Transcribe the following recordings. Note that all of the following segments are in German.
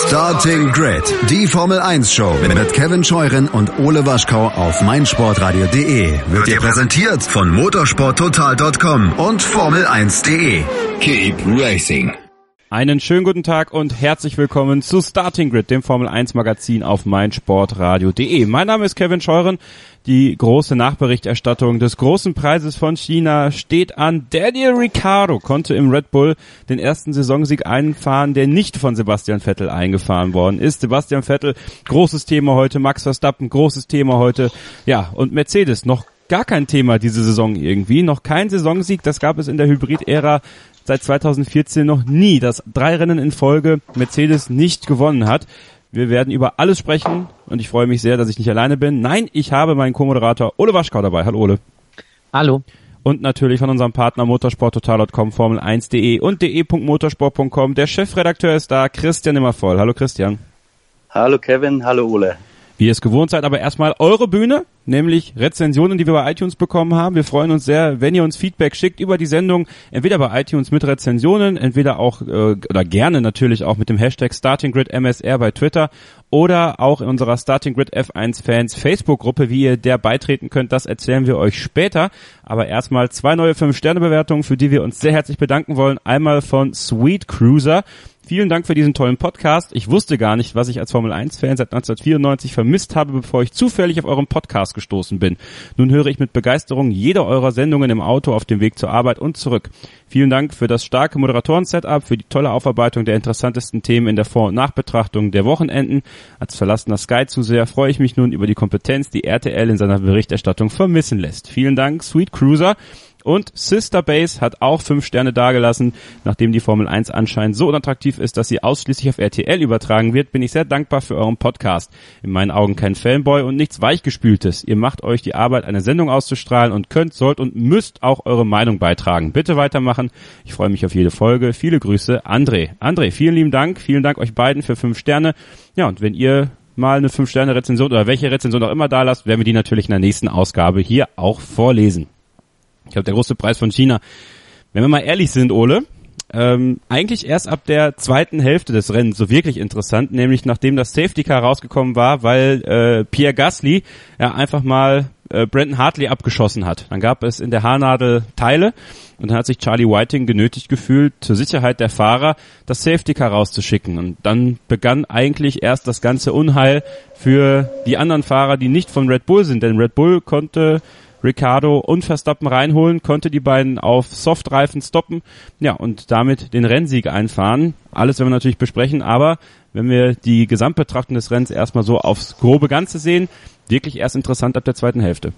Starting Grid, die Formel 1 Show mit Kevin Scheuren und Ole Waschkau auf meinsportradio.de wird dir präsentiert von motorsporttotal.com und formel1.de. Keep racing. Einen schönen guten Tag und herzlich willkommen zu Starting Grid, dem Formel 1 Magazin auf meinsportradio.de. Mein Name ist Kevin Scheuren. Die große Nachberichterstattung des großen Preises von China steht an. Daniel Ricciardo konnte im Red Bull den ersten Saisonsieg einfahren, der nicht von Sebastian Vettel eingefahren worden ist. Sebastian Vettel, großes Thema heute. Max Verstappen, großes Thema heute. Ja, und Mercedes, noch gar kein Thema diese Saison irgendwie. Noch kein Saisonsieg, das gab es in der Hybrid-Ära seit 2014 noch nie, dass 3 Rennen in Folge Mercedes nicht gewonnen hat. Wir werden über alles sprechen und ich freue mich sehr, dass ich nicht alleine bin. Nein, ich habe meinen Co-Moderator Ole Waschkau dabei. Hallo Ole. Hallo. Und natürlich von unserem Partner motorsporttotal.com, formel1.de und de.motorsport.com. Der Chefredakteur ist da, Christian Immervoll. Hallo Christian. Hallo Kevin, hallo Ole. Wie ihr es gewohnt seid, aber erstmal eure Bühne, nämlich Rezensionen, die wir bei iTunes bekommen haben. Wir freuen uns sehr, wenn ihr uns Feedback schickt über die Sendung, entweder bei iTunes mit Rezensionen, entweder auch oder gerne natürlich auch mit dem Hashtag StartingGridMSR bei Twitter oder auch in unserer Starting Grid F1 Fans Facebook-Gruppe. Wie ihr der beitreten könnt, das erzählen wir euch später. Aber erstmal 2 neue 5-Sterne-Bewertungen, für die wir uns sehr herzlich bedanken wollen. Einmal von Sweet Cruiser. Vielen Dank für diesen tollen Podcast. Ich wusste gar nicht, was ich als Formel-1-Fan seit 1994 vermisst habe, bevor ich zufällig auf euren Podcast gestoßen bin. Nun höre ich mit Begeisterung jede eurer Sendungen im Auto auf dem Weg zur Arbeit und zurück. Vielen Dank für das starke Moderatoren-Setup, für die tolle Aufarbeitung der interessantesten Themen in der Vor- und Nachbetrachtung der Wochenenden. Als verlassener Sky-Zuseher freue ich mich nun über die Kompetenz, die RTL in seiner Berichterstattung vermissen lässt. Vielen Dank, Sweet Cruiser. Und Sister Base hat auch 5 Sterne dagelassen. Nachdem die Formel 1 anscheinend so unattraktiv ist, dass sie ausschließlich auf RTL übertragen wird, bin ich sehr dankbar für euren Podcast. In meinen Augen kein Fanboy und nichts Weichgespültes. Ihr macht euch die Arbeit, eine Sendung auszustrahlen und könnt, sollt und müsst auch eure Meinung beitragen. Bitte weitermachen. Ich freue mich auf jede Folge. Viele Grüße, André. André, vielen lieben Dank. Vielen Dank euch beiden für 5 Sterne. Ja, und wenn ihr mal eine 5-Sterne-Rezension oder welche Rezension auch immer da lasst, werden wir die natürlich in der nächsten Ausgabe hier auch vorlesen. Ich glaube, der große Preis von China, wenn wir mal ehrlich sind, Ole, eigentlich erst ab der zweiten Hälfte des Rennens so wirklich interessant, nämlich nachdem das Safety Car rausgekommen war, weil Pierre Gasly einfach mal Brandon Hartley abgeschossen hat. Dann gab es in der Haarnadel Teile und dann hat sich Charlie Whiting genötigt gefühlt, zur Sicherheit der Fahrer das Safety Car rauszuschicken. Und dann begann eigentlich erst das ganze Unheil für die anderen Fahrer, die nicht von Red Bull sind, denn Red Bull konnte Ricciardo und Verstappen reinholen, konnte die beiden auf Softreifen stoppen, ja, und damit den Rennsieg einfahren. Alles werden wir natürlich besprechen, aber wenn wir die Gesamtbetrachtung des Rennens erstmal so aufs grobe Ganze sehen, wirklich erst interessant ab der zweiten Hälfte.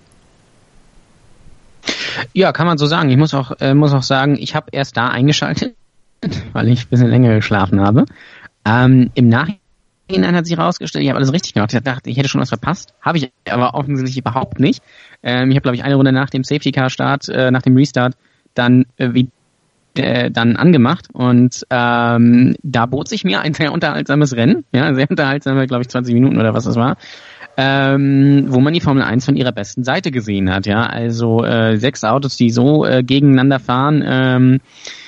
Ja, kann man so sagen. Ich muss auch sagen, ich habe erst da eingeschaltet, weil ich ein bisschen länger geschlafen habe. Im Nachhinein hat sich herausgestellt, ich habe alles richtig gemacht. Ich dachte, ich hätte schon was verpasst. Habe ich aber offensichtlich überhaupt nicht. Ich habe, glaube ich, eine Runde nach dem Safety-Car-Start, nach dem Restart, dann angemacht. Und da bot sich mir ein sehr unterhaltsames Rennen. Ja, sehr unterhaltsame, glaube ich, 20 Minuten oder was das war. Wo man die Formel 1 von ihrer besten Seite gesehen hat. Ja, also 6 Autos, die so gegeneinander fahren.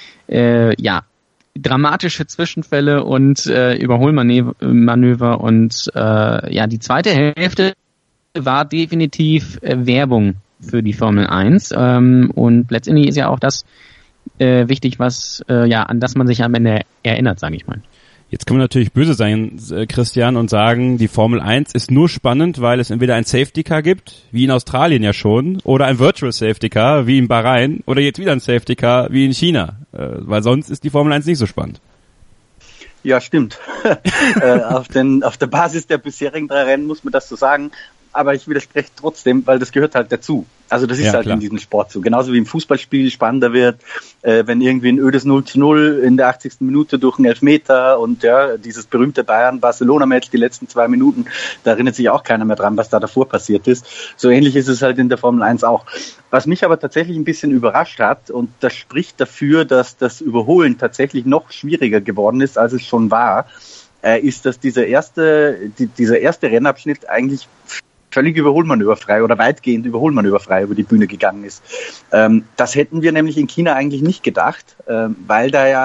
Dramatische Zwischenfälle und Überholmanöver und die zweite Hälfte war definitiv Werbung für die Formel 1 und letztendlich ist ja auch das wichtig, was an das man sich am Ende erinnert, sage ich mal. Jetzt kann man natürlich böse sein, Christian, und sagen, die Formel 1 ist nur spannend, weil es entweder ein Safety Car gibt, wie in Australien ja schon, oder ein Virtual Safety Car, wie in Bahrain, oder jetzt wieder ein Safety Car, wie in China, weil sonst ist die Formel 1 nicht so spannend. Ja, stimmt. Auf der Basis der bisherigen 3 Rennen muss man das so sagen. Aber ich widerspreche trotzdem, weil das gehört halt dazu. Also das ist ja, halt klar. In diesem Sport so. Genauso wie im Fußballspiel spannender wird, wenn irgendwie ein ödes 0:0 in der 80. Minute durch einen Elfmeter und ja, dieses berühmte Bayern-Barcelona-Match, die letzten 2 Minuten, da erinnert sich auch keiner mehr dran, was da davor passiert ist. So ähnlich ist es halt in der Formel 1 auch. Was mich aber tatsächlich ein bisschen überrascht hat, und das spricht dafür, dass das Überholen tatsächlich noch schwieriger geworden ist, als es schon war, ist, dass dieser erste Rennabschnitt eigentlich völlig überholmanöverfrei oder weitgehend überholmanöverfrei über die Bühne gegangen ist. Das hätten wir nämlich in China eigentlich nicht gedacht, weil da ja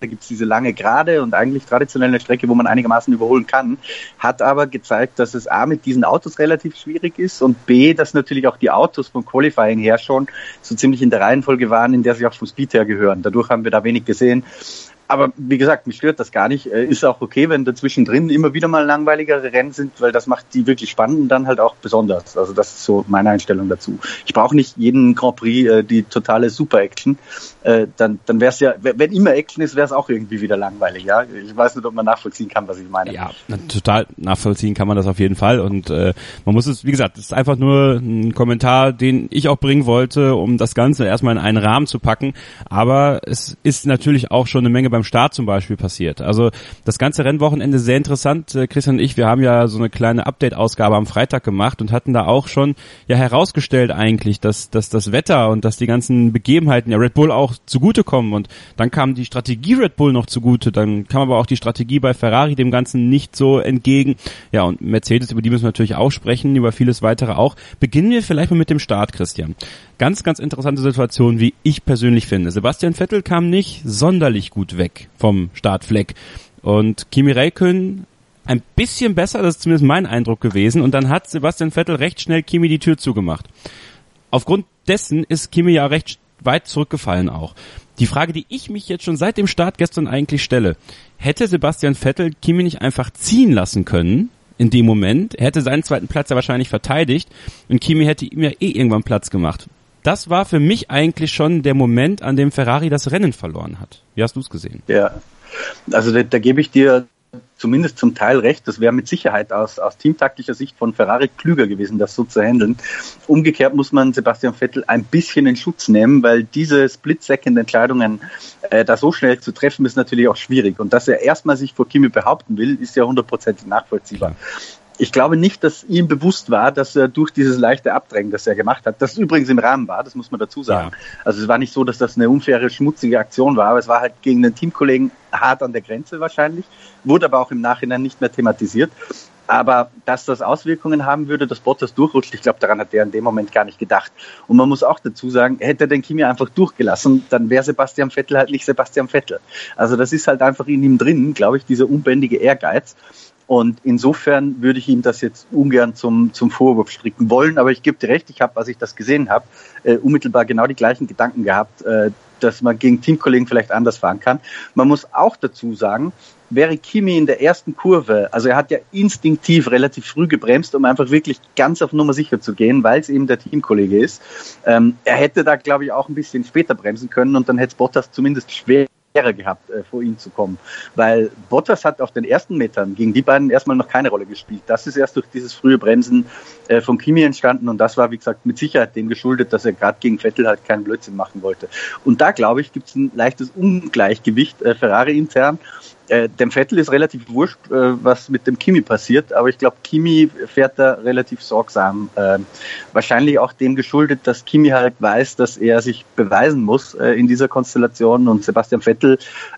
Da gibt's diese lange Gerade und eigentlich traditionelle Strecke, wo man einigermaßen überholen kann, hat aber gezeigt, dass es A, mit diesen Autos relativ schwierig ist und B, dass natürlich auch die Autos vom Qualifying her schon so ziemlich in der Reihenfolge waren, in der sie auch vom Speed her gehören. Dadurch haben wir da wenig gesehen. Aber wie gesagt, mich stört das gar nicht. Ist auch okay, wenn dazwischen drin immer wieder mal langweiligere Rennen sind, weil das macht die wirklich spannend und dann halt auch besonders. Also das ist so meine Einstellung dazu. Ich brauche nicht jeden Grand Prix die totale Super-Action. Dann wäre es ja, wenn immer Action ist, wäre es auch irgendwie wieder langweilig. Ja, ich weiß nicht, ob man nachvollziehen kann, was ich meine. Ja, total nachvollziehen kann man das auf jeden Fall. Und man muss es, wie gesagt, es ist einfach nur ein Kommentar, den ich auch bringen wollte, um das Ganze erstmal in einen Rahmen zu packen. Aber es ist natürlich auch schon eine Menge beim Start zum Beispiel passiert. Also das ganze Rennwochenende sehr interessant. Christian und ich, wir haben ja so eine kleine Update-Ausgabe am Freitag gemacht und hatten da auch schon ja herausgestellt eigentlich, dass das Wetter und dass die ganzen Begebenheiten ja Red Bull auch zugutekommen. Und dann kam die Strategie Red Bull noch zugute, dann kam aber auch die Strategie bei Ferrari dem Ganzen nicht so entgegen. Ja, und Mercedes, über die müssen wir natürlich auch sprechen, über vieles weitere auch. Beginnen wir vielleicht mal mit dem Start, Christian. Ganz, ganz interessante Situation, wie ich persönlich finde. Sebastian Vettel kam nicht sonderlich gut weg vom Startfleck. Und Kimi Räikkönen ein bisschen besser, das ist zumindest mein Eindruck gewesen. Und dann hat Sebastian Vettel recht schnell Kimi die Tür zugemacht. Aufgrund dessen ist Kimi ja recht weit zurückgefallen auch. Die Frage, die ich mich jetzt schon seit dem Start gestern eigentlich stelle, hätte Sebastian Vettel Kimi nicht einfach ziehen lassen können in dem Moment? Er hätte seinen zweiten Platz ja wahrscheinlich verteidigt und Kimi hätte ihm ja irgendwann Platz gemacht. Das war für mich eigentlich schon der Moment, an dem Ferrari das Rennen verloren hat. Wie hast du es gesehen? Ja, also da gebe ich dir zumindest zum Teil recht. Das wäre mit Sicherheit aus teamtaktischer Sicht von Ferrari klüger gewesen, das so zu handeln. Umgekehrt muss man Sebastian Vettel ein bisschen in Schutz nehmen, weil diese Split-Second-Entscheidungen da so schnell zu treffen, ist natürlich auch schwierig. Und dass er erstmal sich vor Kimi behaupten will, ist ja 100% nachvollziehbar. Klar. Ich glaube nicht, dass ihm bewusst war, dass er durch dieses leichte Abdrängen, das er gemacht hat, das übrigens im Rahmen war, das muss man dazu sagen. Ja. Also es war nicht so, dass das eine unfaire, schmutzige Aktion war, aber es war halt gegen den Teamkollegen hart an der Grenze wahrscheinlich, wurde aber auch im Nachhinein nicht mehr thematisiert. Aber dass das Auswirkungen haben würde, dass Bottas durchrutscht, ich glaube, daran hat er in dem Moment gar nicht gedacht. Und man muss auch dazu sagen, hätte er den Kimi einfach durchgelassen, dann wäre Sebastian Vettel halt nicht Sebastian Vettel. Also das ist halt einfach in ihm drin, glaube ich, dieser unbändige Ehrgeiz. Und insofern würde ich ihm das jetzt ungern zum Vorwurf stricken wollen. Aber ich gebe dir recht, ich habe, als ich das gesehen habe, unmittelbar genau die gleichen Gedanken gehabt, dass man gegen Teamkollegen vielleicht anders fahren kann. Man muss auch dazu sagen, wäre Kimi in der ersten Kurve, also er hat ja instinktiv relativ früh gebremst, um einfach wirklich ganz auf Nummer sicher zu gehen, weil es eben der Teamkollege ist. Er hätte da, glaube ich, auch ein bisschen später bremsen können und dann hätte Bottas zumindest schwer gehabt, vor ihn zu kommen. Weil Bottas hat auf den ersten Metern gegen die beiden erstmal noch keine Rolle gespielt. Das ist erst durch dieses frühe Bremsen von Kimi entstanden und das war, wie gesagt, mit Sicherheit dem geschuldet, dass er gerade gegen Vettel halt keinen Blödsinn machen wollte. Und da, glaube ich, gibt es ein leichtes Ungleichgewicht Ferrari intern. Dem Vettel ist relativ wurscht, was mit dem Kimi passiert, aber ich glaube, Kimi fährt da relativ sorgsam. Wahrscheinlich auch dem geschuldet, dass Kimi halt weiß, dass er sich beweisen muss in dieser Konstellation und Sebastian Vettel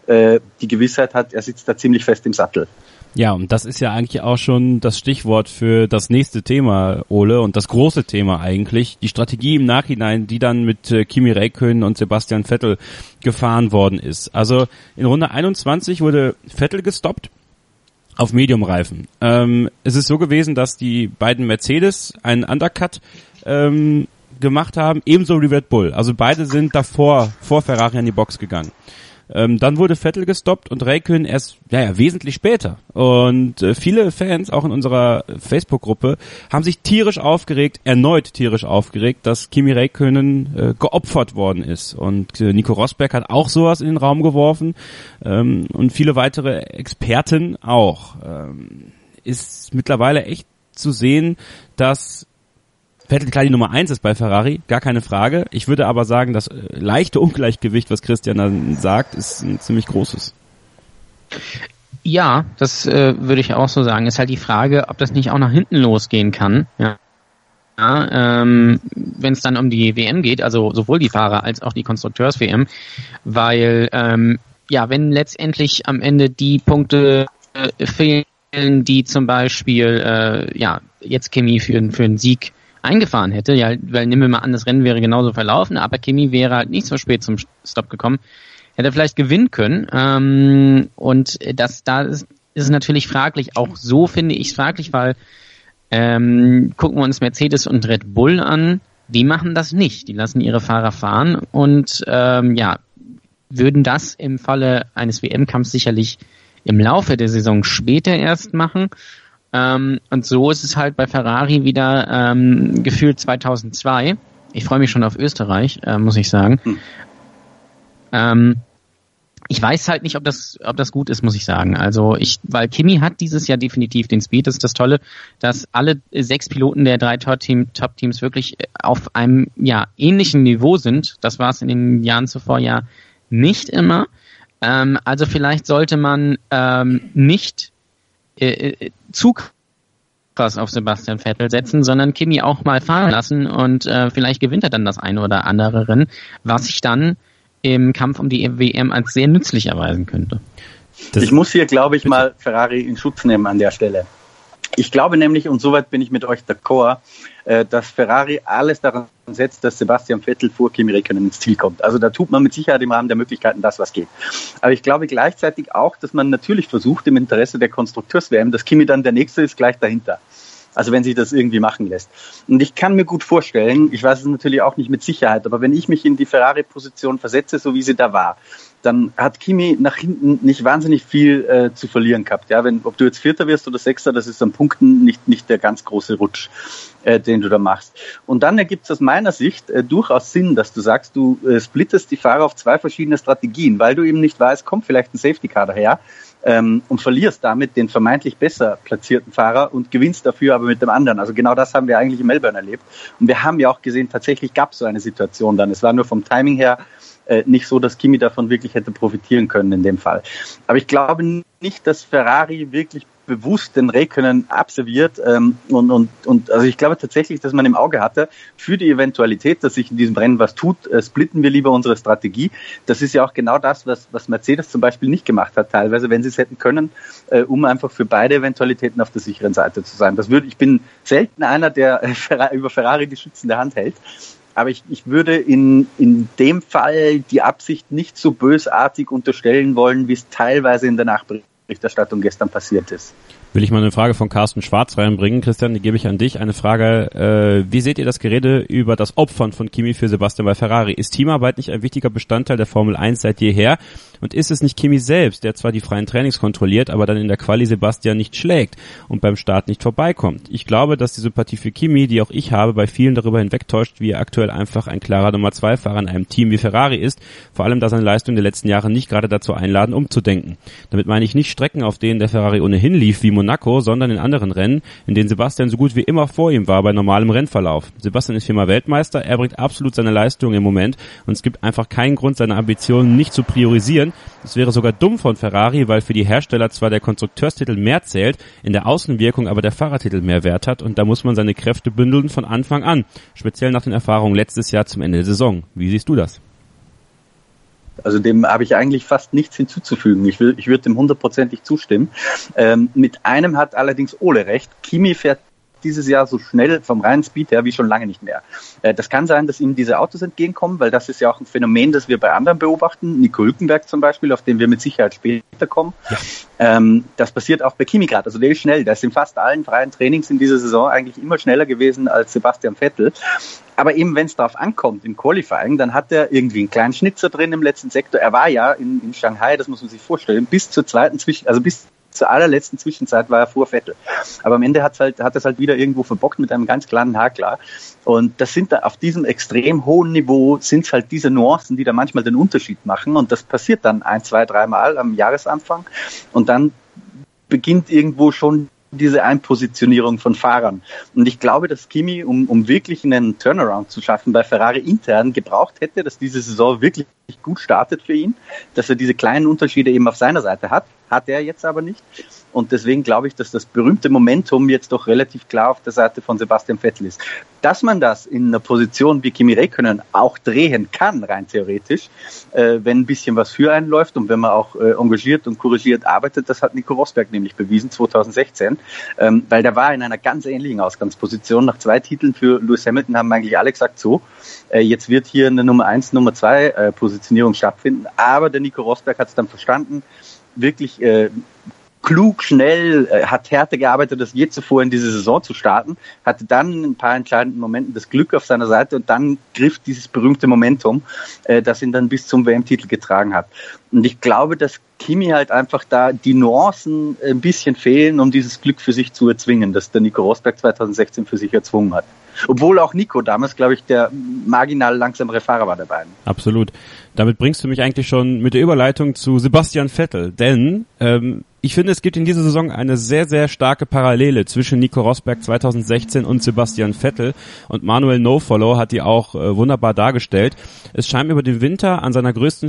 die Gewissheit hat, er sitzt da ziemlich fest im Sattel. Ja, und das ist ja eigentlich auch schon das Stichwort für das nächste Thema, Ole, und das große Thema eigentlich, die Strategie im Nachhinein, die dann mit Kimi Räikkönen und Sebastian Vettel gefahren worden ist. Also in Runde 21 wurde Vettel gestoppt auf Medium-Reifen. Es ist so gewesen, dass die beiden Mercedes einen Undercut gemacht haben, ebenso wie Red Bull. Also beide sind davor, vor Ferrari an die Box gegangen. Dann wurde Vettel gestoppt und Räikkönen erst wesentlich später. Und viele Fans, auch in unserer Facebook-Gruppe, haben sich erneut tierisch aufgeregt, dass Kimi Räikkönen geopfert worden ist. Und Nico Rosberg hat auch sowas in den Raum geworfen und viele weitere Experten auch. Ist mittlerweile echt zu sehen, dass Vettel klar die Nummer 1 ist bei Ferrari, gar keine Frage. Ich würde aber sagen, das leichte Ungleichgewicht, was Christian dann sagt, ist ein ziemlich großes. Ja, das würde ich auch so sagen. Ist halt die Frage, ob das nicht auch nach hinten losgehen kann. Ja. Wenn es dann um die WM geht, also sowohl die Fahrer als auch die Konstrukteurs-WM, weil wenn letztendlich am Ende die Punkte fehlen, die zum Beispiel jetzt Kimi für einen Sieg eingefahren hätte, weil nehmen wir mal an, das Rennen wäre genauso verlaufen, aber Kimi wäre halt nicht so spät zum Stopp gekommen, hätte er vielleicht gewinnen können. Und da ist es natürlich fraglich. Auch so finde ich es fraglich, weil gucken wir uns Mercedes und Red Bull an. Die machen das nicht. Die lassen ihre Fahrer fahren und würden das im Falle eines WM-Kampfs sicherlich im Laufe der Saison später erst machen. Und so ist es halt bei Ferrari wieder gefühlt 2002. Ich freue mich schon auf Österreich, muss ich sagen. Ich weiß halt nicht, ob das gut ist, muss ich sagen. Also weil Kimi hat dieses Jahr definitiv den Speed. Das ist das Tolle, dass alle 6 Piloten der 3 Top-Teams wirklich auf einem ähnlichen Niveau sind. Das war es in den Jahren zuvor ja nicht immer. Also vielleicht sollte man nicht zu krass auf Sebastian Vettel setzen, sondern Kimi auch mal fahren lassen und vielleicht gewinnt er dann das eine oder andere Rennen, was sich dann im Kampf um die WM als sehr nützlich erweisen könnte. Ich muss hier, glaube ich, mal Ferrari in Schutz nehmen an der Stelle. Ich glaube nämlich, und soweit bin ich mit euch d'accord, dass Ferrari alles daran setzt, dass Sebastian Vettel vor Kimi Räikkönen ins Ziel kommt. Also da tut man mit Sicherheit im Rahmen der Möglichkeiten das, was geht. Aber ich glaube gleichzeitig auch, dass man natürlich versucht, im Interesse der Konstrukteurs-WM, dass Kimi dann der Nächste ist, gleich dahinter. Also wenn sich das irgendwie machen lässt. Und ich kann mir gut vorstellen, ich weiß es natürlich auch nicht mit Sicherheit, aber wenn ich mich in die Ferrari-Position versetze, so wie sie da war, dann hat Kimi nach hinten nicht wahnsinnig viel zu verlieren gehabt. Ja, ob du jetzt Vierter wirst oder Sechster, das ist an Punkten nicht der ganz große Rutsch, den du da machst. Und dann ergibt es aus meiner Sicht durchaus Sinn, dass du sagst, du splittest die Fahrer auf 2 verschiedene Strategien, weil du eben nicht weißt, kommt vielleicht ein Safety-Car daher, und verlierst damit den vermeintlich besser platzierten Fahrer und gewinnst dafür aber mit dem anderen. Also genau das haben wir eigentlich in Melbourne erlebt. Und wir haben ja auch gesehen, tatsächlich gab es so eine Situation dann. Es war nur vom Timing her nicht so, dass Kimi davon wirklich hätte profitieren können in dem Fall. Aber ich glaube nicht, dass Ferrari wirklich bewusst den Räikkönen abserviert und also ich glaube tatsächlich, dass man im Auge hatte, für die Eventualität, dass sich in diesem Rennen was tut, splitten wir lieber unsere Strategie. Das ist ja auch genau das, was Mercedes zum Beispiel nicht gemacht hat, teilweise, wenn sie es hätten können, um einfach für beide Eventualitäten auf der sicheren Seite zu sein. Ich bin selten einer, der über Ferrari die schützende Hand hält. Aber ich würde in dem Fall die Absicht nicht so bösartig unterstellen wollen, wie es teilweise in der Nachberichterstattung gestern passiert ist. Will ich mal eine Frage von Carsten Schwarz reinbringen. Christian, die gebe ich an dich. Eine Frage, wie seht ihr das Gerede über das Opfern von Kimi für Sebastian bei Ferrari? Ist Teamarbeit nicht ein wichtiger Bestandteil der Formel 1 seit jeher? Und ist es nicht Kimi selbst, der zwar die freien Trainings kontrolliert, aber dann in der Quali Sebastian nicht schlägt und beim Start nicht vorbeikommt? Ich glaube, dass die Sympathie für Kimi, die auch ich habe, bei vielen darüber hinwegtäuscht, wie er aktuell einfach ein klarer Nummer-2-Fahrer in einem Team wie Ferrari ist, vor allem da seine Leistungen der letzten Jahre nicht gerade dazu einladen, umzudenken. Damit meine ich nicht Strecken, auf denen der Ferrari ohnehin lief, wie Monaco, sondern in anderen Rennen, in denen Sebastian so gut wie immer vor ihm war bei normalem Rennverlauf. Sebastian ist 4-mal Weltmeister, er bringt absolut seine Leistung im Moment und es gibt einfach keinen Grund, seine Ambitionen nicht zu priorisieren. Es wäre sogar dumm von Ferrari, weil für die Hersteller zwar der Konstrukteurstitel mehr zählt, in der Außenwirkung aber der Fahrertitel mehr Wert hat und da muss man seine Kräfte bündeln von Anfang an, speziell nach den Erfahrungen letztes Jahr zum Ende der Saison. Wie siehst du das? Also dem habe ich eigentlich fast nichts hinzuzufügen. Ich würde dem 100%ig zustimmen. Mit einem hat allerdings Ole recht. Kimi fährt dieses Jahr so schnell vom reinen Speed her wie schon lange nicht mehr. Das kann sein, dass ihm diese Autos entgegenkommen, weil das ist ja auch ein Phänomen, das wir bei anderen beobachten. Nico Hülkenberg zum Beispiel, auf den wir mit Sicherheit später kommen. Ja. Das passiert auch bei Kimi gerade. Also der ist schnell. Der ist in fast allen freien Trainings in dieser Saison eigentlich immer schneller gewesen als Sebastian Vettel. Aber eben, wenn es darauf ankommt, im Qualifying, dann hat er irgendwie einen kleinen Schnitzer drin im letzten Sektor. Er war ja in Shanghai, das muss man sich vorstellen, bis zur allerletzten Zwischenzeit war er vor Vettel. Aber am Ende hat es halt wieder irgendwo verbockt mit einem ganz kleinen Hakler. Und das sind da auf diesem extrem hohen Niveau sind es halt diese Nuancen, die da manchmal den Unterschied machen. Und das passiert dann 1, 2, 3 Mal am Jahresanfang. Und dann beginnt irgendwo schon diese Einpositionierung von Fahrern. Und ich glaube, dass Kimi, um wirklich einen Turnaround zu schaffen, bei Ferrari intern gebraucht hätte, dass diese Saison wirklich gut startet für ihn, dass er diese kleinen Unterschiede eben auf seiner Seite hat er jetzt aber nicht. und deswegen glaube ich, dass das berühmte Momentum jetzt doch relativ klar auf der Seite von Sebastian Vettel ist. Dass man das in einer Position wie Kimi Räikkönen auch drehen kann, rein theoretisch, wenn ein bisschen was für einen läuft und wenn man auch engagiert und couragiert arbeitet, das hat Nico Rosberg nämlich bewiesen 2016, weil der war in einer ganz ähnlichen Ausgangsposition. Nach 2 Titeln für Lewis Hamilton haben eigentlich alle gesagt, so, jetzt wird hier eine Nummer 1, Nummer 2 Positionierung stattfinden, aber der Nico Rosberg hat es dann verstanden, wirklich klug, schnell, hat härter gearbeitet, als je zuvor in diese Saison zu starten, hatte dann in ein paar entscheidenden Momenten das Glück auf seiner Seite und dann griff dieses berühmte Momentum, das ihn dann bis zum WM-Titel getragen hat. Und ich glaube, dass Kimi halt einfach da die Nuancen ein bisschen fehlen, um dieses Glück für sich zu erzwingen, das der Nico Rosberg 2016 für sich erzwungen hat. Obwohl auch Nico damals, glaube ich, der marginal langsamere Fahrer war der beiden. Absolut. Damit bringst du mich eigentlich schon mit der Überleitung zu Sebastian Vettel, denn ich finde, es gibt in dieser Saison eine sehr, sehr starke Parallele zwischen Nico Rosberg 2016 und Sebastian Vettel, und Manuel NoFollow hat die auch wunderbar dargestellt. Er scheint mir über den Winter an seiner größten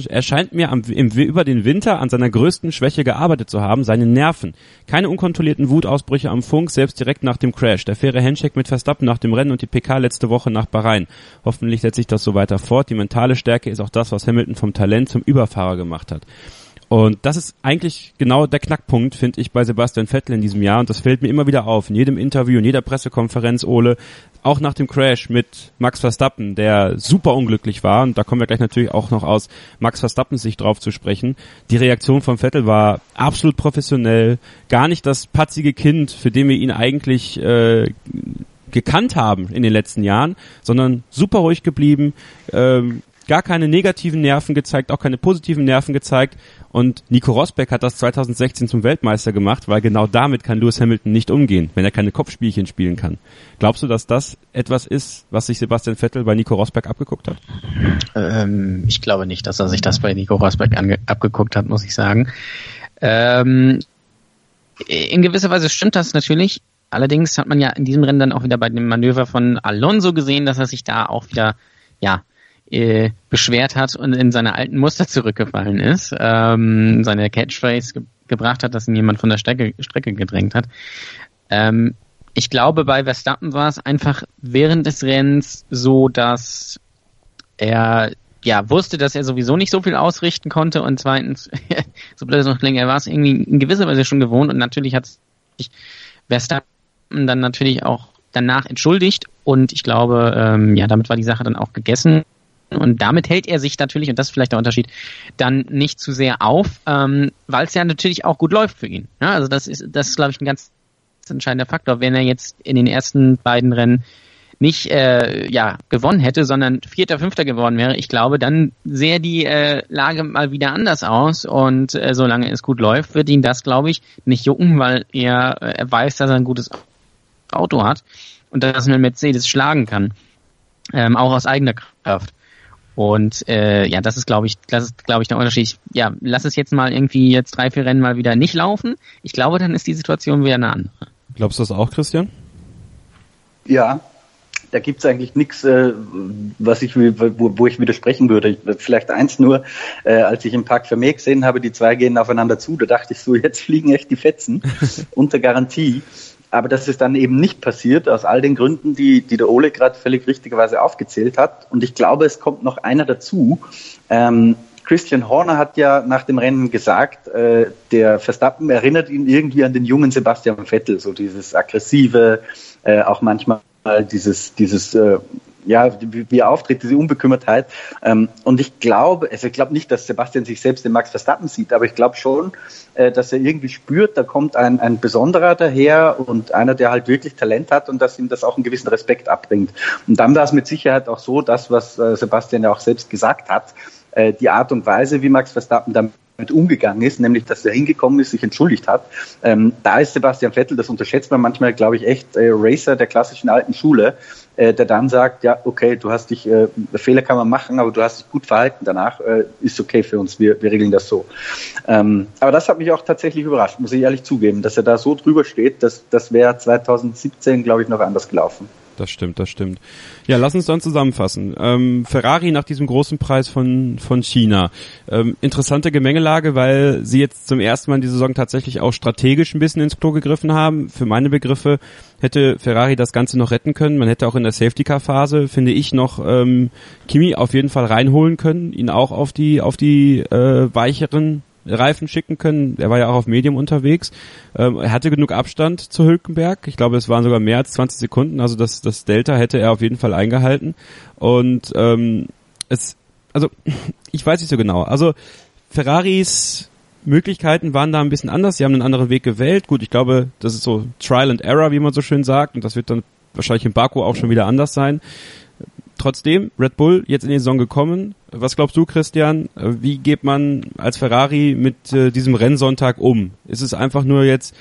Schwäche gearbeitet zu haben, seine Nerven. Keine unkontrollierten Wutausbrüche am Funk, selbst direkt nach dem Crash. Der faire Handshake mit Verstappen nach dem Rennen und die PK letzte Woche nach Bahrain. Hoffentlich setzt sich das so weiter fort. Die mentale Stärke ist auch das, was Hamilton vom Talent zum Überfahrer gemacht hat. Und das ist eigentlich genau der Knackpunkt, finde ich, bei Sebastian Vettel in diesem Jahr. Und das fällt mir immer wieder auf. In jedem Interview, in jeder Pressekonferenz, Ole, auch nach dem Crash mit Max Verstappen, der super unglücklich war. Und da kommen wir gleich natürlich auch noch aus Max Verstappens Sicht drauf zu sprechen. Die Reaktion von Vettel war absolut professionell. Gar nicht das patzige Kind, für den wir ihn eigentlich gekannt haben in den letzten Jahren, sondern super ruhig geblieben, gar keine negativen Nerven gezeigt, auch keine positiven Nerven gezeigt. Und Nico Rosberg hat das 2016 zum Weltmeister gemacht, weil genau damit kann Lewis Hamilton nicht umgehen, wenn er keine Kopfspielchen spielen kann. Glaubst du, dass das etwas ist, was sich Sebastian Vettel bei Nico Rosberg abgeguckt hat? Ich glaube nicht, dass er sich das bei Nico Rosberg abgeguckt hat, muss ich sagen. In gewisser Weise stimmt das natürlich. Allerdings hat man ja in diesem Rennen dann auch wieder bei dem Manöver von Alonso gesehen, dass er sich da auch wieder, beschwert hat und in seine alten Muster zurückgefallen ist, seine Catchphrase gebracht hat, dass ihn jemand von der Strecke gedrängt hat. Ich glaube, bei Verstappen war es einfach während des Rennens so, dass er wusste, dass er sowieso nicht so viel ausrichten konnte, und zweitens, so blöd es noch klingt, er war es irgendwie in gewisser Weise schon gewohnt, und natürlich hat sich Verstappen dann natürlich auch danach entschuldigt, und ich glaube, damit war die Sache dann auch gegessen. Und damit hält er sich natürlich, und das ist vielleicht der Unterschied, dann nicht zu sehr auf, weil es ja natürlich auch gut läuft für ihn. Ja, also das ist, glaube ich, ein ganz entscheidender Faktor. Wenn er jetzt in den ersten beiden Rennen nicht gewonnen hätte, sondern 4., 5. geworden wäre, ich glaube, dann sähe die Lage mal wieder anders aus, und solange es gut läuft, wird ihn das, glaube ich, nicht jucken, weil er weiß, dass er ein gutes Auto hat und dass man Mercedes schlagen kann, auch aus eigener Kraft. Und das ist, glaube ich, der Unterschied. Ja, lass es jetzt mal irgendwie 3, 4 Rennen mal wieder nicht laufen. Ich glaube, dann ist die Situation wieder eine andere. Glaubst du das auch, Christian? Ja, da gibt's eigentlich nichts, wo ich widersprechen würde. Vielleicht eins nur, als ich im Parc Fermé gesehen habe, die 2 gehen aufeinander zu, da dachte ich so, jetzt fliegen echt die Fetzen unter Garantie. Aber das ist dann eben nicht passiert, aus all den Gründen, die der Ole gerade völlig richtigerweise aufgezählt hat. Und ich glaube, es kommt noch einer dazu. Christian Horner hat ja nach dem Rennen gesagt, der Verstappen erinnert ihn irgendwie an den jungen Sebastian Vettel, so dieses aggressive, auch manchmal dieses wie er auftritt, diese Unbekümmertheit. Und ich glaube nicht, dass Sebastian sich selbst den Max Verstappen sieht, aber ich glaube schon, dass er irgendwie spürt, da kommt ein Besonderer daher und einer, der halt wirklich Talent hat, und dass ihm das auch einen gewissen Respekt abbringt. Und dann war es mit Sicherheit auch so, das, was Sebastian ja auch selbst gesagt hat, die Art und Weise, wie Max Verstappen damit umgegangen ist, nämlich, dass er hingekommen ist, sich entschuldigt hat. Da ist Sebastian Vettel, das unterschätzt man manchmal, glaube ich, echt, Racer der klassischen alten Schule, der dann sagt, ja, okay, du hast dich, Fehler kann man machen, aber du hast dich gut verhalten danach, ist okay für uns, wir regeln das so. Aber das hat mich auch tatsächlich überrascht, muss ich ehrlich zugeben, dass er da so drüber steht, das wäre 2017, glaube ich, noch anders gelaufen. Das stimmt. Ja, lass uns dann zusammenfassen. Ferrari nach diesem großen Preis von China. Interessante Gemengelage, weil sie jetzt zum ersten Mal in dieser Saison tatsächlich auch strategisch ein bisschen ins Klo gegriffen haben. Für meine Begriffe hätte Ferrari das Ganze noch retten können. Man hätte auch in der Safety-Car-Phase, finde ich, noch Kimi auf jeden Fall reinholen können, ihn auch auf die weicheren Reifen schicken können. Er war ja auch auf Medium unterwegs. Er hatte genug Abstand zu Hülkenberg. Ich glaube, es waren sogar mehr als 20 Sekunden. Also das Delta hätte er auf jeden Fall eingehalten. Und ich weiß nicht so genau. Also Ferraris Möglichkeiten waren da ein bisschen anders. Sie haben einen anderen Weg gewählt. Gut, ich glaube, das ist so Trial and Error, wie man so schön sagt. Und das wird dann wahrscheinlich in Baku auch schon wieder anders sein. Trotzdem, Red Bull jetzt in die Saison gekommen. Was glaubst du, Christian? Wie geht man als Ferrari mit diesem Rennsonntag um? Ist es einfach nur jetzt,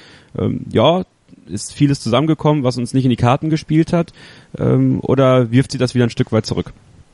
ist vieles zusammengekommen, was uns nicht in die Karten gespielt hat? Oder wirft sie das wieder ein Stück weit zurück?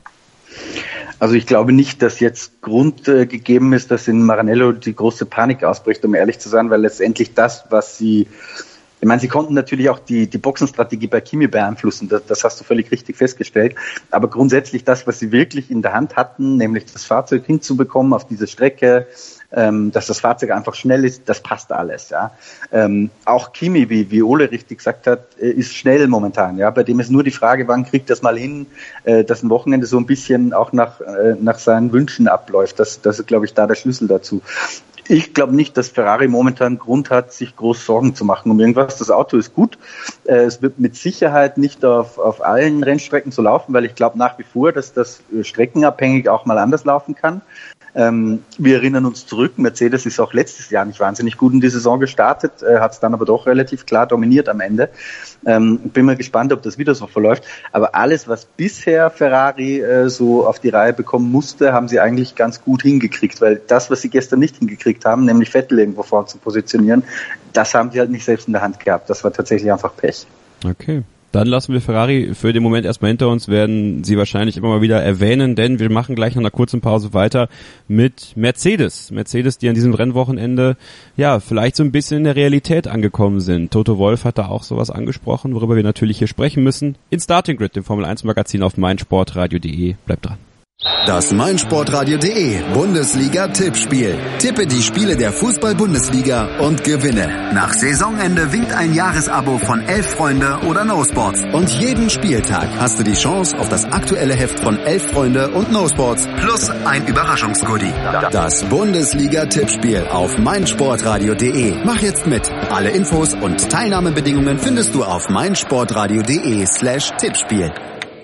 Also ich glaube nicht, dass jetzt Grund gegeben ist, dass in Maranello die große Panik ausbricht, um ehrlich zu sein, weil letztendlich das, was sie... Ich meine, sie konnten natürlich auch die Boxenstrategie bei Kimi beeinflussen, das hast du völlig richtig festgestellt, aber grundsätzlich das, was sie wirklich in der Hand hatten, nämlich das Fahrzeug hinzubekommen auf diese Strecke, dass das Fahrzeug einfach schnell ist, das passt alles. Ja. Auch Kimi, wie Ole richtig gesagt hat, ist schnell momentan. Ja. Bei dem ist nur die Frage, wann kriegt das mal hin, dass ein Wochenende so ein bisschen auch nach seinen Wünschen abläuft. Das ist, glaube ich, da der Schlüssel dazu. Ich glaube nicht, dass Ferrari momentan Grund hat, sich groß Sorgen zu machen um irgendwas. Das Auto ist gut. Es wird mit Sicherheit nicht auf allen Rennstrecken so laufen, weil ich glaube nach wie vor, dass das streckenabhängig auch mal anders laufen kann. Wir erinnern uns zurück, Mercedes ist auch letztes Jahr nicht wahnsinnig gut in die Saison gestartet, hat es dann aber doch relativ klar dominiert am Ende. Bin mal gespannt, ob das wieder so verläuft. Aber alles, was bisher Ferrari so auf die Reihe bekommen musste, haben sie eigentlich ganz gut hingekriegt, weil das, was sie gestern nicht hingekriegt haben, nämlich Vettel irgendwo vorne zu positionieren, das haben sie halt nicht selbst in der Hand gehabt. Das war tatsächlich einfach Pech. Okay. Dann lassen wir Ferrari für den Moment erstmal hinter uns, werden sie wahrscheinlich immer mal wieder erwähnen, denn wir machen gleich nach einer kurzen Pause weiter mit Mercedes. Mercedes, die an diesem Rennwochenende ja vielleicht so ein bisschen in der Realität angekommen sind. Toto Wolff hat da auch sowas angesprochen, worüber wir natürlich hier sprechen müssen. In Starting Grid, dem Formel 1 Magazin auf meinsportradio.de. Bleibt dran. Das meinsportradio.de Bundesliga-Tippspiel. Tippe die Spiele der Fußball-Bundesliga und gewinne. Nach Saisonende winkt ein Jahresabo von 11 Freunde oder No Sports. Und jeden Spieltag hast du die Chance auf das aktuelle Heft von 11 Freunde und No Sports plus ein Überraschungsgoodie. Das Bundesliga-Tippspiel auf meinsportradio.de. Mach jetzt mit. Alle Infos und Teilnahmebedingungen findest du auf meinsportradio.de/Tippspiel.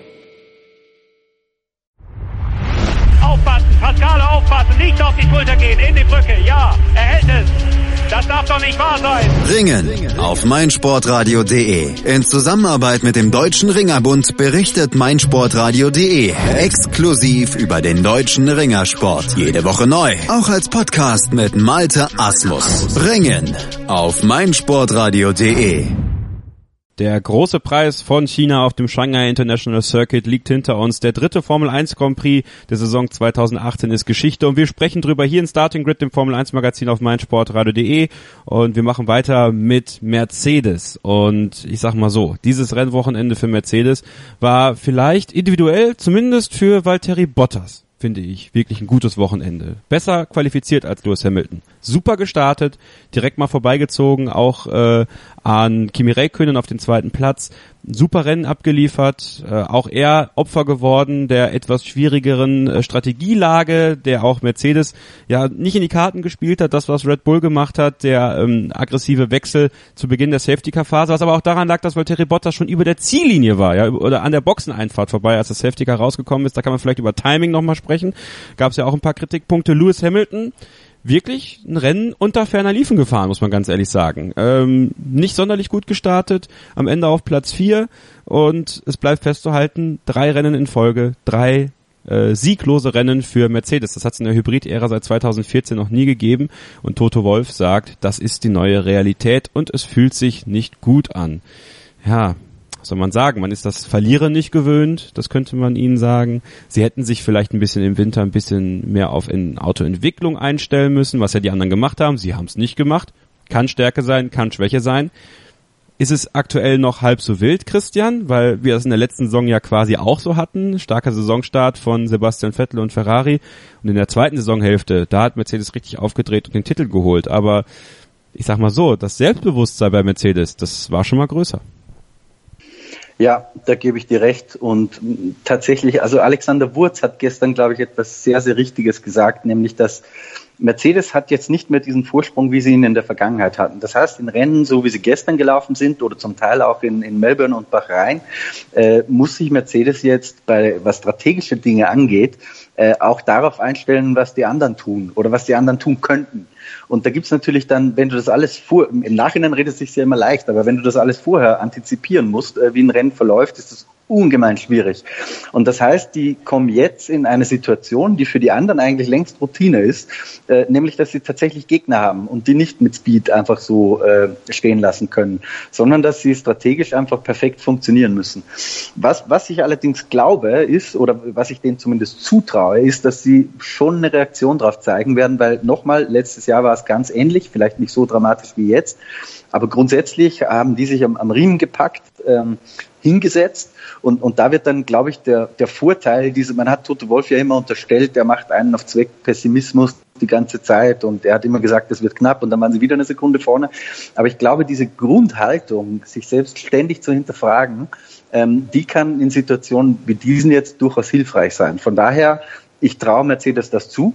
Pascale aufpassen, nicht auf die Schulter gehen, in die Brücke, ja, er hält es. Das darf doch nicht wahr sein. Ringen auf meinsportradio.de. In Zusammenarbeit mit dem Deutschen Ringerbund berichtet meinsportradio.de exklusiv über den deutschen Ringersport. Jede Woche neu, auch als Podcast mit Malte Asmus. Ringen auf meinsportradio.de. Der große Preis von China auf dem Shanghai International Circuit liegt hinter uns. Der dritte Formel 1 Grand Prix der Saison 2018 ist Geschichte und wir sprechen drüber hier in Starting Grid, dem Formel 1 Magazin auf meinsportradio.de, und wir machen weiter mit Mercedes. Und ich sag mal so, dieses Rennwochenende für Mercedes war vielleicht individuell, zumindest für Valtteri Bottas, finde ich, wirklich ein gutes Wochenende. Besser qualifiziert als Lewis Hamilton. Super gestartet, direkt mal vorbeigezogen, auch an Kimi Räikkönen auf den zweiten Platz. Super Rennen abgeliefert, auch er Opfer geworden der etwas schwierigeren Strategielage, der auch Mercedes ja nicht in die Karten gespielt hat, das was Red Bull gemacht hat, der aggressive Wechsel zu Beginn der Safety-Car-Phase, was aber auch daran lag, dass Valtteri Bottas schon über der Ziellinie war, ja, oder an der Boxeneinfahrt vorbei, als das Safety-Car rausgekommen ist. Da kann man vielleicht über Timing nochmal sprechen. Gab es ja auch ein paar Kritikpunkte. Lewis Hamilton, wirklich ein Rennen unter ferner Liefen gefahren, muss man ganz ehrlich sagen. Nicht sonderlich gut gestartet, am Ende auf Platz 4 und es bleibt festzuhalten, 3 Rennen in Folge, 3 sieglose Rennen für Mercedes. Das hat es in der Hybrid-Ära seit 2014 noch nie gegeben und Toto Wolff sagt, das ist die neue Realität und es fühlt sich nicht gut an. Ja, was soll man sagen? Man ist das Verlieren nicht gewöhnt, das könnte man ihnen sagen. Sie hätten sich vielleicht ein bisschen im Winter ein bisschen mehr auf Autoentwicklung einstellen müssen, was ja die anderen gemacht haben. Sie haben es nicht gemacht. Kann Stärke sein, kann Schwäche sein. ist es aktuell noch halb so wild, Christian, weil wir es in der letzten Saison ja quasi auch so hatten. Starker Saisonstart von Sebastian Vettel und Ferrari. Und in der zweiten Saisonhälfte, da hat Mercedes richtig aufgedreht und den Titel geholt. Aber ich sag mal so, das Selbstbewusstsein bei Mercedes, das war schon mal größer. Ja, da gebe ich dir recht. Und tatsächlich, also Alexander Wurz hat gestern, glaube ich, etwas sehr, sehr Richtiges gesagt, nämlich, dass Mercedes hat jetzt nicht mehr diesen Vorsprung, wie sie ihn in der Vergangenheit hatten. Das heißt, in Rennen, so wie sie gestern gelaufen sind oder zum Teil auch in Melbourne und Bahrain, muss sich Mercedes jetzt, was strategische Dinge angeht, auch darauf einstellen, was die anderen tun oder was die anderen tun könnten. Und da gibt's natürlich dann, wenn du das alles im Nachhinein redet es sich ja immer leicht, aber wenn du das alles vorher antizipieren musst, wie ein Rennen verläuft, ist das ungemein schwierig. Und das heißt, die kommen jetzt in eine Situation, die für die anderen eigentlich längst Routine ist, nämlich, dass sie tatsächlich Gegner haben und die nicht mit Speed einfach so stehen lassen können, sondern dass sie strategisch einfach perfekt funktionieren müssen. Was ich allerdings glaube ist, oder was ich denen zumindest zutraue, ist, dass sie schon eine Reaktion darauf zeigen werden, weil nochmal, letztes Jahr war es ganz ähnlich, vielleicht nicht so dramatisch wie jetzt, aber grundsätzlich haben die sich am Riemen gepackt, hingesetzt und da wird dann, glaube ich, der Vorteil, man hat Toto Wolff ja immer unterstellt, der macht einen auf Zweck Pessimismus die ganze Zeit und er hat immer gesagt, das wird knapp und dann waren sie wieder eine Sekunde vorne. Aber ich glaube, diese Grundhaltung, sich selbst ständig zu hinterfragen, die kann in Situationen wie diesen jetzt durchaus hilfreich sein. Von daher, ich traue Mercedes das zu,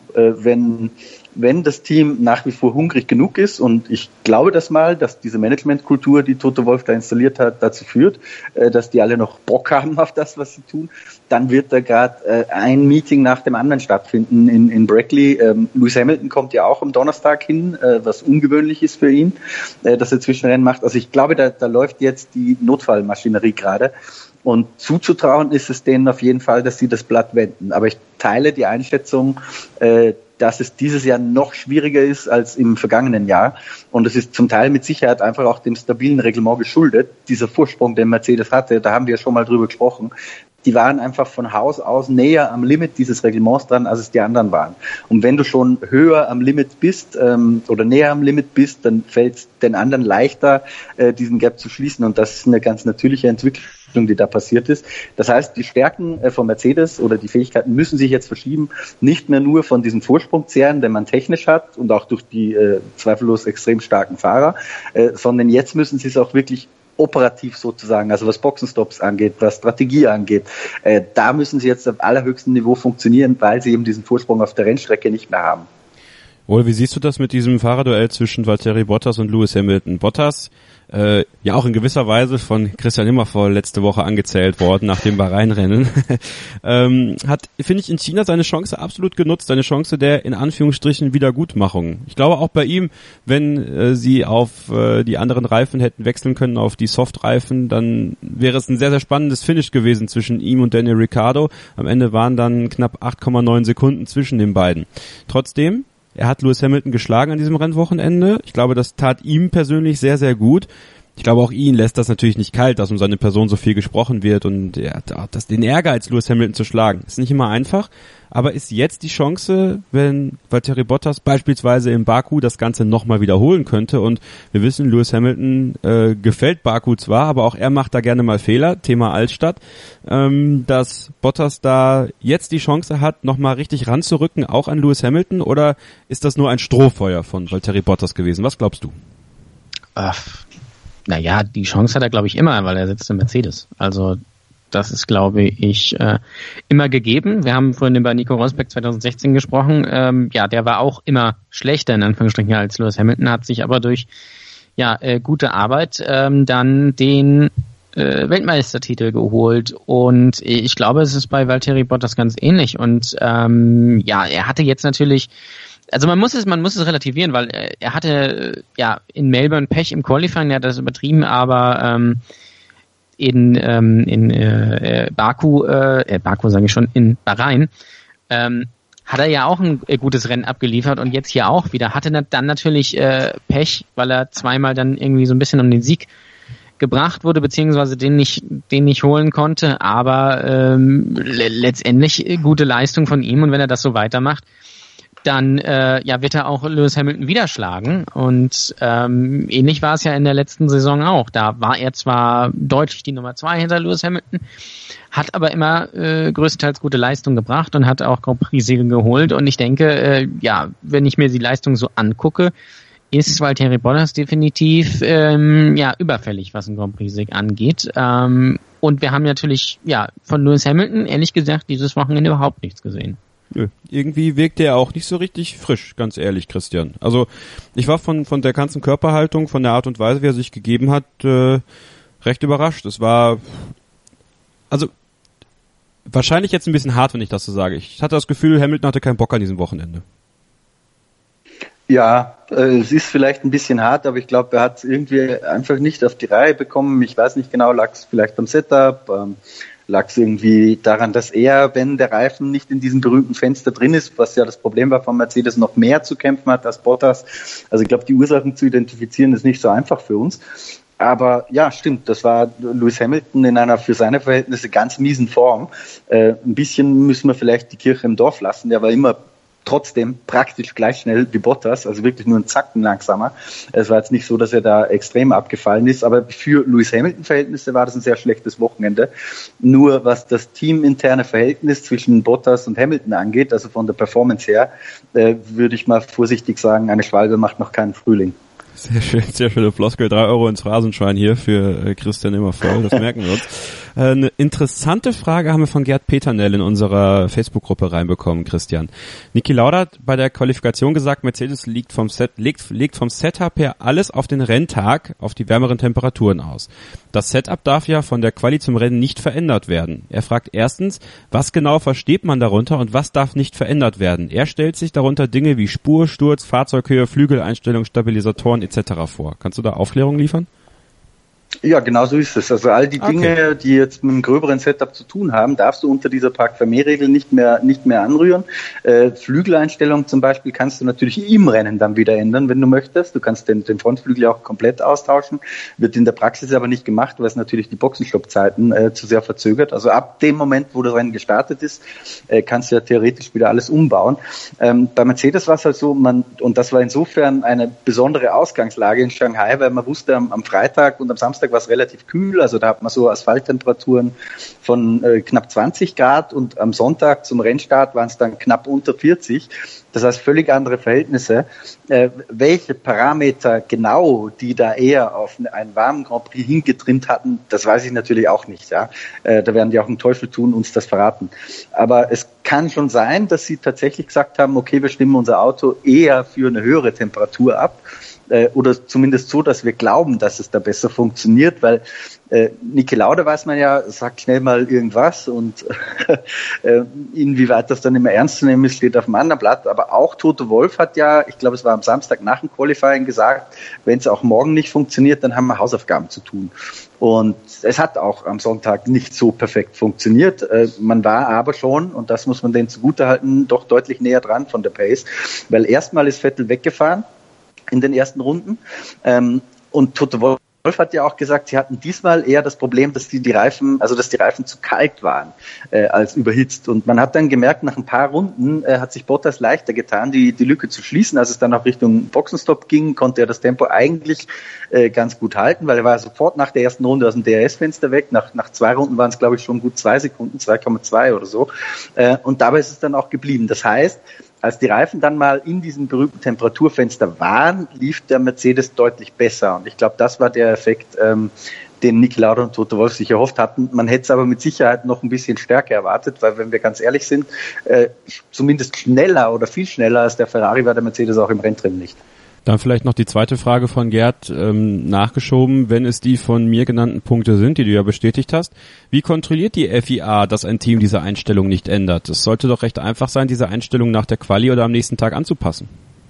wenn das Team nach wie vor hungrig genug ist und ich glaube das mal, dass diese Managementkultur, die Toto Wolff da installiert hat, dazu führt, dass die alle noch Bock haben auf das, was sie tun, dann wird da gerade ein Meeting nach dem anderen stattfinden in Brackley. Lewis Hamilton kommt ja auch am Donnerstag hin, was ungewöhnlich ist für ihn, dass er Zwischenrennen macht. Also ich glaube, da läuft jetzt die Notfallmaschinerie gerade. Und zuzutrauen ist es denen auf jeden Fall, dass sie das Blatt wenden. Aber ich teile die Einschätzung, dass es dieses Jahr noch schwieriger ist als im vergangenen Jahr. Und es ist zum Teil mit Sicherheit einfach auch dem stabilen Reglement geschuldet. Dieser Vorsprung, den Mercedes hatte, da haben wir schon mal drüber gesprochen, die waren einfach von Haus aus näher am Limit dieses Reglements dran, als es die anderen waren. Und wenn du schon höher am Limit bist oder näher am Limit bist, dann fällt es den anderen leichter, diesen Gap zu schließen. Und das ist eine ganz natürliche Entwicklung, die da passiert ist. Das heißt, die Stärken von Mercedes oder die Fähigkeiten müssen sich jetzt verschieben, nicht mehr nur von diesem Vorsprung zehren, den man technisch hat und auch durch die zweifellos extrem starken Fahrer, sondern jetzt müssen sie es auch wirklich operativ sozusagen, also was Boxenstops angeht, was Strategie angeht, da müssen sie jetzt auf allerhöchstem Niveau funktionieren, weil sie eben diesen Vorsprung auf der Rennstrecke nicht mehr haben. Ole, wie siehst du das mit diesem Fahrerduell zwischen Valtteri Bottas und Lewis Hamilton? Bottas, ja auch in gewisser Weise von Christian Immervoll letzte Woche angezählt worden nach dem Bahrain-Rennen, hat, finde ich, in China seine Chance absolut genutzt, seine Chance der, in Anführungsstrichen, Wiedergutmachung. Ich glaube auch bei ihm, wenn sie auf die anderen Reifen hätten wechseln können, auf die Soft-Reifen, dann wäre es ein sehr, sehr spannendes Finish gewesen zwischen ihm und Daniel Ricciardo. Am Ende waren dann knapp 8,9 Sekunden zwischen den beiden. Trotzdem, er hat Lewis Hamilton geschlagen an diesem Rennwochenende. Ich glaube, das tat ihm persönlich sehr, sehr gut. Ich glaube, auch ihn lässt das natürlich nicht kalt, dass um seine Person so viel gesprochen wird und er hat den Ehrgeiz, Lewis Hamilton zu schlagen. Ist nicht immer einfach, aber ist jetzt die Chance, wenn Valtteri Bottas beispielsweise in Baku das Ganze nochmal wiederholen könnte und wir wissen, Lewis Hamilton gefällt Baku zwar, aber auch er macht da gerne mal Fehler, Thema Altstadt, dass Bottas da jetzt die Chance hat, nochmal richtig ranzurücken, auch an Lewis Hamilton, oder ist das nur ein Strohfeuer von Valtteri Bottas gewesen? Was glaubst du? Naja, die Chance hat er, glaube ich, immer, weil er sitzt im Mercedes. Also das ist, glaube ich, immer gegeben. Wir haben vorhin über Nico Rosberg 2016 gesprochen. Ja, der war auch immer schlechter, in Anführungsstrichen, als Lewis Hamilton, hat sich aber durch gute Arbeit dann den Weltmeistertitel geholt. Und ich glaube, es ist bei Valtteri Bottas ganz ähnlich. Und er hatte jetzt natürlich... Also man muss es relativieren, weil er hatte in Melbourne Pech im Qualifying, er hat das übertrieben, aber in Baku sage ich schon, in Bahrain hat er ja auch ein gutes Rennen abgeliefert und jetzt hier auch wieder. Hatte dann natürlich Pech, weil er zweimal dann irgendwie so ein bisschen um den Sieg gebracht wurde, beziehungsweise den nicht holen konnte, aber letztendlich gute Leistung von ihm und wenn er das so weitermacht, dann wird er auch Lewis Hamilton wieder schlagen. Und ähnlich war es ja in der letzten Saison auch. Da war er zwar deutlich die Nummer 2 hinter Lewis Hamilton, hat aber immer größtenteils gute Leistung gebracht und hat auch Grand Prix-Siege geholt. Und ich denke, wenn ich mir die Leistung so angucke, ist Valtteri Bottas definitiv überfällig, was ein Grand Prix-Sieg angeht. Und wir haben natürlich von Lewis Hamilton, ehrlich gesagt, dieses Wochenende überhaupt nichts gesehen. Nö. Irgendwie wirkte er auch nicht so richtig frisch, ganz ehrlich, Christian. Also ich war von der ganzen Körperhaltung, von der Art und Weise, wie er sich gegeben hat, recht überrascht. Es war wahrscheinlich jetzt ein bisschen hart, wenn ich das so sage. Ich hatte das Gefühl, Hamilton hatte keinen Bock an diesem Wochenende. Ja, es ist vielleicht ein bisschen hart, aber ich glaube, er hat es irgendwie einfach nicht auf die Reihe bekommen. Ich weiß nicht genau, lag es vielleicht am Setup, lag es irgendwie daran, dass er, wenn der Reifen nicht in diesem berühmten Fenster drin ist, was ja das Problem war von Mercedes, noch mehr zu kämpfen hat als Bottas. Also ich glaube, die Ursachen zu identifizieren ist nicht so einfach für uns. Aber ja, stimmt, das war Lewis Hamilton in einer für seine Verhältnisse ganz miesen Form. Ein bisschen müssen wir vielleicht die Kirche im Dorf lassen. Der war immer trotzdem praktisch gleich schnell wie Bottas, also wirklich nur einen Zacken langsamer. Es war jetzt nicht so, dass er da extrem abgefallen ist, aber für Lewis Hamilton-Verhältnisse war das ein sehr schlechtes Wochenende. Nur was das teaminterne Verhältnis zwischen Bottas und Hamilton angeht, also von der Performance her, würde ich mal vorsichtig sagen, eine Schwalbe macht noch keinen Frühling. Sehr schöne Floskel, 3 Euro ins Phrasenschwein hier für Christian immer voll, das merken wir uns. Eine interessante Frage haben wir von Gerd Peternell in unserer Facebook-Gruppe reinbekommen, Christian. Niki Lauda hat bei der Qualifikation gesagt, Mercedes legt vom Setup her alles auf den Renntag, auf die wärmeren Temperaturen aus. Das Setup darf ja von der Quali zum Rennen nicht verändert werden. Er fragt erstens, was genau versteht man darunter und was darf nicht verändert werden? Er stellt sich darunter Dinge wie Spur, Sturz, Fahrzeughöhe, Flügeleinstellung, Stabilisatoren etc. vor. Kannst du da Aufklärung liefern? Ja, genau so ist es. Also all die Dinge, die jetzt mit einem gröberen Setup zu tun haben, darfst du unter dieser Park-Fermé-Regel nicht mehr anrühren. Flügeleinstellung zum Beispiel kannst du natürlich im Rennen dann wieder ändern, wenn du möchtest. Du kannst den Frontflügel auch komplett austauschen. Wird in der Praxis aber nicht gemacht, weil es natürlich die Boxenstoppzeiten zu sehr verzögert. Also ab dem Moment, wo das Rennen gestartet ist, kannst du ja theoretisch wieder alles umbauen. Bei Mercedes war es halt so, und das war insofern eine besondere Ausgangslage in Shanghai, weil man wusste, am Freitag und am Samstag war es relativ kühl, also da hat man so Asphalttemperaturen von knapp 20 Grad und am Sonntag zum Rennstart waren es dann knapp unter 40. Das heißt völlig andere Verhältnisse. Welche Parameter genau, die da eher auf einen warmen Grand Prix hingetrimmt hatten, das weiß ich natürlich auch nicht. Ja, da werden die auch einen Teufel tun, uns das verraten. Aber es kann schon sein, dass sie tatsächlich gesagt haben, okay, wir stimmen unser Auto eher für eine höhere Temperatur ab. Oder zumindest so, dass wir glauben, dass es da besser funktioniert, weil Niki Lauda weiß man ja, sagt schnell mal irgendwas und inwieweit das dann immer ernst zu nehmen ist, steht auf dem anderen Blatt. Aber auch Toto Wolff hat ja, ich glaube es war am Samstag nach dem Qualifying gesagt, wenn es auch morgen nicht funktioniert, dann haben wir Hausaufgaben zu tun. Und es hat auch am Sonntag nicht so perfekt funktioniert. Man war aber schon, und das muss man denen zugutehalten, doch deutlich näher dran von der Pace, weil erstmal ist Vettel weggefahren in den ersten Runden. Und Toto Wolff hat ja auch gesagt, sie hatten diesmal eher das Problem, dass die Reifen zu kalt waren als überhitzt. Und man hat dann gemerkt, nach ein paar Runden hat sich Bottas leichter getan, die Lücke zu schließen. Als es dann auch Richtung Boxenstopp ging, konnte er das Tempo eigentlich ganz gut halten, weil er war sofort nach der ersten Runde aus dem DRS-Fenster weg. Nach 2 Runden waren es, glaube ich, schon gut 2 Sekunden, 2,2 oder so. Und dabei ist es dann auch geblieben. Das heißt, als die Reifen dann mal in diesem berühmten Temperaturfenster waren, lief der Mercedes deutlich besser. Und ich glaube, das war der Effekt, den Niki Lauda und Toto Wolff sich erhofft hatten. Man hätte es aber mit Sicherheit noch ein bisschen stärker erwartet, weil wenn wir ganz ehrlich sind, zumindest schneller oder viel schneller als der Ferrari war der Mercedes auch im Renntraining nicht. Dann vielleicht noch die zweite Frage von Gerd nachgeschoben, wenn es die von mir genannten Punkte sind, die du ja bestätigt hast. Wie kontrolliert die FIA, dass ein Team diese Einstellung nicht ändert? Es sollte doch recht einfach sein, diese Einstellung nach der Quali oder am nächsten Tag anzupassen.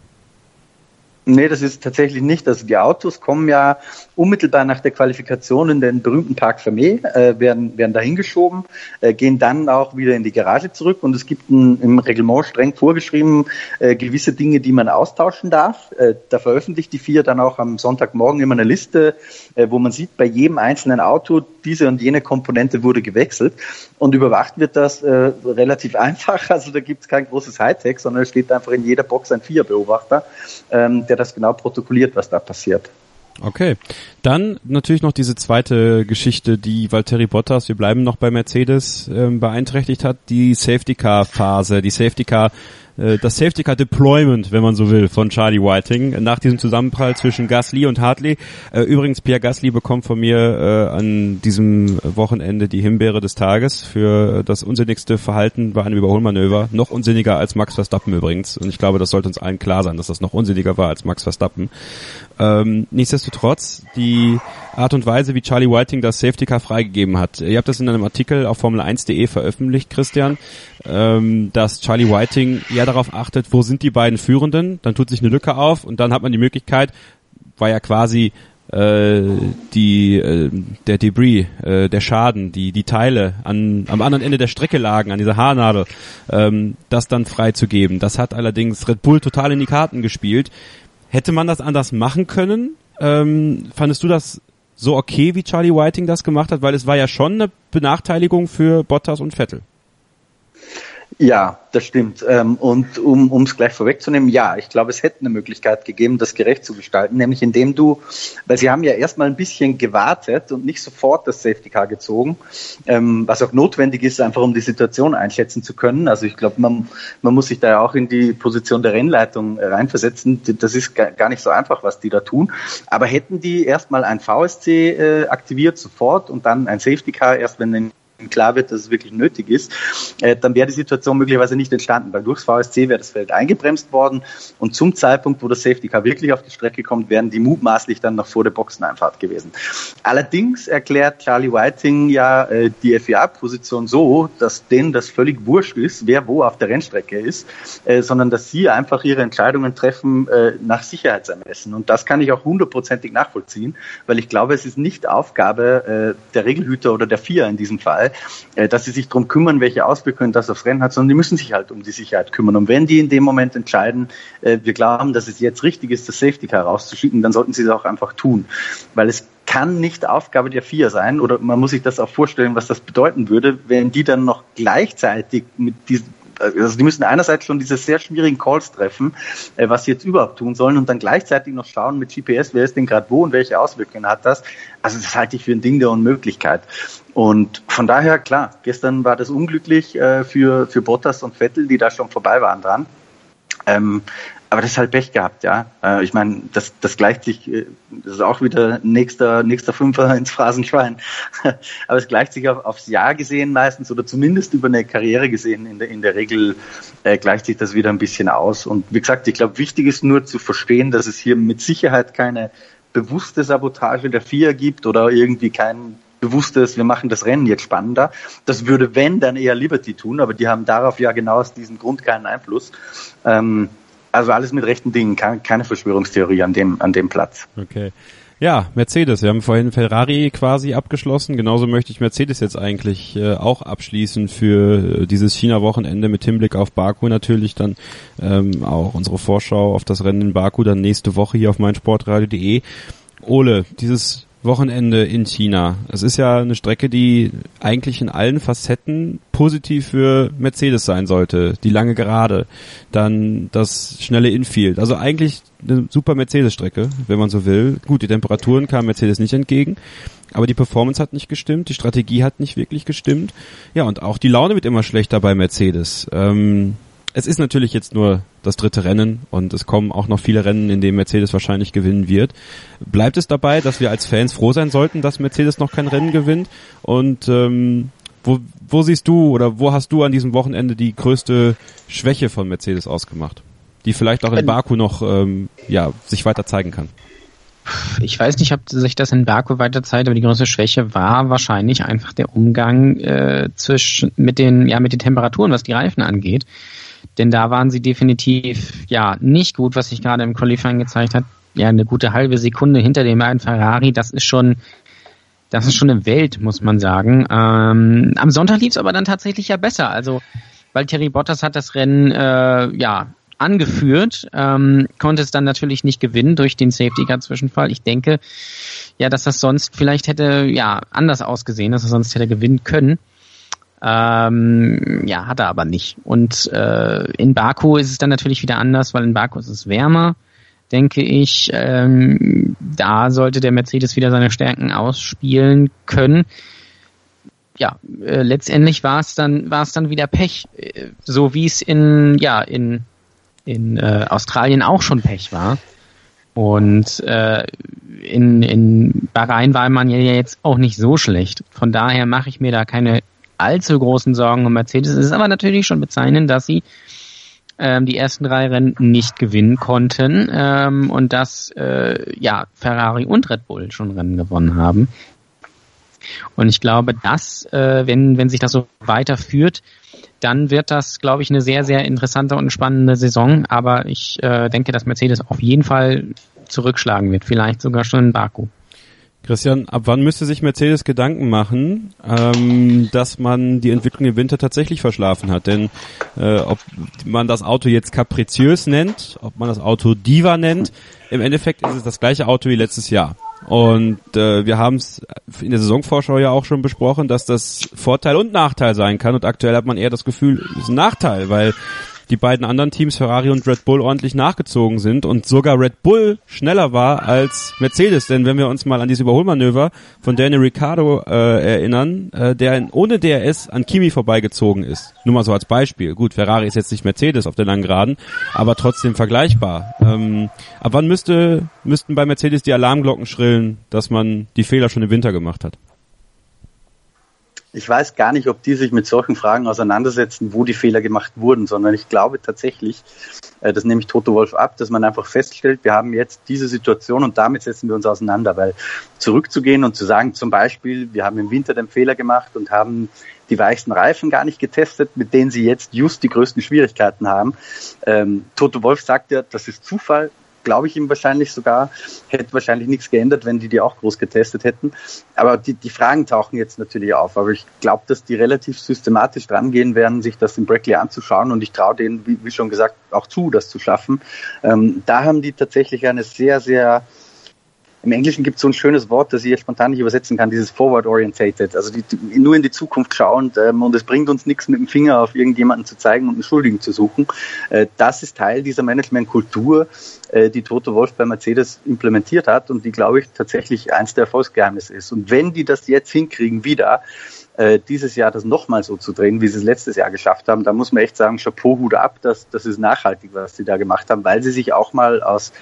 Nee, das ist tatsächlich nicht. Also die Autos kommen ja unmittelbar nach der Qualifikation in den berühmten Parc Fermé, werden dahin geschoben, gehen dann auch wieder in die Garage zurück und es gibt im Reglement streng vorgeschrieben gewisse Dinge, die man austauschen darf. Da veröffentlicht die FIA dann auch am Sonntagmorgen immer eine Liste, wo man sieht, bei jedem einzelnen Auto diese und jene Komponente wurde gewechselt. Und überwacht wird das relativ einfach. Also da gibt es kein großes Hightech, sondern es steht einfach in jeder Box ein FIA-Beobachter, der das genau protokolliert, was da passiert. Okay, dann natürlich noch diese zweite Geschichte, die Valtteri Bottas, wir bleiben noch bei Mercedes, beeinträchtigt hat, die Safety-Car-Phase, das Safety-Car-Deployment, wenn man so will, von Charlie Whiting nach diesem Zusammenprall zwischen Gasly und Hartley. Übrigens, Pierre Gasly bekommt von mir an diesem Wochenende die Himbeere des Tages für das unsinnigste Verhalten bei einem Überholmanöver. Noch unsinniger als Max Verstappen übrigens. Und ich glaube, das sollte uns allen klar sein, dass das noch unsinniger war als Max Verstappen. Nichtsdestotrotz, die Art und Weise, wie Charlie Whiting das Safety-Car freigegeben hat. Ihr habt das in einem Artikel auf Formel1.de veröffentlicht, Christian, dass Charlie Whiting ja darauf achtet, wo sind die beiden Führenden, dann tut sich eine Lücke auf und dann hat man die Möglichkeit, war ja quasi der Debris, der Schaden, die Teile am anderen Ende der Strecke lagen, an dieser Haarnadel, das dann freizugeben. Das hat allerdings Red Bull total in die Karten gespielt. Hätte man das anders machen können? Fandest du das so okay, wie Charlie Whiting das gemacht hat? Weil es war ja schon eine Benachteiligung für Bottas und Vettel. Ja, das stimmt. Und um es gleich vorwegzunehmen, ja, ich glaube, es hätte eine Möglichkeit gegeben, das gerecht zu gestalten, nämlich indem weil sie haben ja erstmal ein bisschen gewartet und nicht sofort das Safety Car gezogen, was auch notwendig ist, einfach um die Situation einschätzen zu können. Also ich glaube, man muss sich da ja auch in die Position der Rennleitung reinversetzen. Das ist gar nicht so einfach, was die da tun. Aber hätten die erstmal ein VSC aktiviert sofort und dann ein Safety Car erst, wenn klar wird, dass es wirklich nötig ist, dann wäre die Situation möglicherweise nicht entstanden, weil durchs VSC wäre das Feld eingebremst worden und zum Zeitpunkt, wo das Safety Car wirklich auf die Strecke kommt, wären die mutmaßlich dann noch vor der Boxeneinfahrt gewesen. Allerdings erklärt Charlie Whiting ja die FIA-Position so, dass denen das völlig wurscht ist, wer wo auf der Rennstrecke ist, sondern dass sie einfach ihre Entscheidungen treffen nach Sicherheitsermessen. Und das kann ich auch 100%ig nachvollziehen, weil ich glaube, es ist nicht Aufgabe der Regelhüter oder der FIA in diesem Fall, dass sie sich darum kümmern, welche Auswirkungen das aufs Rennen hat, sondern die müssen sich halt um die Sicherheit kümmern. Und wenn die in dem Moment entscheiden, wir glauben, dass es jetzt richtig ist, das Safety Car rauszuschicken, dann sollten sie es auch einfach tun. Weil es kann nicht Aufgabe der FIA sein, oder man muss sich das auch vorstellen, was das bedeuten würde, wenn die dann noch gleichzeitig mit diesen, also die müssen einerseits schon diese sehr schwierigen Calls treffen, was sie jetzt überhaupt tun sollen und dann gleichzeitig noch schauen mit GPS, wer ist denn gerade wo und welche Auswirkungen hat das. Also das halte ich für ein Ding der Unmöglichkeit. Und von daher, klar, gestern war das unglücklich für Bottas und Vettel, die da schon vorbei waren dran. Aber das ist halt Pech gehabt, ja. Ich meine, das gleicht sich, das ist auch wieder nächster Fünfer ins Phrasenschwein. Aber es gleicht sich aufs Jahr gesehen meistens oder zumindest über eine Karriere gesehen. In der Regel gleicht sich das wieder ein bisschen aus. Und wie gesagt, ich glaube, wichtig ist nur zu verstehen, dass es hier mit Sicherheit keine bewusste Sabotage der FIA gibt oder irgendwie kein bewusstes, wir machen das Rennen jetzt spannender. Das würde, wenn, dann eher Liberty tun, aber die haben darauf ja genau aus diesem Grund keinen Einfluss. Also alles mit rechten Dingen, keine Verschwörungstheorie an dem Platz. Okay. Ja, Mercedes. Wir haben vorhin Ferrari quasi abgeschlossen. Genauso möchte ich Mercedes jetzt eigentlich auch abschließen für dieses China-Wochenende mit Hinblick auf Baku natürlich. Dann auch unsere Vorschau auf das Rennen in Baku dann nächste Woche hier auf meinsportradio.de. Ole, dieses Wochenende in China. Es ist ja eine Strecke, die eigentlich in allen Facetten positiv für Mercedes sein sollte. Die lange Gerade, dann das schnelle Infield. Also eigentlich eine super Mercedes-Strecke, wenn man so will. Gut, die Temperaturen kamen Mercedes nicht entgegen, aber die Performance hat nicht gestimmt, die Strategie hat nicht wirklich gestimmt. Ja, und auch die Laune wird immer schlechter bei Mercedes. Es ist natürlich jetzt nur das dritte Rennen und es kommen auch noch viele Rennen, in denen Mercedes wahrscheinlich gewinnen wird. Bleibt es dabei, dass wir als Fans froh sein sollten, dass Mercedes noch kein Rennen gewinnt? Und wo siehst du oder wo hast du an diesem Wochenende die größte Schwäche von Mercedes ausgemacht, die vielleicht auch in Baku noch sich weiter zeigen kann? Ich weiß nicht, ob sich das in Baku weiter zeigt, aber die größte Schwäche war wahrscheinlich einfach der Umgang mit den Temperaturen, was die Reifen angeht. Denn da waren sie definitiv nicht gut, was sich gerade im Qualifying gezeigt hat. Ja, eine gute halbe Sekunde hinter dem einen Ferrari, das ist schon eine Welt, muss man sagen. Am Sonntag lief es aber dann tatsächlich ja besser. Also Valtteri Bottas hat das Rennen angeführt, konnte es dann natürlich nicht gewinnen durch den Safety-Car-Zwischenfall. Ich denke, ja, dass das sonst vielleicht hätte, anders ausgesehen, dass er sonst hätte gewinnen können. Hat er aber nicht. Und in Baku ist es dann natürlich wieder anders, weil in Baku ist es wärmer, denke ich. Da sollte der Mercedes wieder seine Stärken ausspielen können. Ja, letztendlich war es dann wieder Pech, so wie es in Australien auch schon Pech war. Und in Bahrain war man ja jetzt auch nicht so schlecht. Von daher mache ich mir da keine allzu großen Sorgen um Mercedes. Es ist aber natürlich schon bezeichnend, dass sie die ersten 3 Rennen nicht gewinnen konnten und dass Ferrari und Red Bull schon Rennen gewonnen haben. Und ich glaube, dass, wenn sich das so weiterführt, dann wird das, glaube ich, eine sehr, sehr interessante und spannende Saison. Aber ich denke, dass Mercedes auf jeden Fall zurückschlagen wird. Vielleicht sogar schon in Baku. Christian, ab wann müsste sich Mercedes Gedanken machen, dass man die Entwicklung im Winter tatsächlich verschlafen hat? Denn ob man das Auto jetzt kapriziös nennt, ob man das Auto Diva nennt, im Endeffekt ist es das gleiche Auto wie letztes Jahr. Und wir haben es in der Saisonvorschau ja auch schon besprochen, dass das Vorteil und Nachteil sein kann. Und aktuell hat man eher das Gefühl, es ist ein Nachteil, weil die beiden anderen Teams, Ferrari und Red Bull, ordentlich nachgezogen sind und sogar Red Bull schneller war als Mercedes. Denn wenn wir uns mal an dieses Überholmanöver von Daniel Ricciardo erinnern, der ohne DRS an Kimi vorbeigezogen ist. Nur mal so als Beispiel. Gut, Ferrari ist jetzt nicht Mercedes auf der langen Geraden, aber trotzdem vergleichbar. Ab wann müssten bei Mercedes die Alarmglocken schrillen, dass man die Fehler schon im Winter gemacht hat? Ich weiß gar nicht, ob die sich mit solchen Fragen auseinandersetzen, wo die Fehler gemacht wurden, sondern ich glaube tatsächlich, das nehme ich Toto Wolff ab, dass man einfach feststellt, wir haben jetzt diese Situation und damit setzen wir uns auseinander, weil zurückzugehen und zu sagen, zum Beispiel, wir haben im Winter den Fehler gemacht und haben die weichsten Reifen gar nicht getestet, mit denen sie jetzt just die größten Schwierigkeiten haben. Toto Wolff sagt ja, das ist Zufall. Glaube ich ihm wahrscheinlich sogar, hätte wahrscheinlich nichts geändert, wenn die auch groß getestet hätten. Aber die Fragen tauchen jetzt natürlich auf. Aber ich glaube, dass die relativ systematisch dran gehen werden, sich das in Brackley anzuschauen. Und ich traue denen, wie schon gesagt, auch zu, das zu schaffen. Da haben die tatsächlich eine sehr, sehr... Im Englischen gibt es so ein schönes Wort, das ich jetzt spontan nicht übersetzen kann, dieses forward-orientated, also nur in die Zukunft schauend, und es bringt uns nichts, mit dem Finger auf irgendjemanden zu zeigen und einen Schuldigen zu suchen. Das ist Teil dieser Managementkultur, die Toto Wolff bei Mercedes implementiert hat und die, glaube ich, tatsächlich eins der Erfolgsgeheimnisse ist. Und wenn die das jetzt hinkriegen, wieder dieses Jahr das nochmal so zu drehen, wie sie es letztes Jahr geschafft haben, da muss man echt sagen, Chapeau, Hut ab, das ist nachhaltig, was sie da gemacht haben, weil sie sich auch mal aus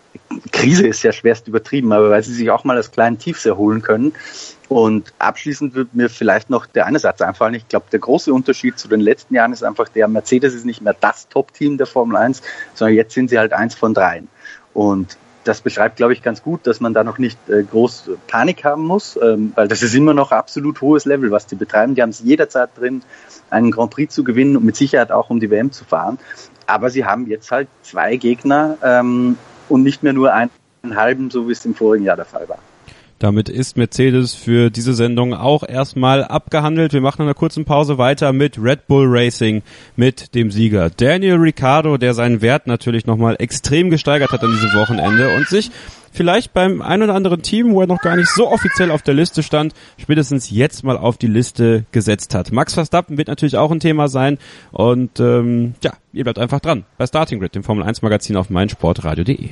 Krise ist ja schwerst übertrieben, aber weil sie sich auch mal aus kleinen Tiefs erholen können. Und abschließend wird mir vielleicht noch der eine Satz einfallen. Ich glaube, der große Unterschied zu den letzten Jahren ist einfach der, Mercedes ist nicht mehr das Top-Team der Formel 1, sondern jetzt sind sie halt 1 von 3. Und das beschreibt, glaube ich, ganz gut, dass man da noch nicht groß Panik haben muss, weil das ist immer noch absolut hohes Level, was die betreiben. Die haben es jederzeit drin, einen Grand Prix zu gewinnen und mit Sicherheit auch um die WM zu fahren. Aber sie haben jetzt halt 2 Gegner, und nicht mehr nur einen halben, so wie es im vorigen Jahr der Fall war. Damit ist Mercedes für diese Sendung auch erstmal abgehandelt. Wir machen in einer kurzen Pause weiter mit Red Bull Racing, mit dem Sieger Daniel Ricciardo, der seinen Wert natürlich nochmal extrem gesteigert hat an diesem Wochenende und sich vielleicht beim ein oder anderen Team, wo er noch gar nicht so offiziell auf der Liste stand, spätestens jetzt mal auf die Liste gesetzt hat. Max Verstappen wird natürlich auch ein Thema sein und ihr bleibt einfach dran bei Starting Grid, dem Formel 1 Magazin auf meinsportradio.de.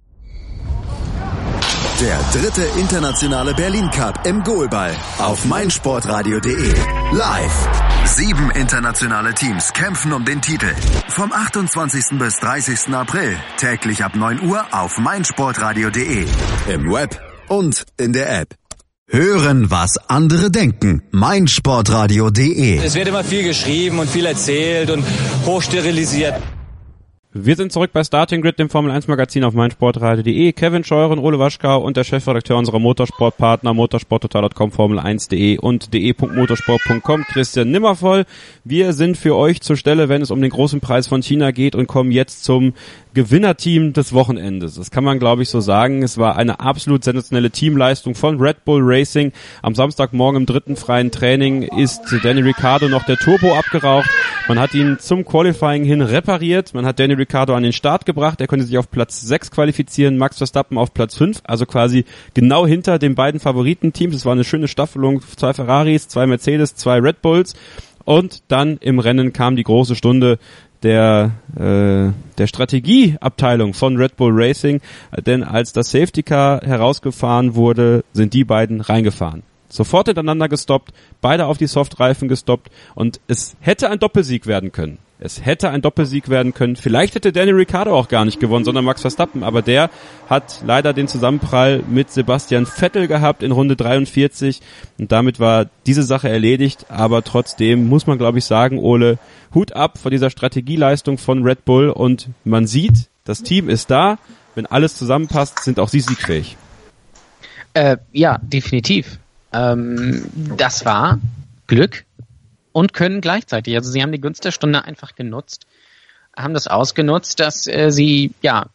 Der 3. internationale Berlin Cup im Goalball auf meinsportradio.de. Live. 7 internationale Teams kämpfen um den Titel. Vom 28. bis 30. April. Täglich ab 9 Uhr auf meinsportradio.de. Im Web und in der App. Hören, was andere denken. meinsportradio.de. Es wird immer viel geschrieben und viel erzählt und hochsterilisiert. Wir sind zurück bei Starting Grid, dem Formel 1 Magazin auf meinsportradio.de. Kevin Scheuren, Ole Waschkau und der Chefredakteur unserer Motorsportpartner motorsporttotal.com, Formel1.de und de.motorsport.com, Christian Nimmervoll. Wir sind für euch zur Stelle, wenn es um den großen Preis von China geht und kommen jetzt zum Gewinnerteam des Wochenendes. Das kann man, glaube ich, so sagen. Es war eine absolut sensationelle Teamleistung von Red Bull Racing. Am Samstagmorgen im 3. freien Training ist Daniel Ricciardo noch der Turbo abgeraucht. Man hat ihn zum Qualifying hin repariert, man hat Daniel Ricciardo an den Start gebracht, er konnte sich auf Platz 6 qualifizieren, Max Verstappen auf Platz 5, also quasi genau hinter den beiden Favoritenteams. Es war eine schöne Staffelung, 2 Ferraris, 2 Mercedes, 2 Red Bulls, und dann im Rennen kam die große Stunde der Strategieabteilung von Red Bull Racing, denn als das Safety Car herausgefahren wurde, sind die beiden reingefahren. Sofort hintereinander gestoppt, beide auf die Softreifen gestoppt, und es hätte ein Doppelsieg werden können. Vielleicht hätte Daniel Ricciardo auch gar nicht gewonnen, sondern Max Verstappen, aber der hat leider den Zusammenprall mit Sebastian Vettel gehabt in Runde 43 und damit war diese Sache erledigt, aber trotzdem muss man, glaube ich, sagen, Ole, Hut ab vor dieser Strategieleistung von Red Bull, und man sieht, das Team ist da, wenn alles zusammenpasst, sind auch sie siegfähig. Ja, definitiv. Das war Glück und Können gleichzeitig. Also sie haben die Gunst der Stunde einfach genutzt, haben das ausgenutzt, dass sie,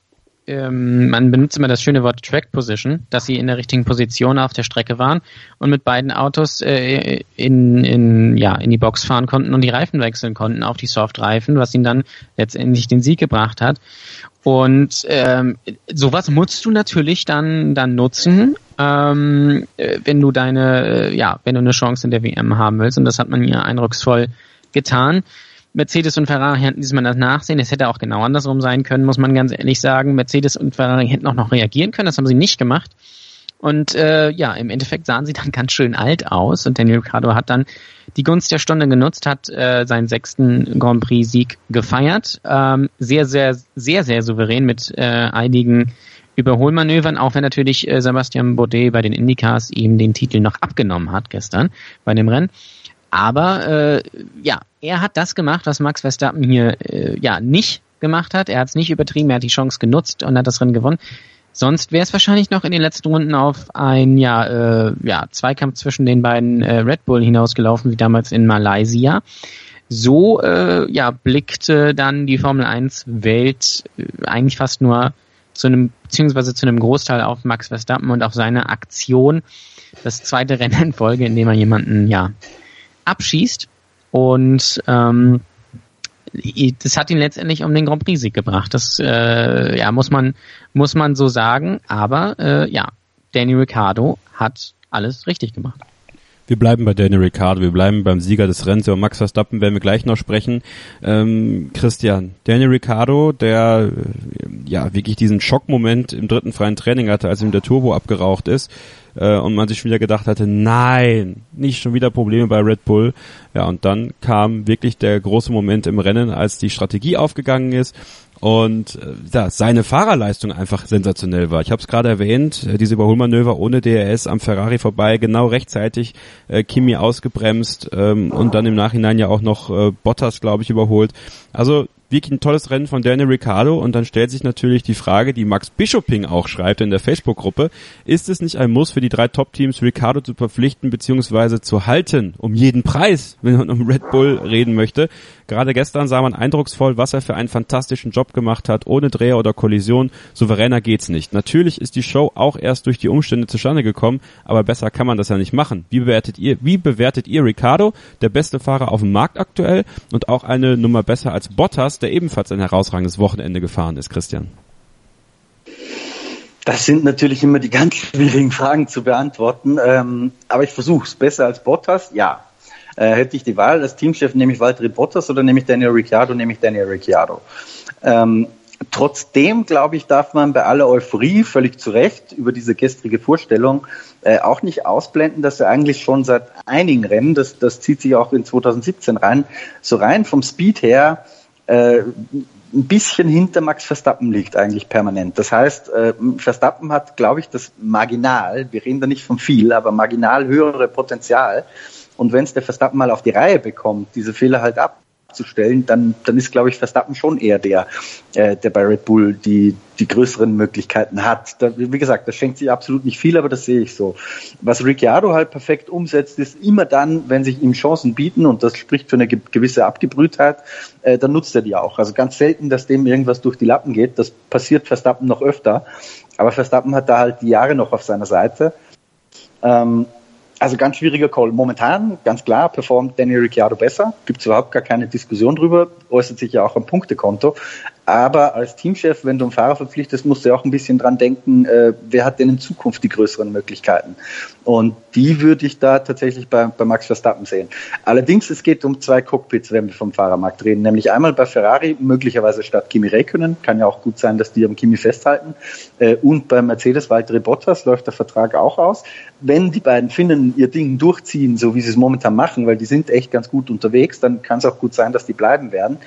man benutzt immer das schöne Wort Track Position, dass sie in der richtigen Position auf der Strecke waren und mit beiden Autos in die Box fahren konnten und die Reifen wechseln konnten auf die Softreifen, was ihnen dann letztendlich den Sieg gebracht hat. Und sowas musst du natürlich dann nutzen, wenn du wenn du eine Chance in der WM haben willst. Und das hat man hier eindrucksvoll getan. Mercedes und Ferrari hätten diesmal das Nachsehen. Es hätte auch genau andersrum sein können, muss man ganz ehrlich sagen. Mercedes und Ferrari hätten auch noch reagieren können. Das haben sie nicht gemacht. Und im Endeffekt sahen sie dann ganz schön alt aus. Und Daniel Ricciardo hat dann die Gunst der Stunde genutzt, hat seinen 6. Grand Prix-Sieg gefeiert. Sehr, sehr, sehr, sehr souverän mit einigen Überholmanövern, auch wenn natürlich Sebastian Bourdais bei den IndyCars ihm den Titel noch abgenommen hat gestern bei dem Rennen. Aber er hat das gemacht, was Max Verstappen hier nicht gemacht hat. Er hat es nicht übertrieben, er hat die Chance genutzt und hat das Rennen gewonnen. Sonst wäre es wahrscheinlich noch in den letzten Runden auf ein Zweikampf zwischen den beiden Red Bull hinausgelaufen, wie damals in Malaysia. So blickte dann die Formel 1 Welt eigentlich fast nur zu einem Großteil auf Max Verstappen und auf seine Aktion, das zweite Rennen in Folge, in dem er jemanden abschießt, und das hat ihn letztendlich um den Grand Prix-Sieg gebracht. Das muss man so sagen, aber Daniel Ricciardo hat alles richtig gemacht. Wir bleiben bei Daniel Ricciardo, wir bleiben beim Sieger des Rennens. Über Max Verstappen werden wir gleich noch sprechen. Christian, Daniel Ricciardo, der wirklich diesen Schockmoment im dritten freien Training hatte, als ihm der Turbo abgeraucht ist, und man sich schon wieder gedacht hatte, nein, nicht schon wieder Probleme bei Red Bull. Ja, und dann kam wirklich der große Moment im Rennen, als die Strategie aufgegangen ist und seine Fahrerleistung einfach sensationell war. Ich habe es gerade erwähnt, diese Überholmanöver ohne DRS am Ferrari vorbei, genau rechtzeitig Kimi ausgebremst und dann im Nachhinein ja auch noch Bottas, glaube ich, überholt. Also wirklich ein tolles Rennen von Daniel Ricciardo, und dann stellt sich natürlich die Frage, die Max Bischoping auch schreibt in der Facebook-Gruppe, ist es nicht ein Muss für die 3 Top-Teams, Ricciardo zu verpflichten bzw. zu halten, um jeden Preis, wenn man um Red Bull reden möchte? Gerade gestern sah man eindrucksvoll, was er für einen fantastischen Job gemacht hat, ohne Dreher oder Kollision. Souveräner geht's nicht. Natürlich ist die Show auch erst durch die Umstände zustande gekommen, aber besser kann man das ja nicht machen. Wie bewertet ihr Ricciardo, der beste Fahrer auf dem Markt aktuell und auch eine Nummer besser als Bottas, der ebenfalls ein herausragendes Wochenende gefahren ist, Christian? Das sind natürlich immer die ganz schwierigen Fragen zu beantworten, aber ich versuche es. Besser als Bottas? Ja. Hätte ich die Wahl als Teamchef, nehme ich Valtteri Bottas oder nehme ich Daniel Ricciardo, nehme ich Daniel Ricciardo. Trotzdem, glaube ich, darf man bei aller Euphorie, völlig zu Recht, über diese gestrige Vorstellung auch nicht ausblenden, dass er eigentlich schon seit einigen Rennen, das zieht sich auch in 2017 rein, so rein vom Speed her ein bisschen hinter Max Verstappen liegt eigentlich permanent. Das heißt, Verstappen hat, glaube ich, das marginal, wir reden da nicht von viel, aber marginal höhere Potenzial. Und wenn es der Verstappen mal auf die Reihe bekommt, diese Fehler halt abzustellen, dann ist, glaube ich, Verstappen schon eher der bei Red Bull die größeren Möglichkeiten hat. Wie gesagt, das schenkt sich absolut nicht viel, aber das sehe ich so. Was Ricciardo halt perfekt umsetzt, ist immer dann, wenn sich ihm Chancen bieten, und das spricht für eine gewisse Abgebrühtheit, dann nutzt er die auch. Also ganz selten, dass dem irgendwas durch die Lappen geht. Das passiert Verstappen noch öfter. Aber Verstappen hat da halt die Jahre noch auf seiner Seite. Also ganz schwieriger Call. Momentan, ganz klar, performt Daniel Ricciardo besser. Gibt es überhaupt gar keine Diskussion drüber. Äußert sich ja auch am Punktekonto. Aber als Teamchef, wenn du einen Fahrer verpflichtest, musst du ja auch ein bisschen dran denken, wer hat denn in Zukunft die größeren Möglichkeiten? Und die würde ich da tatsächlich bei Max Verstappen sehen. Allerdings, es geht um 2 Cockpits, wenn wir vom Fahrermarkt reden. Nämlich einmal bei Ferrari, möglicherweise statt Kimi Räikkönen. Kann ja auch gut sein, dass die am Kimi festhalten. Und bei Mercedes, Valtteri Bottas, läuft der Vertrag auch aus. Wenn die beiden Finnen ihr Ding durchziehen, so wie sie es momentan machen, weil die sind echt ganz gut unterwegs, dann kann es auch gut sein, dass die bleiben werden.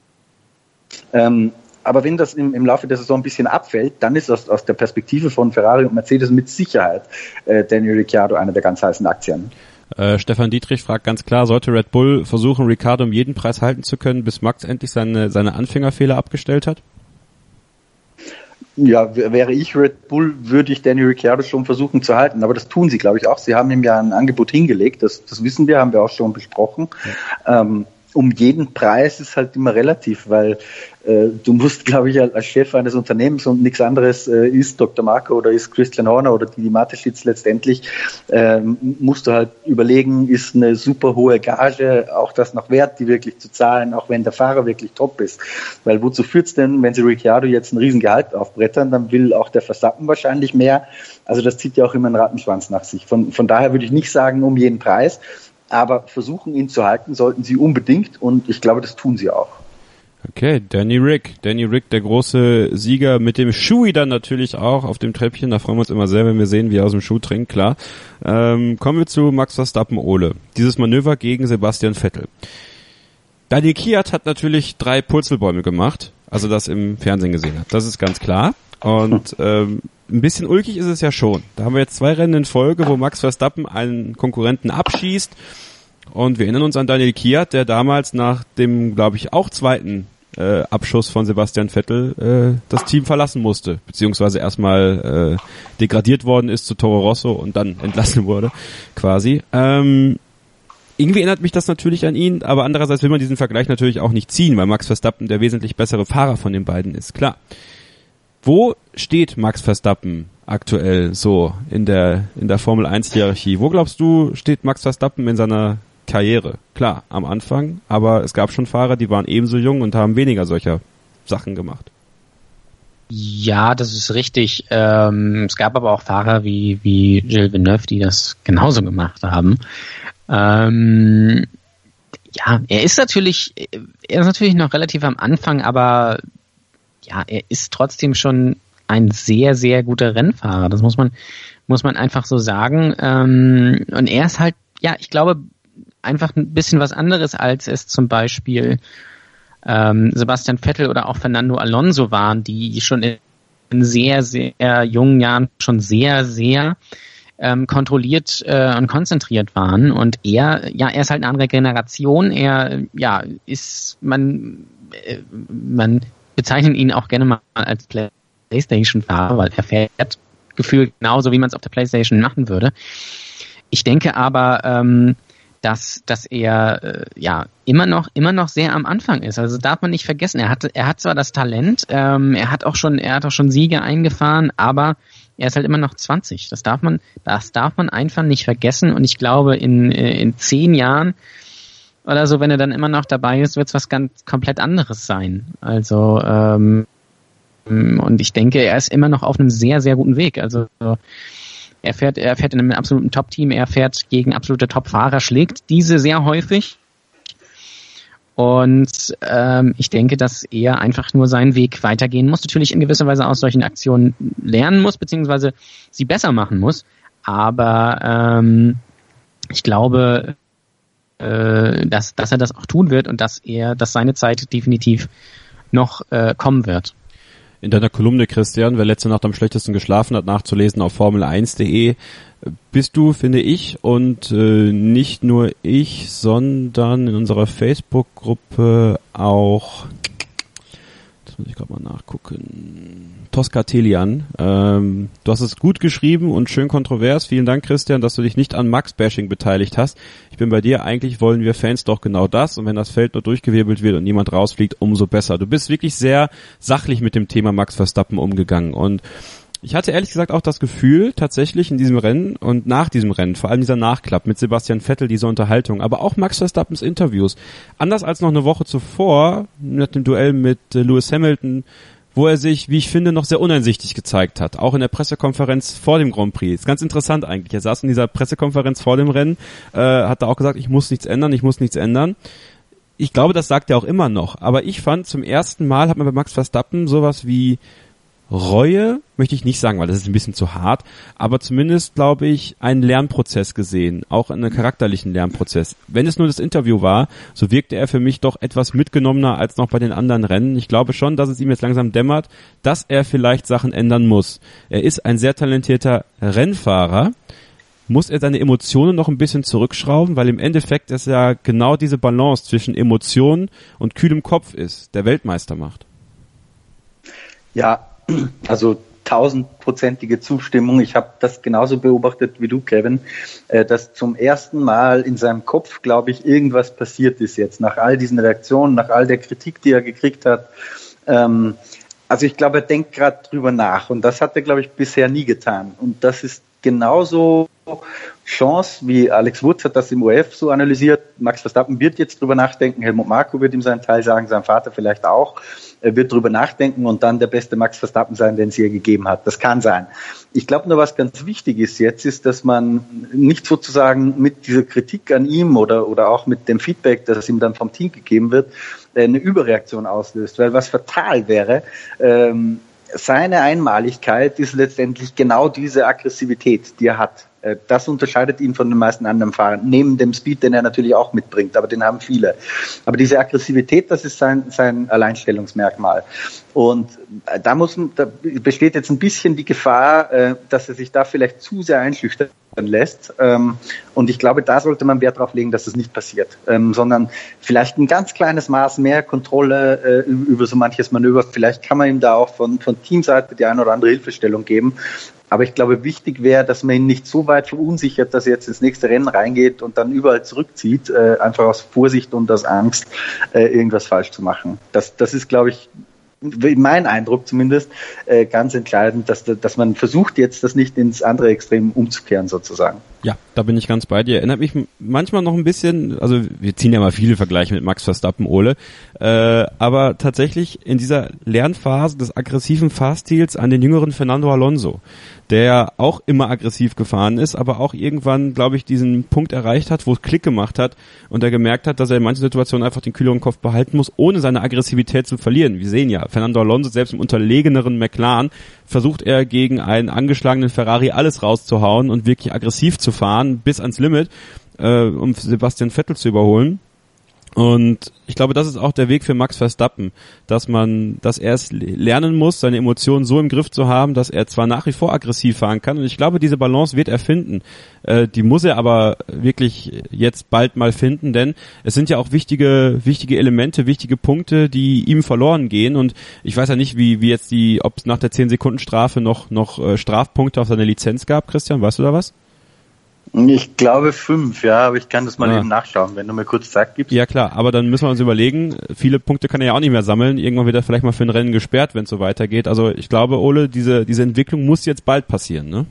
Aber wenn das im Laufe der Saison ein bisschen abfällt, dann ist aus der Perspektive von Ferrari und Mercedes mit Sicherheit Daniel Ricciardo einer der ganz heißen Aktien. Stefan Dietrich fragt ganz klar, sollte Red Bull versuchen, Ricciardo um jeden Preis halten zu können, bis Max endlich seine Anfängerfehler abgestellt hat? Ja, wäre ich Red Bull, würde ich Daniel Ricciardo schon versuchen zu halten. Aber das tun sie, glaube ich, auch. Sie haben ihm ja ein Angebot hingelegt. Das wissen wir, haben wir auch schon besprochen. Um jeden Preis ist halt immer relativ, weil du musst, glaube ich, als Chef eines Unternehmens und nichts anderes ist Dr. Marco oder ist Christian Horner oder die Mateschitz letztendlich, musst du halt überlegen, ist eine super hohe Gage auch das noch wert, die wirklich zu zahlen, auch wenn der Fahrer wirklich top ist. Weil wozu führt's denn, wenn sie Ricciardo jetzt ein Riesengehalt aufbrettern, dann will auch der Verstappen wahrscheinlich mehr. Also das zieht ja auch immer einen Rattenschwanz nach sich. Von daher würde ich nicht sagen, um jeden Preis, aber versuchen, ihn zu halten, sollten sie unbedingt und ich glaube, das tun sie auch. Okay, Danny Rick, der große Sieger mit dem Schuh dann natürlich auch auf dem Treppchen, da freuen wir uns immer sehr, wenn wir sehen, wie er aus dem Schuh trinkt, klar. Kommen wir zu Max Verstappen, Ole. Dieses Manöver gegen Sebastian Vettel. Daniel Kiat hat natürlich 3 Purzelbäume gemacht, also das im Fernsehen gesehen hat, das ist ganz klar. Und ein bisschen ulkig ist es ja schon. Da haben wir jetzt 2 Rennen in Folge, wo Max Verstappen einen Konkurrenten abschießt. Und wir erinnern uns an Daniel Kiat, der damals nach dem, glaube ich, auch 2. Abschuss von Sebastian Vettel das Team verlassen musste, beziehungsweise erstmal degradiert worden ist zu Toro Rosso und dann entlassen wurde, quasi. Irgendwie erinnert mich das natürlich an ihn, aber andererseits will man diesen Vergleich natürlich auch nicht ziehen, weil Max Verstappen der wesentlich bessere Fahrer von den beiden ist, klar. Wo steht Max Verstappen aktuell so in der Formel 1 Hierarchie? Wo glaubst du, steht Max Verstappen in seiner Karriere? Klar, am Anfang, aber es gab schon Fahrer, die waren ebenso jung und haben weniger solcher Sachen gemacht. Ja, das ist richtig. Es gab aber auch Fahrer wie Gilles Villeneuve, die das genauso gemacht haben. Ja, er ist natürlich noch relativ am Anfang, aber ja, er ist trotzdem schon ein sehr, sehr guter Rennfahrer. Das muss man einfach so sagen. Und er ist halt, ja, ich glaube, einfach ein bisschen was anderes, als es zum Beispiel Sebastian Vettel oder auch Fernando Alonso waren, die schon in sehr, sehr jungen Jahren schon sehr, sehr kontrolliert und konzentriert waren. Und er ist halt eine andere Generation. Man bezeichnen ihn auch gerne mal als PlayStation-Fahrer, weil er fährt gefühlt genauso, wie man es auf der PlayStation machen würde. Ich denke aber, dass er immer noch sehr am Anfang ist. Also darf man nicht vergessen. Er hat zwar das Talent, er hat auch schon Siege eingefahren, aber er ist halt immer noch 20. Das darf man einfach nicht vergessen. Und ich glaube, in 10 Jahren oder so, wenn er dann immer noch dabei ist, wird es was ganz komplett anderes sein. Also und ich denke, er ist immer noch auf einem sehr, sehr guten Weg. Also er fährt in einem absoluten Top-Team, er fährt gegen absolute Top-Fahrer, schlägt diese sehr häufig. Und ich denke, dass er einfach nur seinen Weg weitergehen muss. Natürlich in gewisser Weise aus solchen Aktionen lernen muss, beziehungsweise sie besser machen muss. Aber ich glaube, dass er das auch tun wird und dass seine Zeit definitiv noch kommen wird. In deiner Kolumne, Christian, wer letzte Nacht am schlechtesten geschlafen hat, nachzulesen auf formel1.de, bist du, finde ich, und nicht nur ich, sondern in unserer Facebook-Gruppe auch, das muss ich gerade mal nachgucken, Tosca Telian. Du hast es gut geschrieben und schön kontrovers. Vielen Dank, Christian, dass du dich nicht an Max-Bashing beteiligt hast. Ich bin bei dir. Eigentlich wollen wir Fans doch genau das. Und wenn das Feld nur durchgewirbelt wird und niemand rausfliegt, umso besser. Du bist wirklich sehr sachlich mit dem Thema Max Verstappen umgegangen. Und Ich hatte ehrlich gesagt auch das Gefühl, tatsächlich in diesem Rennen und nach diesem Rennen, vor allem dieser Nachklapp mit Sebastian Vettel, diese Unterhaltung, aber auch Max Verstappens Interviews, anders als noch eine Woche zuvor, mit dem Duell mit Lewis Hamilton, wo er sich, wie ich finde, noch sehr uneinsichtig gezeigt hat, auch in der Pressekonferenz vor dem Grand Prix. Ist ganz interessant eigentlich. Er saß in dieser Pressekonferenz vor dem Rennen, hat da auch gesagt, ich muss nichts ändern. Ich glaube, das sagt er auch immer noch, aber ich fand, zum ersten Mal hat man bei Max Verstappen sowas wie Reue, möchte ich nicht sagen, weil das ist ein bisschen zu hart, aber zumindest, glaube ich, einen Lernprozess gesehen, auch einen charakterlichen Lernprozess. Wenn es nur das Interview war, so wirkte er für mich doch etwas mitgenommener als noch bei den anderen Rennen. Ich glaube schon, dass es ihm jetzt langsam dämmert, dass er vielleicht Sachen ändern muss. Er ist ein sehr talentierter Rennfahrer. Muss er seine Emotionen noch ein bisschen zurückschrauben, weil im Endeffekt es ja genau diese Balance zwischen Emotionen und kühlem Kopf ist, der Weltmeister macht. Ja, also 1000%ige Zustimmung. Ich habe das genauso beobachtet wie du, Kevin, dass zum ersten Mal in seinem Kopf, glaube ich, irgendwas passiert ist jetzt, nach all diesen Reaktionen, nach all der Kritik, die er gekriegt hat. Also ich glaube, er denkt gerade drüber nach und das hat er, glaube ich, bisher nie getan. Und das ist genauso Chance, wie Alex Wurz hat das im ORF so analysiert. Max Verstappen wird jetzt drüber nachdenken, Helmut Marko wird ihm seinen Teil sagen, sein Vater vielleicht auch. Er wird drüber nachdenken und dann der beste Max Verstappen sein, den es je gegeben hat. Das kann sein. Ich glaube nur, was ganz wichtig ist jetzt, ist, dass man nicht sozusagen mit dieser Kritik an ihm oder auch mit dem Feedback, das ihm dann vom Team gegeben wird, eine Überreaktion auslöst. Weil was fatal wäre, seine Einmaligkeit ist letztendlich genau diese Aggressivität, die er hat. Das unterscheidet ihn von den meisten anderen Fahrern, neben dem Speed, den er natürlich auch mitbringt, aber den haben viele. Aber diese Aggressivität, das ist sein Alleinstellungsmerkmal. Und da besteht jetzt ein bisschen die Gefahr, dass er sich da vielleicht zu sehr einschüchtern lässt. Und ich glaube, da sollte man Wert darauf legen, dass das nicht passiert, sondern vielleicht ein ganz kleines Maß mehr Kontrolle über so manches Manöver. Vielleicht kann man ihm da auch von Teamseite die eine oder andere Hilfestellung geben. Aber ich glaube, wichtig wäre, dass man ihn nicht so weit verunsichert, dass er jetzt ins nächste Rennen reingeht und dann überall zurückzieht, einfach aus Vorsicht und aus Angst, irgendwas falsch zu machen. Das ist, glaube ich, mein Eindruck zumindest, ganz entscheidend, dass man versucht jetzt, das nicht ins andere Extrem umzukehren sozusagen. Ja, da bin ich ganz bei dir. Erinnert mich manchmal noch ein bisschen, also wir ziehen ja mal viele Vergleiche mit Max Verstappen, Ole, aber tatsächlich in dieser Lernphase des aggressiven Fahrstils an den jüngeren Fernando Alonso, der auch immer aggressiv gefahren ist, aber auch irgendwann, glaube ich, diesen Punkt erreicht hat, wo es Klick gemacht hat und er gemerkt hat, dass er in manchen Situationen einfach den kühleren Kopf behalten muss, ohne seine Aggressivität zu verlieren. Wir sehen ja, Fernando Alonso, selbst im unterlegeneren McLaren, versucht er gegen einen angeschlagenen Ferrari alles rauszuhauen und wirklich aggressiv zu fahren, bis ans Limit, um Sebastian Vettel zu überholen. Und ich glaube, das ist auch der Weg für Max Verstappen, dass er es lernen muss, seine Emotionen so im Griff zu haben, dass er zwar nach wie vor aggressiv fahren kann, und ich glaube, diese Balance wird er finden. Die muss er aber wirklich jetzt bald mal finden, denn es sind ja auch wichtige Elemente, wichtige Punkte, die ihm verloren gehen, und ich weiß ja nicht, wie jetzt ob es nach der 10-Sekunden-Strafe noch Strafpunkte auf seine Lizenz gab, Christian, weißt du da was? Ich glaube 5, ja, aber ich kann das mal eben nachschauen, wenn du mir kurz Zeit gibst. Ja klar, aber dann müssen wir uns überlegen, viele Punkte kann er ja auch nicht mehr sammeln, irgendwann wird er vielleicht mal für ein Rennen gesperrt, wenn es so weitergeht. Also ich glaube, Ole, diese Entwicklung muss jetzt bald passieren, ne?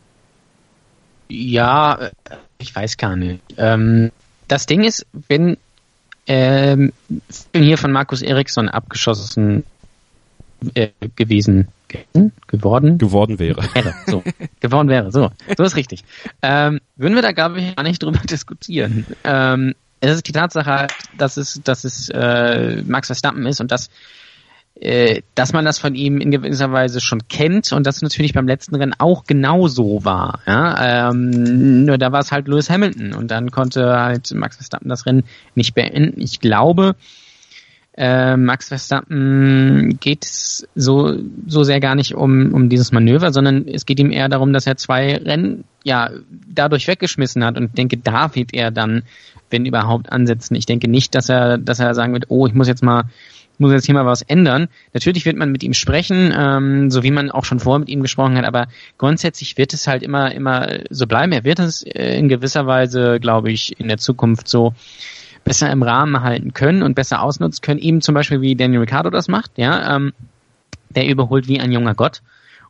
Ja, ich weiß gar nicht. Das Ding ist, wenn hier von Markus Eriksson abgeschossen geworden wäre, so ist richtig. Würden wir da, glaube ich, gar nicht drüber diskutieren. Es ist die Tatsache, dass es Max Verstappen ist und dass man das von ihm in gewisser Weise schon kennt und das natürlich beim letzten Rennen auch genauso war. Ja? Nur da war es halt Lewis Hamilton und dann konnte halt Max Verstappen das Rennen nicht beenden. Ich glaube, Max Verstappen geht es so sehr gar nicht um dieses Manöver, sondern es geht ihm eher darum, dass er 2 Rennen dadurch weggeschmissen hat, und ich denke, da wird er dann, wenn überhaupt, ansetzen. Ich denke nicht, dass er sagen wird, ich muss jetzt hier mal was ändern. Natürlich wird man mit ihm sprechen, so wie man auch schon vorher mit ihm gesprochen hat, aber grundsätzlich wird es halt immer so bleiben. Er wird es in gewisser Weise, glaube ich, in der Zukunft so besser im Rahmen halten können und besser ausnutzen können, eben zum Beispiel wie Daniel Ricciardo das macht, ja, der überholt wie ein junger Gott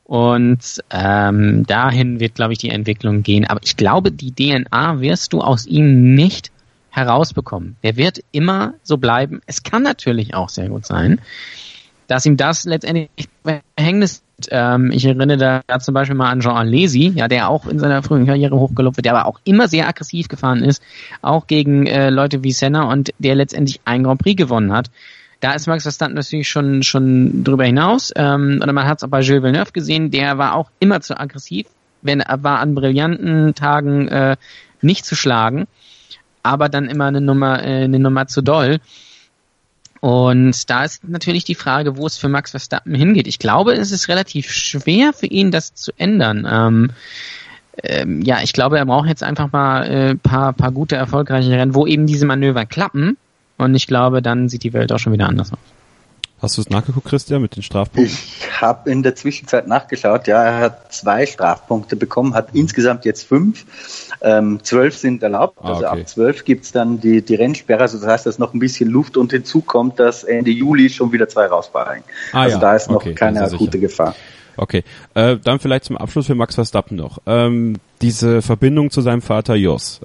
Und dahin wird, glaube ich, die Entwicklung gehen. Aber ich glaube, die DNA wirst du aus ihm nicht herausbekommen. Der wird immer so bleiben. Es kann natürlich auch sehr gut sein, dass ihm das letztendlich Verhängnis ist. Ich erinnere da zum Beispiel mal an Jean Alesi, ja, der auch in seiner frühen Karriere hochgelobt wird, der aber auch immer sehr aggressiv gefahren ist, auch gegen Leute wie Senna und der letztendlich einen Grand Prix gewonnen hat. Da ist Max Verstappen natürlich schon drüber hinaus. Oder man hat es auch bei Gilles Villeneuve gesehen, der war auch immer zu aggressiv, war an brillanten Tagen nicht zu schlagen, aber dann immer eine Nummer zu doll. Und da ist natürlich die Frage, wo es für Max Verstappen hingeht. Ich glaube, es ist relativ schwer für ihn, das zu ändern. Ich glaube, er braucht jetzt einfach mal paar gute, erfolgreiche Rennen, wo eben diese Manöver klappen. Und ich glaube, dann sieht die Welt auch schon wieder anders aus. Hast du es nachgeguckt, Christian, mit den Strafpunkten? Ich habe in der Zwischenzeit nachgeschaut. Ja, er hat 2 Strafpunkte bekommen, hat insgesamt jetzt 5. 12 sind erlaubt. Also ab 12 gibt's dann die Rennsperre. Also das heißt, dass noch ein bisschen Luft und hinzu kommt, dass Ende Juli schon wieder 2 rausfallen. Da ist noch keine akute Gefahr. Okay, dann vielleicht zum Abschluss für Max Verstappen noch. Diese Verbindung zu seinem Vater Jos.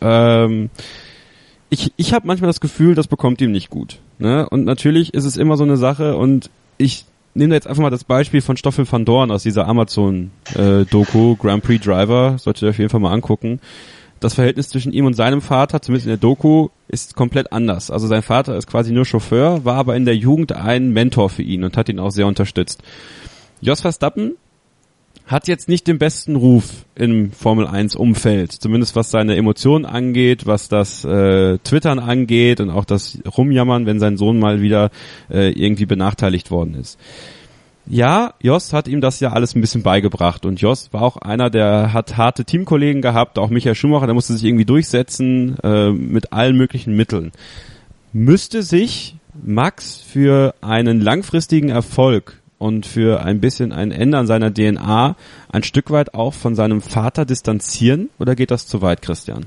Ich habe manchmal das Gefühl, das bekommt ihm nicht gut. Ne? Und natürlich ist es immer so eine Sache und ich nehme da jetzt einfach mal das Beispiel von Stoffel van Dorn aus dieser Amazon-Doku, Grand Prix Driver, solltet ihr auf jeden Fall mal angucken. Das Verhältnis zwischen ihm und seinem Vater, zumindest in der Doku, ist komplett anders. Also sein Vater ist quasi nur Chauffeur, war aber in der Jugend ein Mentor für ihn und hat ihn auch sehr unterstützt. Jos Verstappen hat jetzt nicht den besten Ruf im Formel-1-Umfeld, zumindest was seine Emotionen angeht, was das Twittern angeht und auch das Rumjammern, wenn sein Sohn mal wieder irgendwie benachteiligt worden ist. Ja, Jos hat ihm das ja alles ein bisschen beigebracht und Jos war auch einer, der hat harte Teamkollegen gehabt, auch Michael Schumacher, der musste sich irgendwie durchsetzen mit allen möglichen Mitteln. Müsste sich Max für einen langfristigen Erfolg und für ein bisschen ein Ändern seiner DNA ein Stück weit auch von seinem Vater distanzieren? Oder geht das zu weit, Christian?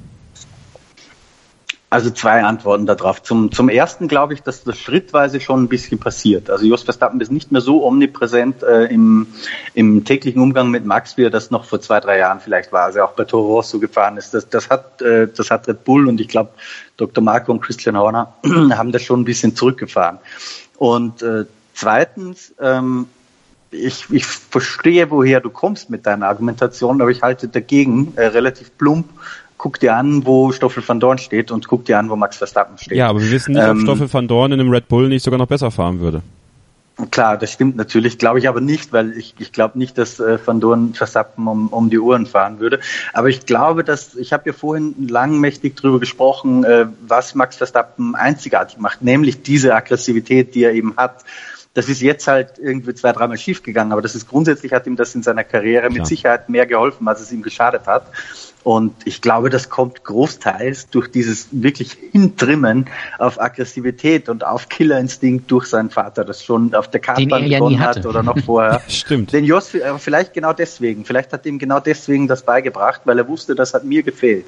Also 2 Antworten darauf. Zum ersten glaube ich, dass das schrittweise schon ein bisschen passiert. Also Jos Verstappen ist nicht mehr so omnipräsent im täglichen Umgang mit Max, wie er das noch vor 2-3 Jahren vielleicht war, als er auch bei Toro Rosso gefahren ist. Das hat Red Bull und ich glaube Dr. Marco und Christian Horner haben das schon ein bisschen zurückgefahren. Und zweitens, ich verstehe, woher du kommst mit deiner Argumentation, aber ich halte dagegen relativ plump. Guck dir an, wo Stoffel van Dorn steht und guck dir an, wo Max Verstappen steht. Ja, aber wir wissen nicht, ob Stoffel van Dorn in einem Red Bull nicht sogar noch besser fahren würde. Klar, das stimmt natürlich, glaube ich aber nicht, weil ich glaube nicht, dass Van Dorn Verstappen um die Ohren fahren würde. Aber ich glaube, ich habe ja vorhin langmächtig drüber gesprochen, was Max Verstappen einzigartig macht, nämlich diese Aggressivität, die er eben hat. Das ist jetzt halt irgendwie 2-3 Mal schief gegangen, aber das ist grundsätzlich, hat ihm das in seiner Karriere mit Sicherheit mehr geholfen, als es ihm geschadet hat. Und ich glaube, das kommt großteils durch dieses wirklich Hintrimmen auf Aggressivität und auf Killerinstinkt durch seinen Vater, das schon auf der Kartbahn begonnen hat oder noch vorher. Stimmt. Den Jos, vielleicht genau deswegen, vielleicht hat ihm genau deswegen das beigebracht, weil er wusste, das hat mir gefehlt.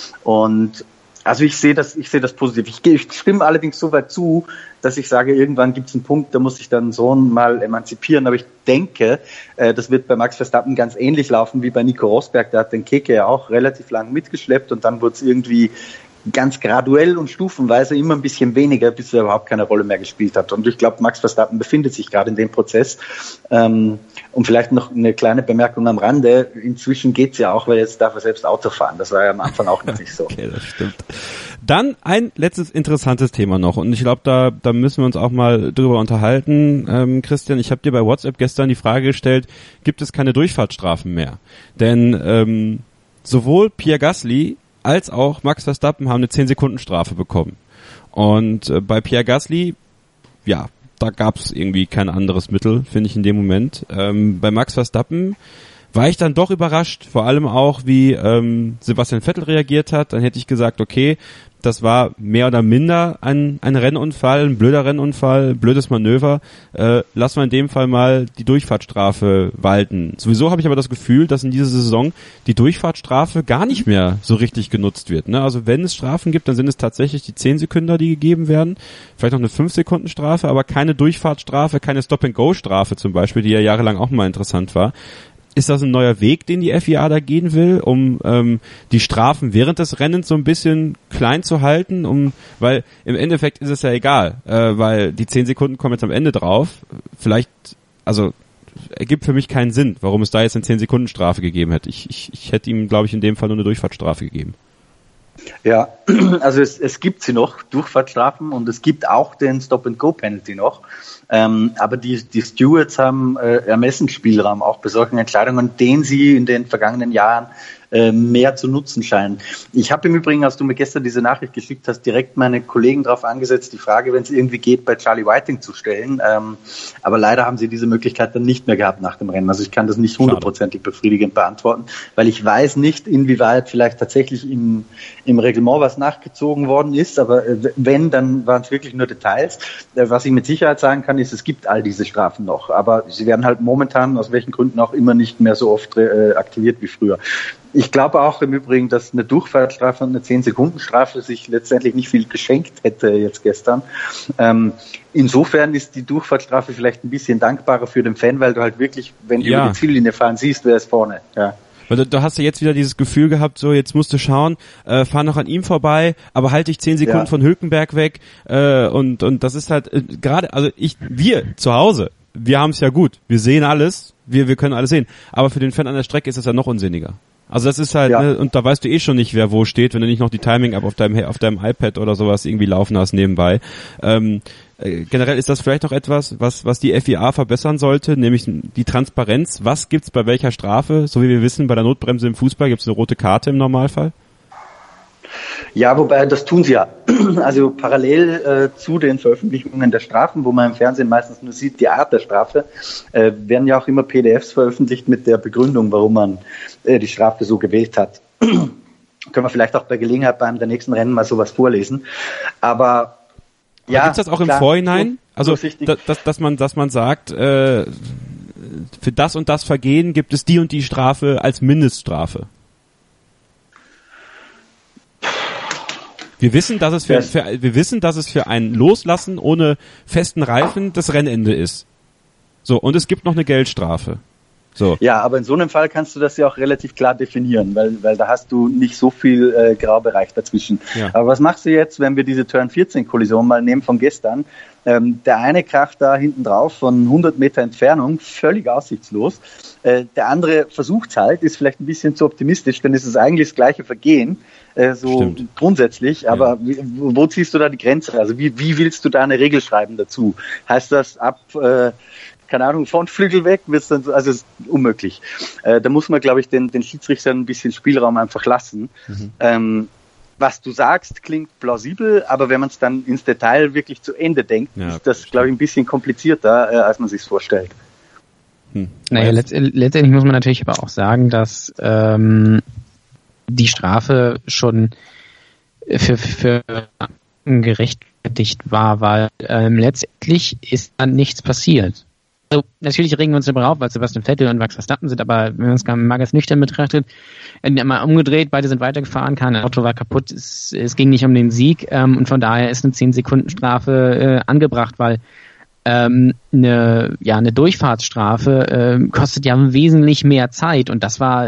Und also ich sehe das positiv. Ich stimme allerdings so weit zu, dass ich sage, irgendwann gibt es einen Punkt, da muss sich dann Sohn mal emanzipieren. Aber ich denke, das wird bei Max Verstappen ganz ähnlich laufen wie bei Nico Rosberg. Der hat den Keke ja auch relativ lang mitgeschleppt und dann wurde es irgendwie ganz graduell und stufenweise immer ein bisschen weniger, bis er überhaupt keine Rolle mehr gespielt hat. Und ich glaube, Max Verstappen befindet sich gerade in dem Prozess. Und vielleicht noch eine kleine Bemerkung am Rande. Inzwischen geht's ja auch, weil jetzt darf er selbst Auto fahren. Das war ja am Anfang auch noch nicht so. Okay, das stimmt. Dann ein letztes interessantes Thema noch. Und ich glaube, da müssen wir uns auch mal drüber unterhalten. Christian, ich habe dir bei WhatsApp gestern die Frage gestellt, gibt es keine Durchfahrtsstrafen mehr? Denn sowohl Pierre Gasly als auch Max Verstappen haben eine 10-Sekunden-Strafe bekommen. Und bei Pierre Gasly, ja, da gab es irgendwie kein anderes Mittel, finde ich in dem Moment. Bei Max Verstappen war ich dann doch überrascht, vor allem auch, wie Sebastian Vettel reagiert hat. Dann hätte ich gesagt, okay, das war mehr oder minder ein Rennunfall, ein blöder Rennunfall, blödes Manöver. Lassen wir in dem Fall mal die Durchfahrtsstrafe walten. Sowieso habe ich aber das Gefühl, dass in dieser Saison die Durchfahrtsstrafe gar nicht mehr so richtig genutzt wird. Ne? Also wenn es Strafen gibt, dann sind es tatsächlich die 10 Sekunden, die gegeben werden. Vielleicht noch eine 5-Sekunden-Strafe, aber keine Durchfahrtsstrafe, keine Stop-and-Go-Strafe zum Beispiel, die ja jahrelang auch mal interessant war. Ist das ein neuer Weg, den die FIA da gehen will, um die Strafen während des Rennens so ein bisschen klein zu halten? Weil im Endeffekt ist es ja egal, weil die 10 Sekunden kommen jetzt am Ende drauf. Vielleicht, also ergibt für mich keinen Sinn, warum es da jetzt eine 10-Sekunden-Strafe gegeben hätte. Ich hätte ihm, glaube ich, in dem Fall nur eine Durchfahrtsstrafe gegeben. Ja, also es gibt sie noch, Durchfahrtsstrafen, und es gibt auch den Stop-and-Go-Penalty noch. Aber die Stewards haben Ermessensspielraum auch bei solchen Entscheidungen, den sie in den vergangenen Jahren mehr zu nutzen scheinen. Ich habe im Übrigen, als du mir gestern diese Nachricht geschickt hast, direkt meine Kollegen darauf angesetzt, die Frage, wenn es irgendwie geht, bei Charlie Whiting zu stellen. Aber leider haben sie diese Möglichkeit dann nicht mehr gehabt nach dem Rennen. Also ich kann das nicht 100% befriedigend beantworten, weil ich weiß nicht, inwieweit vielleicht tatsächlich im Reglement was nachgezogen worden ist. Aber wenn, dann waren es wirklich nur Details. Was ich mit Sicherheit sagen kann, ist, es gibt all diese Strafen noch. Aber sie werden halt momentan, aus welchen Gründen auch immer, nicht mehr so oft aktiviert wie früher. Ich glaube auch im Übrigen, dass eine Durchfahrtsstrafe und eine 10-Sekunden-Strafe sich letztendlich nicht viel geschenkt hätte jetzt gestern. Insofern ist die Durchfahrtsstrafe vielleicht ein bisschen dankbarer für den Fan, weil du halt wirklich, wenn du über die Ziellinie fahren siehst, wer ist vorne. Ja. Weil du hast ja jetzt wieder dieses Gefühl gehabt, so jetzt musst du schauen, fahr noch an ihm vorbei, aber halt dich 10 Sekunden von Hülkenberg weg und das ist halt gerade, also wir zu Hause, wir haben es ja gut, wir sehen alles, wir können alles sehen, aber für den Fan an der Strecke ist es ja noch unsinniger. Also das ist halt, ne, und da weißt du eh schon nicht, wer wo steht, wenn du nicht noch die Timing-App auf deinem iPad oder sowas irgendwie laufen hast nebenbei. Generell ist das vielleicht noch etwas, was die FIA verbessern sollte, nämlich die Transparenz. Was gibt's bei welcher Strafe? So wie wir wissen, bei der Notbremse im Fußball gibt's eine rote Karte im Normalfall. Ja, wobei das tun sie ja. Also parallel zu den Veröffentlichungen der Strafen, wo man im Fernsehen meistens nur sieht, die Art der Strafe, werden ja auch immer PDFs veröffentlicht mit der Begründung, warum man die Strafe so gewählt hat. Können wir vielleicht auch bei Gelegenheit bei einem der nächsten Rennen mal sowas vorlesen. Aber ja, gibt's das auch klar, im Vorhinein? Also dass man sagt, für das und das Vergehen gibt es die und die Strafe als Mindeststrafe. Wir wissen, dass es für ein Loslassen ohne festen Reifen das Rennende ist. So, und es gibt noch eine Geldstrafe. So. Ja, aber in so einem Fall kannst du das ja auch relativ klar definieren, weil da hast du nicht so viel Graubereich dazwischen. Ja. Aber was machst du jetzt, wenn wir diese Turn 14 Kollision mal nehmen von gestern? Der eine kracht da hinten drauf von 100 Meter Entfernung, völlig aussichtslos. Der andere versucht's halt, ist vielleicht ein bisschen zu optimistisch, denn es ist eigentlich das gleiche Vergehen, Stimmt. Grundsätzlich. Aber wo ziehst du da die Grenze? Also wie willst du da eine Regel schreiben dazu? Heißt das ab keine Ahnung, Frontflügel weg, wird's dann so, also ist unmöglich. Da muss man, glaube ich, den Schiedsrichtern ein bisschen Spielraum einfach lassen. Was du sagst, klingt plausibel, aber wenn man es dann ins Detail wirklich zu Ende denkt, ist das, glaube ich, ein bisschen komplizierter, als man sich vorstellt. Naja, letztendlich muss man natürlich aber auch sagen, dass die Strafe schon für gerechtfertigt war, weil letztendlich ist dann nichts passiert. Also natürlich regen wir uns darüber auf, weil Sebastian Vettel und Max Verstappen sind, aber wenn man es mal ganz nüchtern betrachtet, mal umgedreht, beide sind weitergefahren, kein Auto war kaputt, es ging nicht um den Sieg und von daher ist eine 10-Sekunden-Strafe angebracht, weil eine Durchfahrtsstrafe kostet ja wesentlich mehr Zeit und das war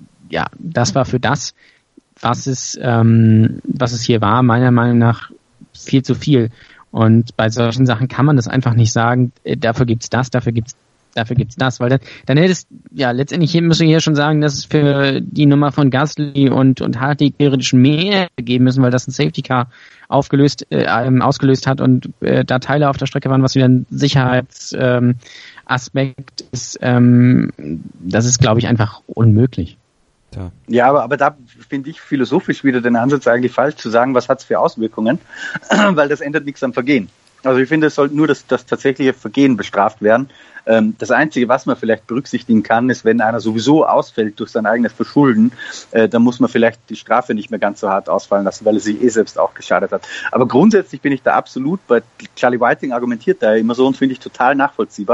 für das, was es hier war, meiner Meinung nach viel zu viel. Und bei solchen Sachen kann man das einfach nicht sagen, dafür gibt's das, dafür gibt's das, weil dann hättest, letztendlich müssen wir hier schon sagen, dass es für die Nummer von Gasly und Hartley theoretisch mehr geben müssen, weil das ein Safety Car ausgelöst hat und da Teile auf der Strecke waren, was wieder ein Sicherheitsaspekt ist, das ist, glaube ich, einfach unmöglich. Ja, aber da finde ich philosophisch wieder den Ansatz eigentlich falsch, zu sagen, was hat's für Auswirkungen, weil das ändert nichts am Vergehen. Also ich finde, es sollte nur das tatsächliche Vergehen bestraft werden. Das Einzige, was man vielleicht berücksichtigen kann, ist, wenn einer sowieso ausfällt durch sein eigenes Verschulden, dann muss man vielleicht die Strafe nicht mehr ganz so hart ausfallen lassen, weil er sich selbst auch geschadet hat. Aber grundsätzlich bin ich da absolut, bei Charlie Whiting argumentiert da immer so und finde ich total nachvollziehbar.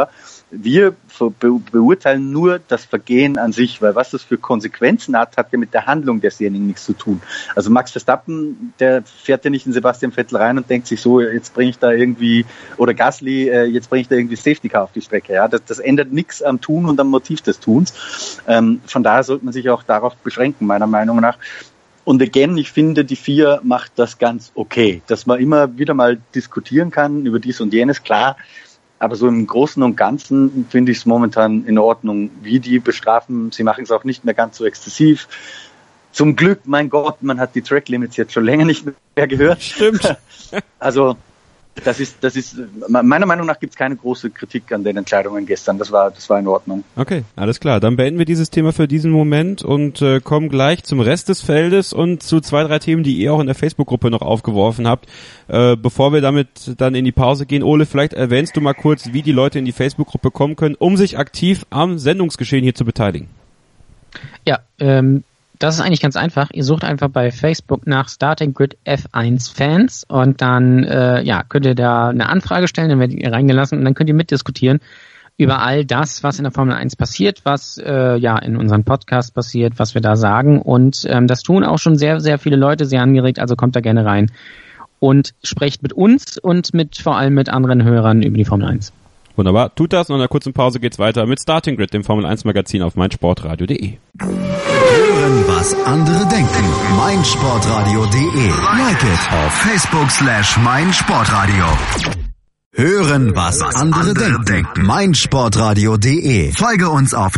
Wir beurteilen nur das Vergehen an sich, weil was das für Konsequenzen hat ja mit der Handlung desjenigen nichts zu tun. Also Max Verstappen, der fährt ja nicht in Sebastian Vettel rein und denkt sich so, jetzt bringe ich da irgendwie, oder Gasly, jetzt bringe ich da irgendwie Safety Car auf die Strecke. Ja, das ändert nichts am Tun und am Motiv des Tuns. Von daher sollte man sich auch darauf beschränken, meiner Meinung nach. Und again, ich finde, die FIA macht das ganz okay, dass man immer wieder mal diskutieren kann über dies und jenes, klar. Aber so im Großen und Ganzen finde ich es momentan in Ordnung, wie die bestrafen. Sie machen es auch nicht mehr ganz so exzessiv. Zum Glück, mein Gott, man hat die Track Limits jetzt schon länger nicht mehr gehört. Stimmt. Also das ist meiner Meinung nach gibt es keine große Kritik an den Entscheidungen gestern. Das war in Ordnung. Okay, alles klar. Dann beenden wir dieses Thema für diesen Moment und kommen gleich zum Rest des Feldes und zu 2, 3 Themen, die ihr auch in der Facebook-Gruppe noch aufgeworfen habt. Bevor wir damit dann in die Pause gehen, Ole, vielleicht erwähnst du mal kurz, wie die Leute in die Facebook-Gruppe kommen können, um sich aktiv am Sendungsgeschehen hier zu beteiligen. Ja, das ist eigentlich ganz einfach. Ihr sucht einfach bei Facebook nach Starting Grid F1 Fans und dann könnt ihr da eine Anfrage stellen, dann werdet ihr reingelassen und dann könnt ihr mitdiskutieren über all das, was in der Formel 1 passiert, was in unserem Podcast passiert, was wir da sagen. Und das tun auch schon sehr, sehr viele Leute, sehr angeregt, also kommt da gerne rein und sprecht mit uns und vor allem mit anderen Hörern über die Formel 1. Wunderbar, tut das und in einer kurzen Pause geht's weiter mit Starting Grid, dem Formel 1 Magazin auf meinsportradio.de. Hören, was andere denken. meinsportradio.de. Like it auf Facebook/meinsportradio. Hören, was andere denken. meinsportradio.de. Folge uns auf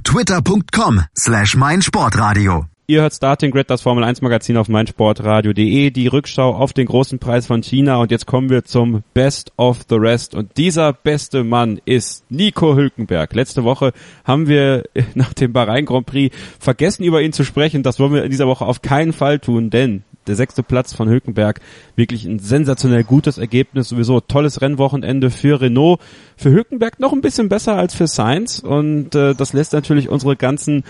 twitter.com/meinsportradio. Ihr hört Starting Grid, das Formel 1 Magazin auf meinsportradio.de, die Rückschau auf den großen Preis von China und jetzt kommen wir zum Best of the Rest und dieser beste Mann ist Nico Hülkenberg. Letzte Woche haben wir nach dem Bahrain Grand Prix vergessen, über ihn zu sprechen. Das wollen wir in dieser Woche auf keinen Fall tun, denn der 6. Platz von Hülkenberg, wirklich ein sensationell gutes Ergebnis, sowieso tolles Rennwochenende für Renault, für Hülkenberg noch ein bisschen besser als für Sainz und das lässt natürlich unsere ganzen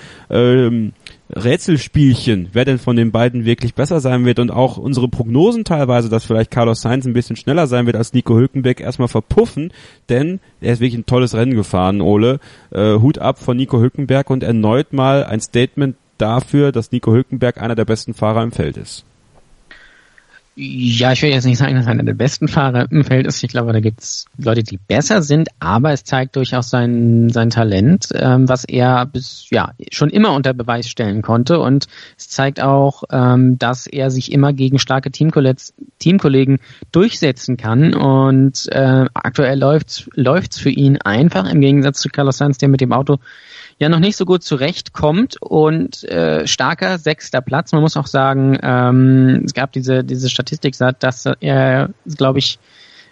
Rätselspielchen, wer denn von den beiden wirklich besser sein wird und auch unsere Prognosen teilweise, dass vielleicht Carlos Sainz ein bisschen schneller sein wird als Nico Hülkenberg, erstmal verpuffen, denn er ist wirklich ein tolles Rennen gefahren, Ole. Hut ab von Nico Hülkenberg und erneut mal ein Statement dafür, dass Nico Hülkenberg einer der besten Fahrer im Feld ist. Ja, ich will jetzt nicht sagen, dass er einer der besten Fahrer im Feld ist. Ich glaube, da gibt's Leute, die besser sind, aber es zeigt durchaus sein Talent, was er schon immer unter Beweis stellen konnte. Und es zeigt auch, dass er sich immer gegen starke Teamkollegen durchsetzen kann. Und aktuell läuft's für ihn einfach, im Gegensatz zu Carlos Sainz, der mit dem Auto ja noch nicht so gut zurechtkommt und starker 6. Platz. Man muss auch sagen, es gab diese Statistik, dass er, glaube ich,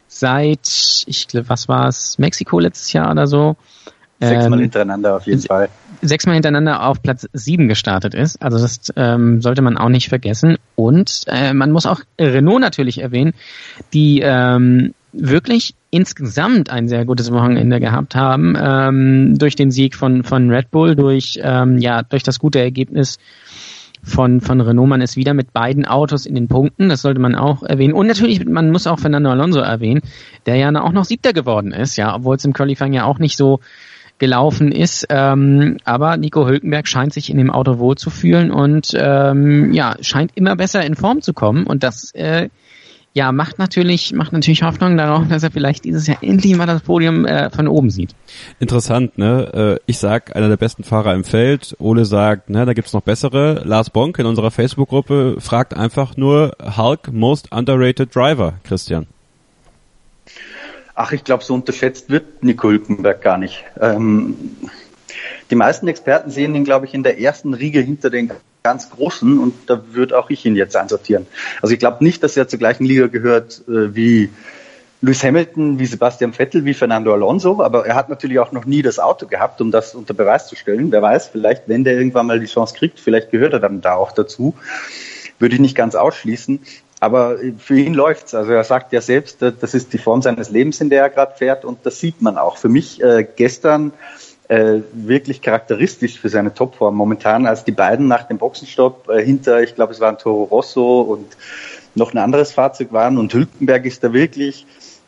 was war es, Mexiko letztes Jahr oder so? 6-mal hintereinander auf jeden Fall. 6-mal hintereinander auf Platz 7 gestartet ist. Also das sollte man auch nicht vergessen. Und man muss auch Renault natürlich erwähnen, die wirklich insgesamt ein sehr gutes Wochenende gehabt haben, durch den Sieg von Red Bull, durch das gute Ergebnis von Renault. Man ist wieder mit beiden Autos in den Punkten, das sollte man auch erwähnen. Und natürlich, man muss auch Fernando Alonso erwähnen, der ja auch noch 7. geworden ist, ja, obwohl es im Qualifying ja auch nicht so gelaufen ist. Aber Nico Hülkenberg scheint sich in dem Auto wohlzufühlen und scheint immer besser in Form zu kommen. Und das macht natürlich Hoffnung darauf, dass er vielleicht dieses Jahr endlich mal das Podium von oben sieht. Interessant, ne? Ich sag, einer der besten Fahrer im Feld. Ole sagt, ne, da gibt's noch bessere. Lars Bonk in unserer Facebook-Gruppe fragt einfach nur Hulk Most Underrated Driver, Christian. Ach, ich glaube, so unterschätzt wird Nico Hülkenberg gar nicht. Die meisten Experten sehen ihn, glaube ich, in der ersten Riege hinter den ganz Großen und da würde auch ich ihn jetzt einsortieren. Also ich glaube nicht, dass er zur gleichen Liga gehört wie Lewis Hamilton, wie Sebastian Vettel, wie Fernando Alonso, aber er hat natürlich auch noch nie das Auto gehabt, um das unter Beweis zu stellen. Wer weiß, vielleicht, wenn der irgendwann mal die Chance kriegt, vielleicht gehört er dann da auch dazu. Würde ich nicht ganz ausschließen. Aber für ihn läuft's. Also er sagt ja selbst, das ist die Form seines Lebens, in der er gerade fährt und das sieht man auch. Für mich gestern wirklich charakteristisch für seine Topform momentan, als die beiden nach dem Boxenstopp hinter, ich glaube es waren Toro Rosso und noch ein anderes Fahrzeug waren und Hülkenberg ist da wirklich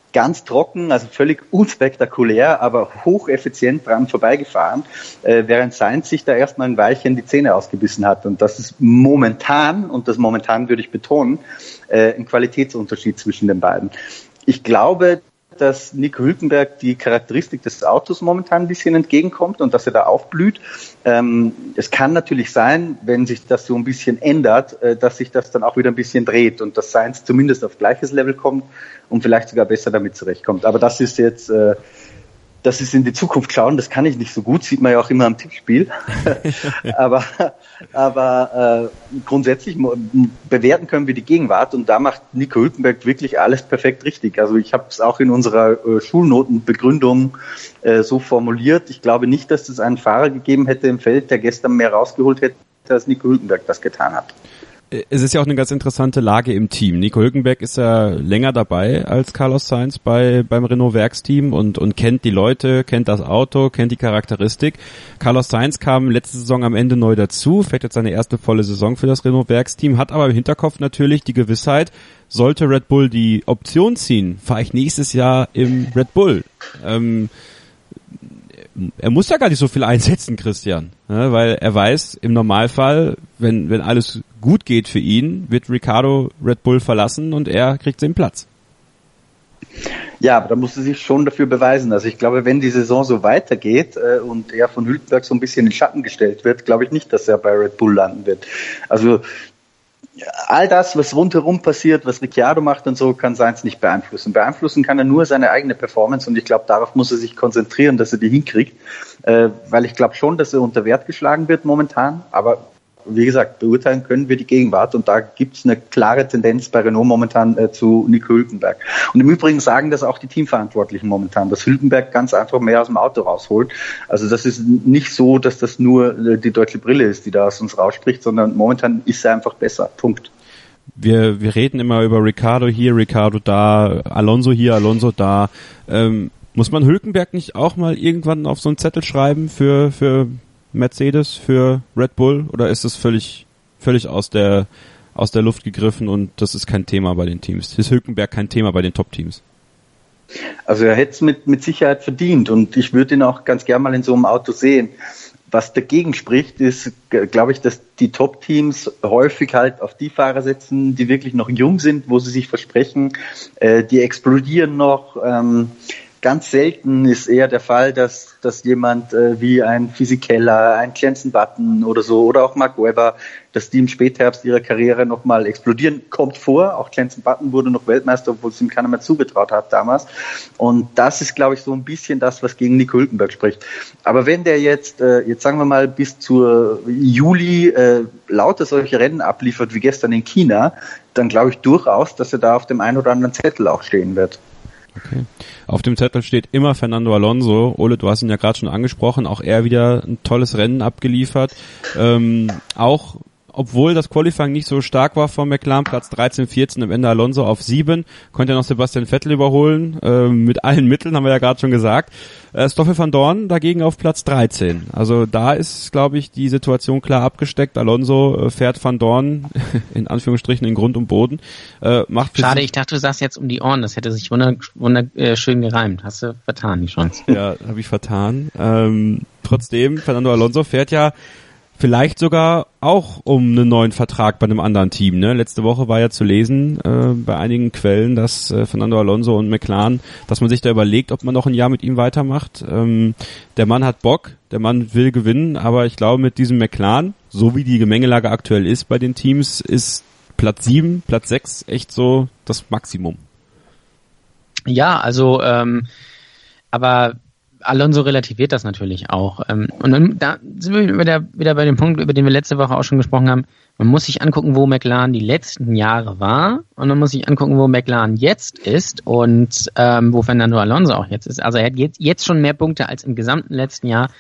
ganz trocken, also völlig unspektakulär, aber hocheffizient dran vorbeigefahren, während Sainz sich da erstmal ein Weilchen die Zähne ausgebissen hat. Und das ist momentan, und das momentan würde ich betonen, ein Qualitätsunterschied zwischen den beiden. Ich glaube, dass Nico Hülkenberg die Charakteristik des Autos momentan ein bisschen entgegenkommt und dass er da aufblüht. Es kann natürlich sein, wenn sich das so ein bisschen ändert, dass sich das dann auch wieder ein bisschen dreht und dass Sainz zumindest auf gleiches Level kommt und vielleicht sogar besser damit zurechtkommt. Aber das ist jetzt, das ist in die Zukunft schauen, das kann ich nicht so gut, sieht man ja auch immer am Tippspiel. aber grundsätzlich bewerten können wir die Gegenwart und da macht Nico Hülkenberg wirklich alles perfekt richtig. Also ich habe es auch in unserer Schulnotenbegründung so formuliert. Ich glaube nicht, dass es einen Fahrer gegeben hätte im Feld, der gestern mehr rausgeholt hätte, als Nico Hülkenberg das getan hat. Es ist ja auch eine ganz interessante Lage im Team. Nico Hülkenberg ist ja länger dabei als Carlos Sainz beim Renault-Werksteam und kennt die Leute, kennt das Auto, kennt die Charakteristik. Carlos Sainz kam letzte Saison am Ende neu dazu, fährt jetzt seine erste volle Saison für das Renault-Werksteam, hat aber im Hinterkopf natürlich die Gewissheit, sollte Red Bull die Option ziehen, fahre ich nächstes Jahr im Red Bull. Er muss ja gar nicht so viel einsetzen, Christian, ne, weil er weiß, im Normalfall, wenn alles gut geht für ihn, wird Ricciardo Red Bull verlassen und er kriegt den Platz. Ja, aber da muss er sich schon dafür beweisen. Also ich glaube, wenn die Saison so weitergeht und er von Hülkenberg so ein bisschen in den Schatten gestellt wird, glaube ich nicht, dass er bei Red Bull landen wird. Also all das, was rundherum passiert, was Ricciardo macht und so, kann Sainz nicht beeinflussen. Beeinflussen kann er nur seine eigene Performance und ich glaube, darauf muss er sich konzentrieren, dass er die hinkriegt, weil ich glaube schon, dass er unter Wert geschlagen wird momentan, aber wie gesagt, beurteilen können wir die Gegenwart und da gibt es eine klare Tendenz bei Renault momentan zu Nico Hülkenberg. Und im Übrigen sagen das auch die Teamverantwortlichen momentan, dass Hülkenberg ganz einfach mehr aus dem Auto rausholt. Also das ist nicht so, dass das nur die deutsche Brille ist, die da aus uns rausspricht, sondern momentan ist er einfach besser. Punkt. Wir reden immer über Ricciardo hier, Ricciardo da, Alonso hier, Alonso da. Muss man Hülkenberg nicht auch mal irgendwann auf so einen Zettel schreiben für Mercedes, für Red Bull, oder ist es völlig aus der Luft gegriffen und das ist kein Thema bei den Teams? Ist Hülkenberg kein Thema bei den Top-Teams? Also er hätte es mit Sicherheit verdient und ich würde ihn auch ganz gern mal in so einem Auto sehen. Was dagegen spricht, ist, glaube ich, dass die Top-Teams häufig halt auf die Fahrer setzen, die wirklich noch jung sind, wo sie sich versprechen, die explodieren noch. Ganz selten ist eher der Fall, dass jemand wie ein Fisichella, ein Jenson Button oder so oder auch Mark Webber, dass die im Spätherbst ihrer Karriere nochmal explodieren, kommt vor. Auch Jenson Button wurde noch Weltmeister, obwohl es ihm keiner mehr zugetraut hat damals. Und das ist, glaube ich, so ein bisschen das, was gegen Nico Hülkenberg spricht. Aber wenn der jetzt sagen wir mal, bis zur Juli lauter solche Rennen abliefert wie gestern in China, dann glaube ich durchaus, dass er da auf dem einen oder anderen Zettel auch stehen wird. Okay. Auf dem Zettel steht immer Fernando Alonso. Ole, du hast ihn ja gerade schon angesprochen, auch er wieder ein tolles Rennen abgeliefert. Auch obwohl das Qualifying nicht so stark war von McLaren, Platz 13, 14, am Ende Alonso auf 7, konnte er noch Sebastian Vettel überholen, mit allen Mitteln, haben wir ja gerade schon gesagt. Stoffel van Dorn dagegen auf Platz 13. Also da ist, glaube ich, die Situation klar abgesteckt. Alonso fährt van Dorn in Anführungsstrichen in Grund und Boden. Schade, ich dachte, du sagst jetzt um die Ohren, das hätte sich wunderschön gereimt. Hast du vertan, die Chance. Ja, habe ich vertan. Trotzdem, Fernando Alonso fährt ja vielleicht sogar auch um einen neuen Vertrag bei einem anderen Team. Ne? Letzte Woche war ja zu lesen bei einigen Quellen, dass Fernando Alonso und McLaren, dass man sich da überlegt, ob man noch ein Jahr mit ihm weitermacht. Der Mann hat Bock, der Mann will gewinnen, aber ich glaube, mit diesem McLaren, so wie die Gemengelage aktuell ist bei den Teams, ist Platz 7, Platz 6 echt so das Maximum. Ja, also aber Alonso relativiert das natürlich auch. Und dann da sind wir wieder bei dem Punkt, über den wir letzte Woche auch schon gesprochen haben. Man muss sich angucken, wo McLaren die letzten Jahre war und man muss sich angucken, wo McLaren jetzt ist und wo Fernando Alonso auch jetzt ist. Also er hat jetzt schon mehr Punkte als im gesamten letzten Jahr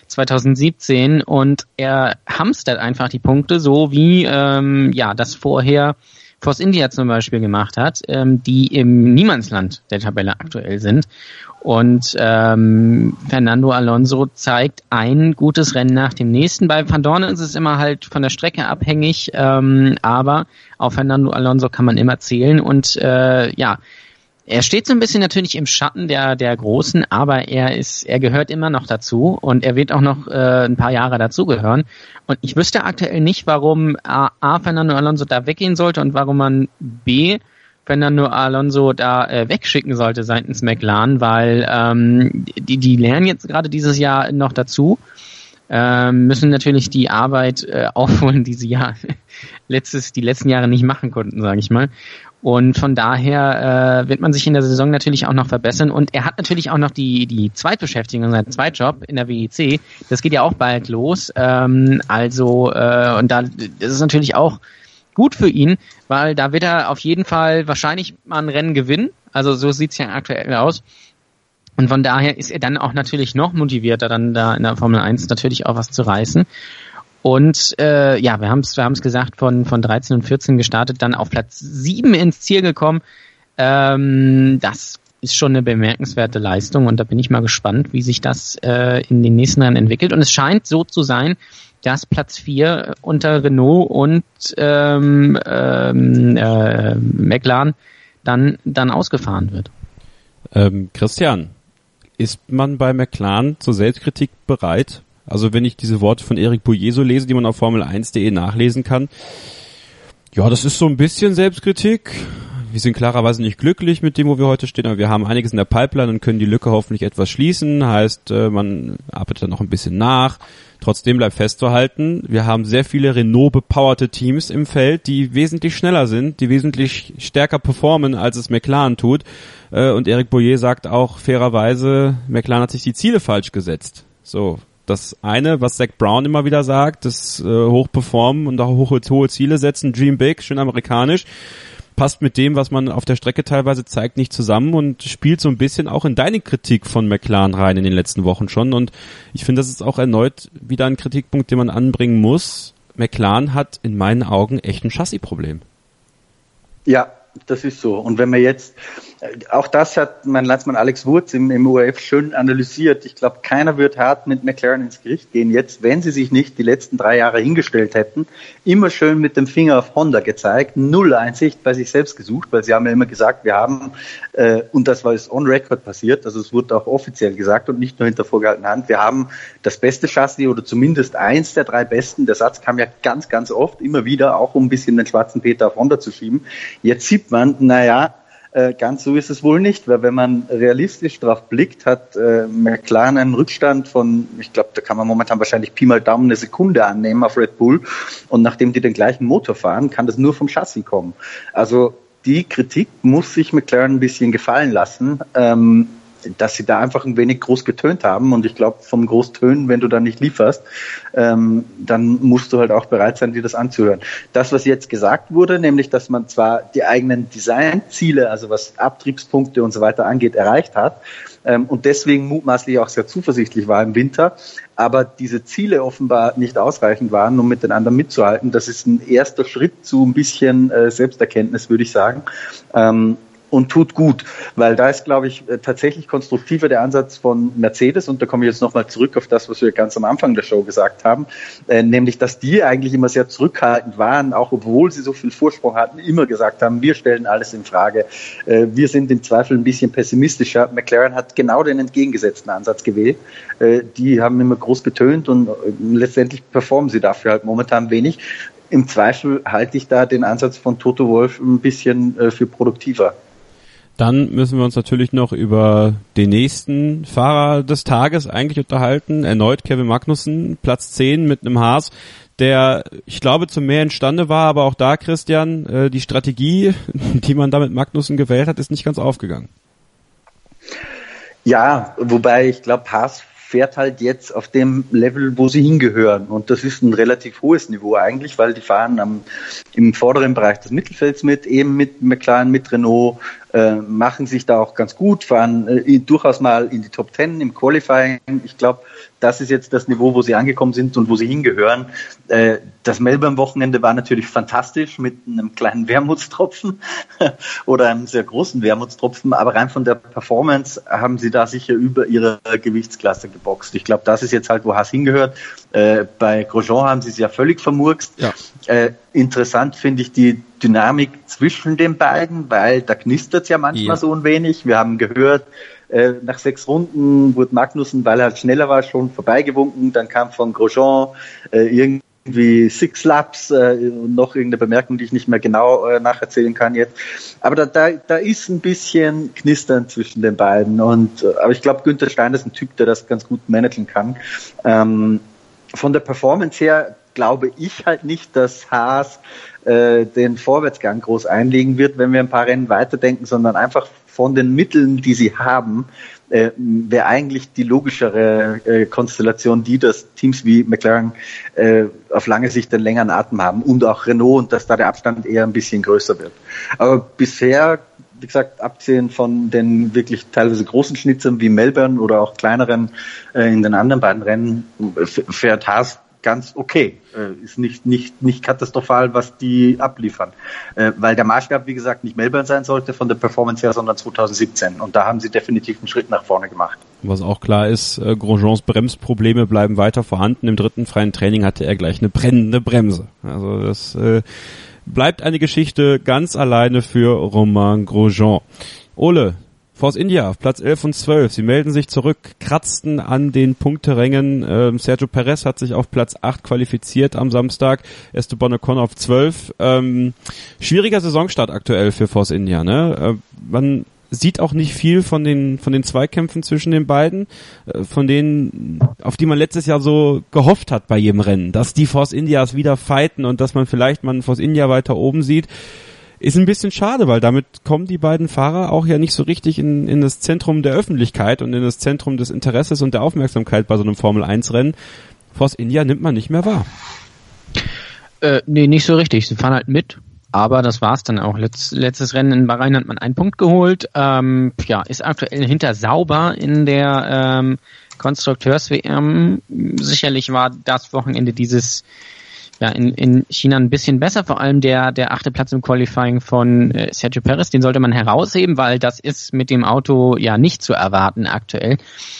2017 und er hamstert einfach die Punkte, so wie das vorher Force India zum Beispiel gemacht hat, die im Niemandsland der Tabelle aktuell sind. Und Fernando Alonso zeigt ein gutes Rennen nach dem nächsten. Bei Van Dorn ist es immer halt von der Strecke abhängig, aber auf Fernando Alonso kann man immer zählen. Und er Er steht so ein bisschen natürlich im Schatten der Großen, aber er gehört immer noch dazu und er wird auch noch ein paar Jahre dazugehören. Und ich wüsste aktuell nicht, warum A, Fernando Alonso da weggehen sollte und warum man B, Fernando Alonso da wegschicken sollte seitens McLaren, weil die lernen jetzt gerade dieses Jahr noch dazu, müssen natürlich die Arbeit aufholen, die sie ja die letzten Jahre nicht machen konnten, sage ich mal. Und von daher wird man sich in der Saison natürlich auch noch verbessern. Und er hat natürlich auch noch die Zweitbeschäftigung, seinen Zweitjob in der WEC. Das geht ja auch bald los. Und das ist natürlich auch gut für ihn, weil da wird er auf jeden Fall wahrscheinlich mal ein Rennen gewinnen. Also so sieht's ja aktuell aus. Und von daher ist er dann auch natürlich noch motivierter, dann da in der Formel 1 natürlich auch was zu reißen. Und wir haben es gesagt, von 13 und 14 gestartet, dann auf Platz 7 ins Ziel gekommen. Das ist schon eine bemerkenswerte Leistung und da bin ich mal gespannt, wie sich das in den nächsten Rennen entwickelt. Und es scheint so zu sein, dass Platz 4 unter Renault und McLaren dann ausgefahren wird. Christian, ist man bei McLaren zur Selbstkritik bereit? Also wenn ich diese Worte von Eric Bouyer so lese, die man auf Formel1.de nachlesen kann, ja, das ist so ein bisschen Selbstkritik. Wir sind klarerweise nicht glücklich mit dem, wo wir heute stehen, aber wir haben einiges in der Pipeline und können die Lücke hoffentlich etwas schließen. Heißt, man arbeitet dann noch ein bisschen nach. Trotzdem bleibt festzuhalten, wir haben sehr viele Renault-bepowerte Teams im Feld, die wesentlich schneller sind, die wesentlich stärker performen, als es McLaren tut. Und Eric Bouyer sagt auch fairerweise, McLaren hat sich die Ziele falsch gesetzt. So. Das eine, was Zach Brown immer wieder sagt, das hochperformen und auch hohe Ziele setzen, Dream Big, schön amerikanisch, passt mit dem, was man auf der Strecke teilweise zeigt, nicht zusammen und spielt so ein bisschen auch in deine Kritik von McLaren rein in den letzten Wochen schon. Und ich finde, das ist auch erneut wieder ein Kritikpunkt, den man anbringen muss. McLaren hat in meinen Augen echt ein Chassisproblem. Ja, das ist so. Und wenn wir jetzt, auch das hat mein Landsmann Alex Wurz im ORF schön analysiert. Ich glaube, keiner wird hart mit McLaren ins Gericht gehen jetzt, wenn sie sich nicht die letzten 3 Jahre hingestellt hätten. Immer schön mit dem Finger auf Honda gezeigt, null Einsicht bei sich selbst gesucht, weil sie haben ja immer gesagt, wir haben, und das war jetzt on record passiert, also es wurde auch offiziell gesagt und nicht nur hinter vorgehaltener Hand, wir haben das beste Chassis oder zumindest eins der 3 besten. Der Satz kam ja ganz, ganz oft, immer wieder, auch um ein bisschen den schwarzen Peter auf Honda zu schieben. Jetzt sieht man, ganz so ist es wohl nicht, weil wenn man realistisch drauf blickt, hat McLaren einen Rückstand von, ich glaube, da kann man momentan wahrscheinlich Pi mal Daumen 1 Sekunde annehmen auf Red Bull und nachdem die den gleichen Motor fahren, kann das nur vom Chassis kommen. Also die Kritik muss sich McLaren ein bisschen gefallen lassen, dass sie da einfach ein wenig groß getönt haben und ich glaube, vom Großtönen, wenn du da nicht lieferst, dann musst du halt auch bereit sein, dir das anzuhören. Das, was jetzt gesagt wurde, nämlich, dass man zwar die eigenen Designziele, also was Abtriebspunkte und so weiter angeht, erreicht hat und deswegen mutmaßlich auch sehr zuversichtlich war im Winter, aber diese Ziele offenbar nicht ausreichend waren, um mit den anderen mitzuhalten, das ist ein erster Schritt zu ein bisschen Selbsterkenntnis, würde ich sagen. Und tut gut, weil da ist, glaube ich, tatsächlich konstruktiver der Ansatz von Mercedes und da komme ich jetzt nochmal zurück auf das, was wir ganz am Anfang der Show gesagt haben, nämlich, dass die eigentlich immer sehr zurückhaltend waren, auch obwohl sie so viel Vorsprung hatten, immer gesagt haben, wir stellen alles in Frage, wir sind im Zweifel ein bisschen pessimistischer. McLaren hat genau den entgegengesetzten Ansatz gewählt, die haben immer groß getönt und letztendlich performen sie dafür halt momentan wenig. Im Zweifel halte ich da den Ansatz von Toto Wolff ein bisschen für produktiver. Dann müssen wir uns natürlich noch über den nächsten Fahrer des Tages eigentlich unterhalten. Erneut Kevin Magnussen, Platz 10 mit einem Haas, der, ich glaube, zum mehr imstande war, aber auch da, Christian, die Strategie, die man da mit Magnussen gewählt hat, ist nicht ganz aufgegangen. Ja, wobei ich glaube, Haas fährt halt jetzt auf dem Level, wo sie hingehören. Und das ist ein relativ hohes Niveau eigentlich, weil die fahren im vorderen Bereich des Mittelfelds mit, eben mit McLaren, mit Renault, machen sich da auch ganz gut, fahren durchaus mal in die Top 10 im Qualifying. Ich glaube, das ist jetzt das Niveau, wo sie angekommen sind und wo sie hingehören. Das Melbourne-Wochenende war natürlich fantastisch mit einem kleinen Wermutstropfen oder einem sehr großen Wermutstropfen, aber rein von der Performance haben sie da sicher über ihre Gewichtsklasse geboxt. Ich glaube, das ist jetzt halt, wo Haas hingehört. Bei Grosjean haben sie es ja völlig vermurkst. Ja. Interessant finde ich die Dynamik zwischen den beiden, weil da knistert es ja manchmal so ein wenig. Wir haben gehört, nach 6 Runden wurde Magnussen, weil er halt schneller war, schon vorbeigewunken. Dann kam von Grosjean irgendwie 6 Laps und noch irgendeine Bemerkung, die ich nicht mehr genau nacherzählen kann jetzt. Aber da ist ein bisschen Knistern zwischen den beiden. Aber ich glaube, Günther Steiner ist ein Typ, der das ganz gut managen kann. Von der Performance her glaube ich halt nicht, dass Haas den Vorwärtsgang groß einlegen wird, wenn wir ein paar Rennen weiterdenken, sondern einfach von den Mitteln, die sie haben, wäre eigentlich die logischere Konstellation, dass Teams wie McLaren auf lange Sicht einen längeren Atem haben und auch Renault und dass da der Abstand eher ein bisschen größer wird. Aber bisher, wie gesagt, abgesehen von den wirklich teilweise großen Schnitzern wie Melbourne oder auch kleineren in den anderen beiden Rennen, fährt Haas ganz okay. Ist nicht katastrophal, was die abliefern. Weil der Maßstab, wie gesagt, nicht Melbourne sein sollte von der Performance her, sondern 2017. Und da haben sie definitiv einen Schritt nach vorne gemacht. Was auch klar ist, Grosjeans Bremsprobleme bleiben weiter vorhanden. Im 3. freien Training hatte er gleich eine brennende Bremse. Also das bleibt eine Geschichte ganz alleine für Romain Grosjean. Ole, Force India auf Platz 11 und 12. Sie melden sich zurück, kratzten an den Punkterängen. Sergio Perez hat sich auf Platz 8 qualifiziert am Samstag. Esteban Ocon auf 12. Schwieriger Saisonstart aktuell für Force India, ne? Man sieht auch nicht viel von den Zweikämpfen zwischen den beiden, von denen, auf die man letztes Jahr so gehofft hat bei jedem Rennen, dass die Force Indias wieder fighten und dass man vielleicht mal Force India weiter oben sieht. Ist ein bisschen schade, weil damit kommen die beiden Fahrer auch ja nicht so richtig in das Zentrum der Öffentlichkeit und in das Zentrum des Interesses und der Aufmerksamkeit bei so einem Formel-1-Rennen. Force India nimmt man nicht mehr wahr. Nee, nicht so richtig. Sie fahren halt mit, aber das war's dann auch. Letztes Rennen in Bahrain hat man einen Punkt geholt. Ist aktuell hinter Sauber in der Konstrukteurs-WM. Sicherlich war das Wochenende in China ein bisschen besser, vor allem der 8. Platz im Qualifying von Sergio Perez, den sollte man herausheben, weil das ist mit dem Auto ja nicht zu erwarten aktuell.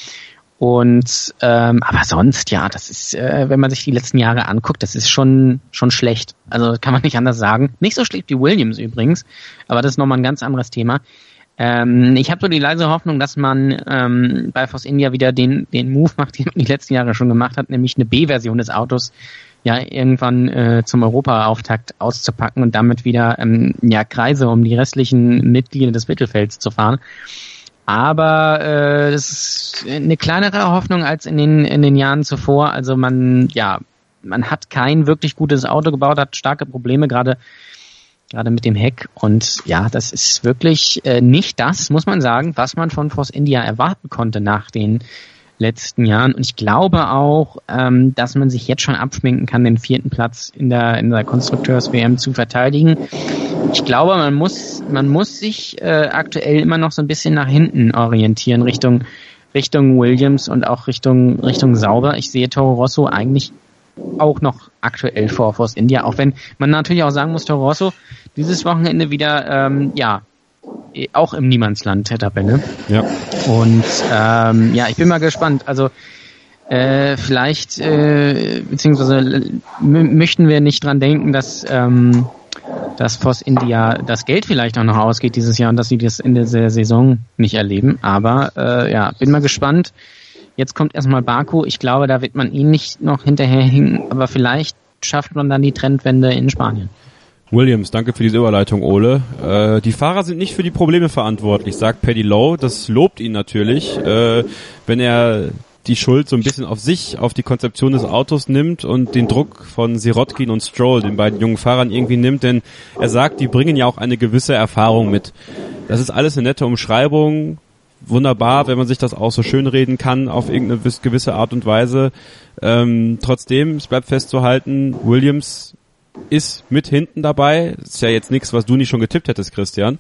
Und aber sonst, ja, das ist, wenn man sich die letzten Jahre anguckt, das ist schon schlecht. Also kann man nicht anders sagen. Nicht so schlecht wie Williams übrigens, aber das ist nochmal ein ganz anderes Thema. Ich habe so die leise Hoffnung, dass man bei Force India wieder den Move macht, den man die letzten Jahre schon gemacht hat, nämlich eine B-Version des Autos irgendwann zum Europaauftakt auszupacken und damit wieder Kreise um die restlichen Mitglieder des Mittelfelds zu fahren. Aber das ist eine kleinere Hoffnung als in den Jahren zuvor. Also man hat kein wirklich gutes Auto gebaut, hat starke Probleme, gerade mit dem Heck. Und ja, das ist wirklich nicht das, muss man sagen, was man von Force India erwarten konnte nach den letzten Jahren. Und ich glaube auch, dass man sich jetzt schon abschminken kann, den 4. Platz in der Konstrukteurs-WM zu verteidigen. Ich glaube, man muss sich aktuell immer noch so ein bisschen nach hinten orientieren, Richtung Williams und auch Richtung Sauber. Ich sehe Toro Rosso eigentlich auch noch aktuell vor Force India, auch wenn man natürlich auch sagen muss, Toro Rosso dieses Wochenende wieder auch im Niemandsland der Tabelle. Ja. Und ich bin mal gespannt. Also vielleicht beziehungsweise möchten wir nicht dran denken, dass Force India das Geld vielleicht auch noch ausgeht dieses Jahr und dass sie das in der Saison nicht erleben. Aber bin mal gespannt. Jetzt kommt erstmal Baku. Ich glaube, da wird man ihn nicht noch hinterherhinken, aber vielleicht schafft man dann die Trendwende in Spanien. Williams, danke für diese Überleitung, Ole. Die Fahrer sind nicht für die Probleme verantwortlich, sagt Paddy Lowe. Das lobt ihn natürlich, wenn er die Schuld so ein bisschen auf sich, auf die Konzeption des Autos nimmt und den Druck von Sirotkin und Stroll, den beiden jungen Fahrern, irgendwie nimmt, denn er sagt, die bringen ja auch eine gewisse Erfahrung mit. Das ist alles eine nette Umschreibung, wunderbar, wenn man sich das auch so schönreden kann auf irgendeine gewisse Art und Weise. Trotzdem, es bleibt festzuhalten, Williams ist mit hinten dabei. Das ist ja jetzt nichts, was du nicht schon getippt hättest, Christian.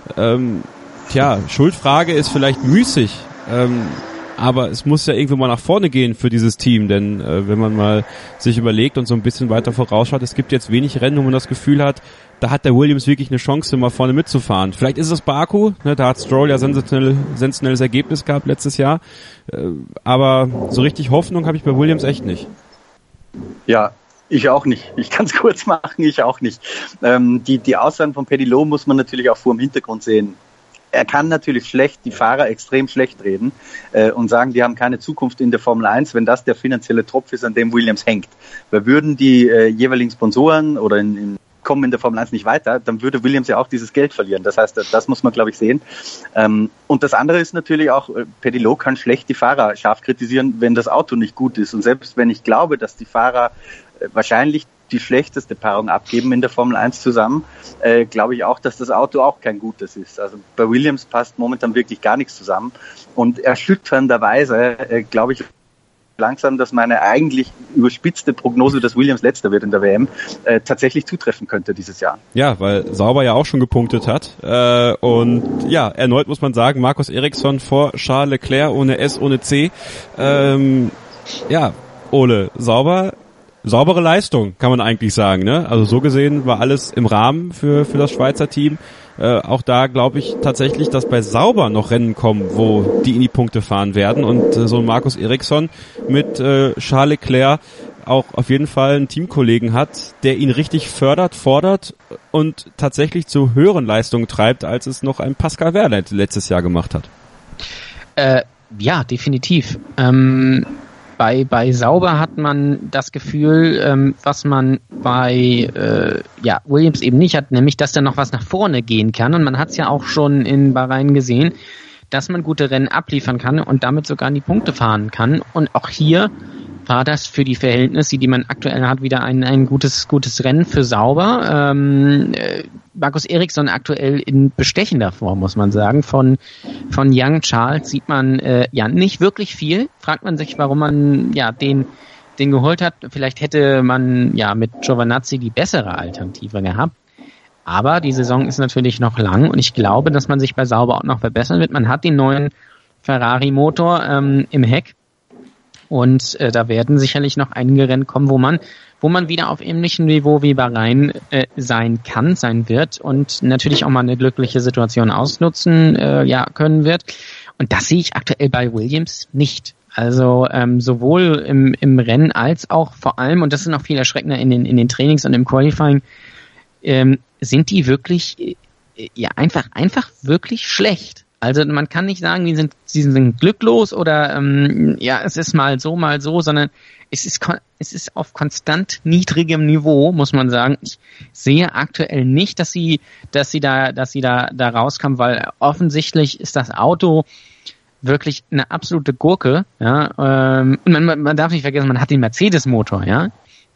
Schuldfrage ist vielleicht müßig, aber es muss ja irgendwie mal nach vorne gehen für dieses Team, denn wenn man mal sich überlegt und so ein bisschen weiter vorausschaut, es gibt jetzt wenig Rennen, wo man das Gefühl hat, da hat der Williams wirklich eine Chance, mal vorne mitzufahren. Vielleicht ist es Baku, ne, da hat Stroll ja sensationelles Ergebnis gehabt letztes Jahr, aber so richtig Hoffnung habe ich bei Williams echt nicht. Ja, Ich auch nicht. Ich kann es kurz machen, ich auch nicht. Die Aussagen von Paddy Lowe muss man natürlich auch vor dem Hintergrund sehen. Er kann natürlich die Fahrer extrem schlecht reden und sagen, die haben keine Zukunft in der Formel 1, wenn das der finanzielle Tropf ist, an dem Williams hängt. Weil würden die jeweiligen Sponsoren oder kommen in der Formel 1 nicht weiter, dann würde Williams ja auch dieses Geld verlieren. Das heißt, das muss man, glaube ich, sehen. Und das andere ist natürlich auch, Paddy Lowe kann schlecht die Fahrer scharf kritisieren, wenn das Auto nicht gut ist. Und selbst wenn ich glaube, dass die Fahrer wahrscheinlich die schlechteste Paarung abgeben in der Formel 1 zusammen, glaube ich auch, dass das Auto auch kein gutes ist. Also bei Williams passt momentan wirklich gar nichts zusammen. Und erschütternderweise glaube ich langsam, dass meine eigentlich überspitzte Prognose, dass Williams letzter wird in der WM, tatsächlich zutreffen könnte dieses Jahr. Ja, weil Sauber ja auch schon gepunktet hat. Und ja, erneut muss man sagen, Markus Ericsson vor Charles Leclerc ohne S, ohne C. Ja, Ole, saubere Leistung, kann man eigentlich sagen, ne? Also so gesehen war alles im Rahmen für das Schweizer Team. Auch da glaube ich tatsächlich, dass bei Sauber noch Rennen kommen, wo die in die Punkte fahren werden. Und so ein Markus Ericsson mit Charles Leclerc auch auf jeden Fall einen Teamkollegen hat, der ihn richtig fördert, fordert und tatsächlich zu höheren Leistungen treibt, als es noch ein Pascal Wehrlein letztes Jahr gemacht hat. Ja, definitiv. Bei Sauber hat man das Gefühl, was man bei Williams eben nicht hat, nämlich, dass da noch was nach vorne gehen kann. Und man hat es ja auch schon in Bahrain gesehen, dass man gute Rennen abliefern kann und damit sogar in die Punkte fahren kann. Und auch hier war das für die Verhältnisse, die man aktuell hat, wieder ein gutes Rennen für Sauber. Markus Ericsson aktuell in bestechender Form, muss man sagen. Von Young Charles sieht man nicht wirklich viel. Fragt man sich, warum man den geholt hat. Vielleicht hätte man mit Giovinazzi die bessere Alternative gehabt. Aber die Saison ist natürlich noch lang und ich glaube, dass man sich bei Sauber auch noch verbessern wird. Man hat den neuen Ferrari-Motor im Heck. Und da werden sicherlich noch einige Rennen kommen, wo man wieder auf ähnlichem Niveau wie Bahrain sein wird und natürlich auch mal eine glückliche Situation ausnutzen können wird. Und das sehe ich aktuell bei Williams nicht. Also sowohl im Rennen als auch vor allem, und das ist noch viel erschreckender in den Trainings und im Qualifying, sind die wirklich einfach wirklich schlecht. Also man kann nicht sagen, sie sind glücklos oder es ist mal so, sondern es ist auf konstant niedrigem Niveau, muss man sagen. Ich sehe aktuell nicht, dass sie da rauskommen, weil offensichtlich ist das Auto wirklich eine absolute Gurke, ja. Und man darf nicht vergessen, man hat den Mercedes-Motor, ja.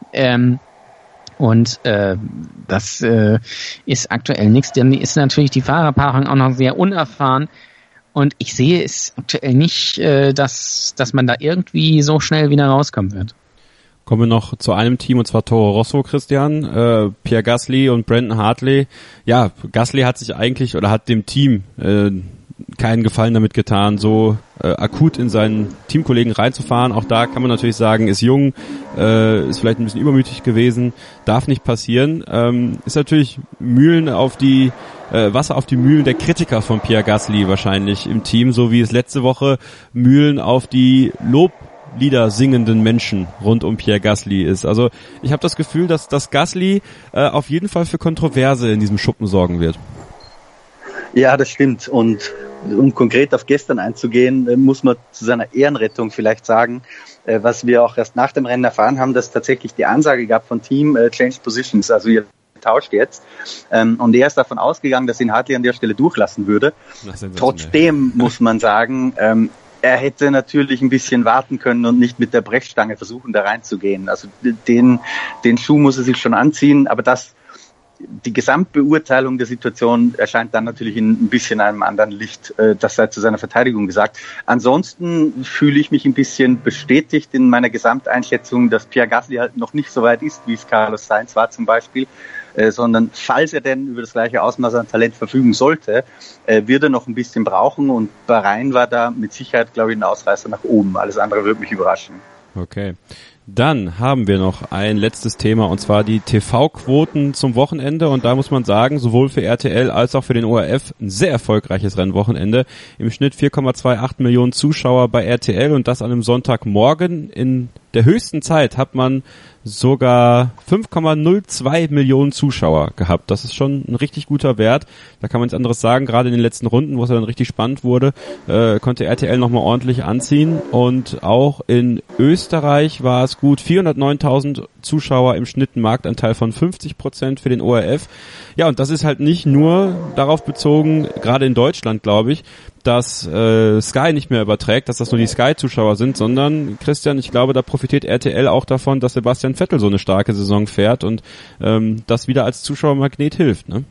Das ist aktuell nichts. Dann ist natürlich die Fahrerpaarung auch noch sehr unerfahren. Und ich sehe es aktuell nicht, dass man da irgendwie so schnell wieder rauskommen wird. Kommen wir noch zu einem Team, und zwar Toro Rosso, Christian. Pierre Gasly und Brandon Hartley. Ja, Gasly hat sich eigentlich oder hat dem Team keinen Gefallen damit getan, so akut in seinen Teamkollegen reinzufahren. Auch da kann man natürlich sagen, ist jung, ist vielleicht ein bisschen übermütig gewesen, darf nicht passieren. Ist natürlich Wasser auf die Mühlen der Kritiker von Pierre Gasly wahrscheinlich im Team, so wie es letzte Woche Mühlen auf die Loblieder singenden Menschen rund um Pierre Gasly ist. Also ich habe das Gefühl, dass Gasly auf jeden Fall für Kontroverse in diesem Schuppen sorgen wird. Ja, das stimmt. Und um konkret auf gestern einzugehen, muss man zu seiner Ehrenrettung vielleicht sagen, was wir auch erst nach dem Rennen erfahren haben, dass tatsächlich die Ansage gab von Team Change Positions, also ihr tauscht jetzt. Und er ist davon ausgegangen, dass ihn Hartley an der Stelle durchlassen würde. Trotzdem muss man sagen, er hätte natürlich ein bisschen warten können und nicht mit der Brechstange versuchen, da reinzugehen. Also den Schuh muss er sich schon anziehen, aber die Gesamtbeurteilung der Situation erscheint dann natürlich in ein bisschen einem anderen Licht. Das sei zu seiner Verteidigung gesagt. Ansonsten fühle ich mich ein bisschen bestätigt in meiner Gesamteinschätzung, dass Pierre Gasly halt noch nicht so weit ist, wie es Carlos Sainz war zum Beispiel, sondern falls er denn über das gleiche Ausmaß an Talent verfügen sollte, wird er noch ein bisschen brauchen, und Bahrain war da mit Sicherheit, glaube ich, ein Ausreißer nach oben. Alles andere würde mich überraschen. Okay. Dann haben wir noch ein letztes Thema, und zwar die TV-Quoten zum Wochenende, und da muss man sagen, sowohl für RTL als auch für den ORF ein sehr erfolgreiches Rennwochenende. Im Schnitt 4,28 Millionen Zuschauer bei RTL, und das an einem Sonntagmorgen in der höchsten Zeit hat man sogar 5,02 Millionen Zuschauer gehabt. Das ist schon ein richtig guter Wert. Da kann man nichts anderes sagen. Gerade in den letzten Runden, wo es dann richtig spannend wurde, konnte RTL nochmal ordentlich anziehen. Und auch in Österreich war es gut. 409.000 Zuschauer im Schnitt, ein Marktanteil von 50% für den ORF. Ja, und das ist halt nicht nur darauf bezogen, gerade in Deutschland, glaube ich, dass Sky nicht mehr überträgt, dass das nur die Sky-Zuschauer sind, sondern, Christian, ich glaube, da profitiert RTL auch davon, dass Sebastian Vettel so eine starke Saison fährt und das wieder als Zuschauermagnet hilft, ne?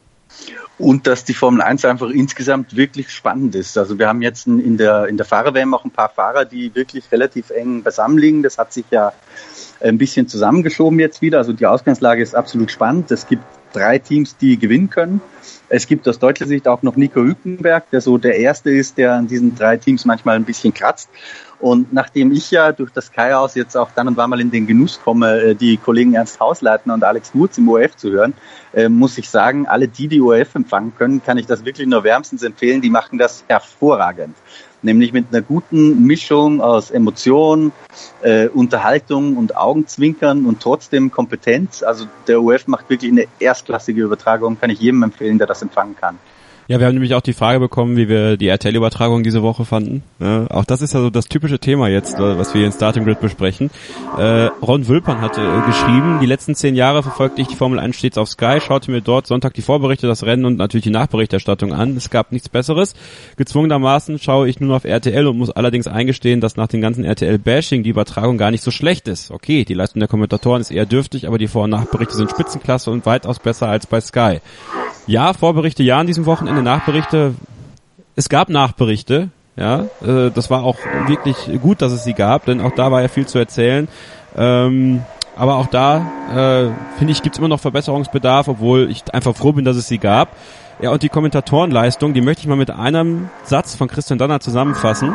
Und dass die Formel 1 einfach insgesamt wirklich spannend ist. Also wir haben jetzt in der Fahrer-WM auch ein paar Fahrer, die wirklich relativ eng beisammen liegen. Das hat sich ja ein bisschen zusammengeschoben jetzt wieder. Also die Ausgangslage ist absolut spannend. Es gibt 3 Teams, die gewinnen können. Es gibt aus deutscher Sicht auch noch Nico Hülkenberg, der so der Erste ist, der an diesen 3 Teams manchmal ein bisschen kratzt. Und nachdem ich ja durch das Sky-Haus jetzt auch dann und wann mal in den Genuss komme, die Kollegen Ernst Hausleitner und Alex Wurz im ORF zu hören, muss ich sagen, alle die ORF empfangen können, kann ich das wirklich nur wärmstens empfehlen. Die machen das hervorragend. Nämlich mit einer guten Mischung aus Emotion, Unterhaltung und Augenzwinkern und trotzdem Kompetenz. Also der ORF macht wirklich eine erstklassige Übertragung, kann ich jedem empfehlen, der das empfangen kann. Ja, wir haben nämlich auch die Frage bekommen, wie wir die RTL-Übertragung diese Woche fanden. Ja, auch das ist also das typische Thema jetzt, was wir hier in Starting Grid besprechen. Ron Wülpern hatte geschrieben, die letzten 10 Jahre verfolgte ich die Formel 1 stets auf Sky, schaute mir dort Sonntag die Vorberichte, das Rennen und natürlich die Nachberichterstattung an. Es gab nichts Besseres. Gezwungenermaßen schaue ich nur noch auf RTL und muss allerdings eingestehen, dass nach dem ganzen RTL-Bashing die Übertragung gar nicht so schlecht ist. Okay, die Leistung der Kommentatoren ist eher dürftig, aber die Vor- und Nachberichte sind Spitzenklasse und weitaus besser als bei Sky. Ja, Vorberichte ja an diesem Wochenende, Nachberichte, es gab Nachberichte, ja, das war auch wirklich gut, dass es sie gab, denn auch da war ja viel zu erzählen, aber auch da, finde ich, gibt's immer noch Verbesserungsbedarf, obwohl ich einfach froh bin, dass es sie gab. Ja, und die Kommentatorenleistung, die möchte ich mal mit einem Satz von Christian Danner zusammenfassen.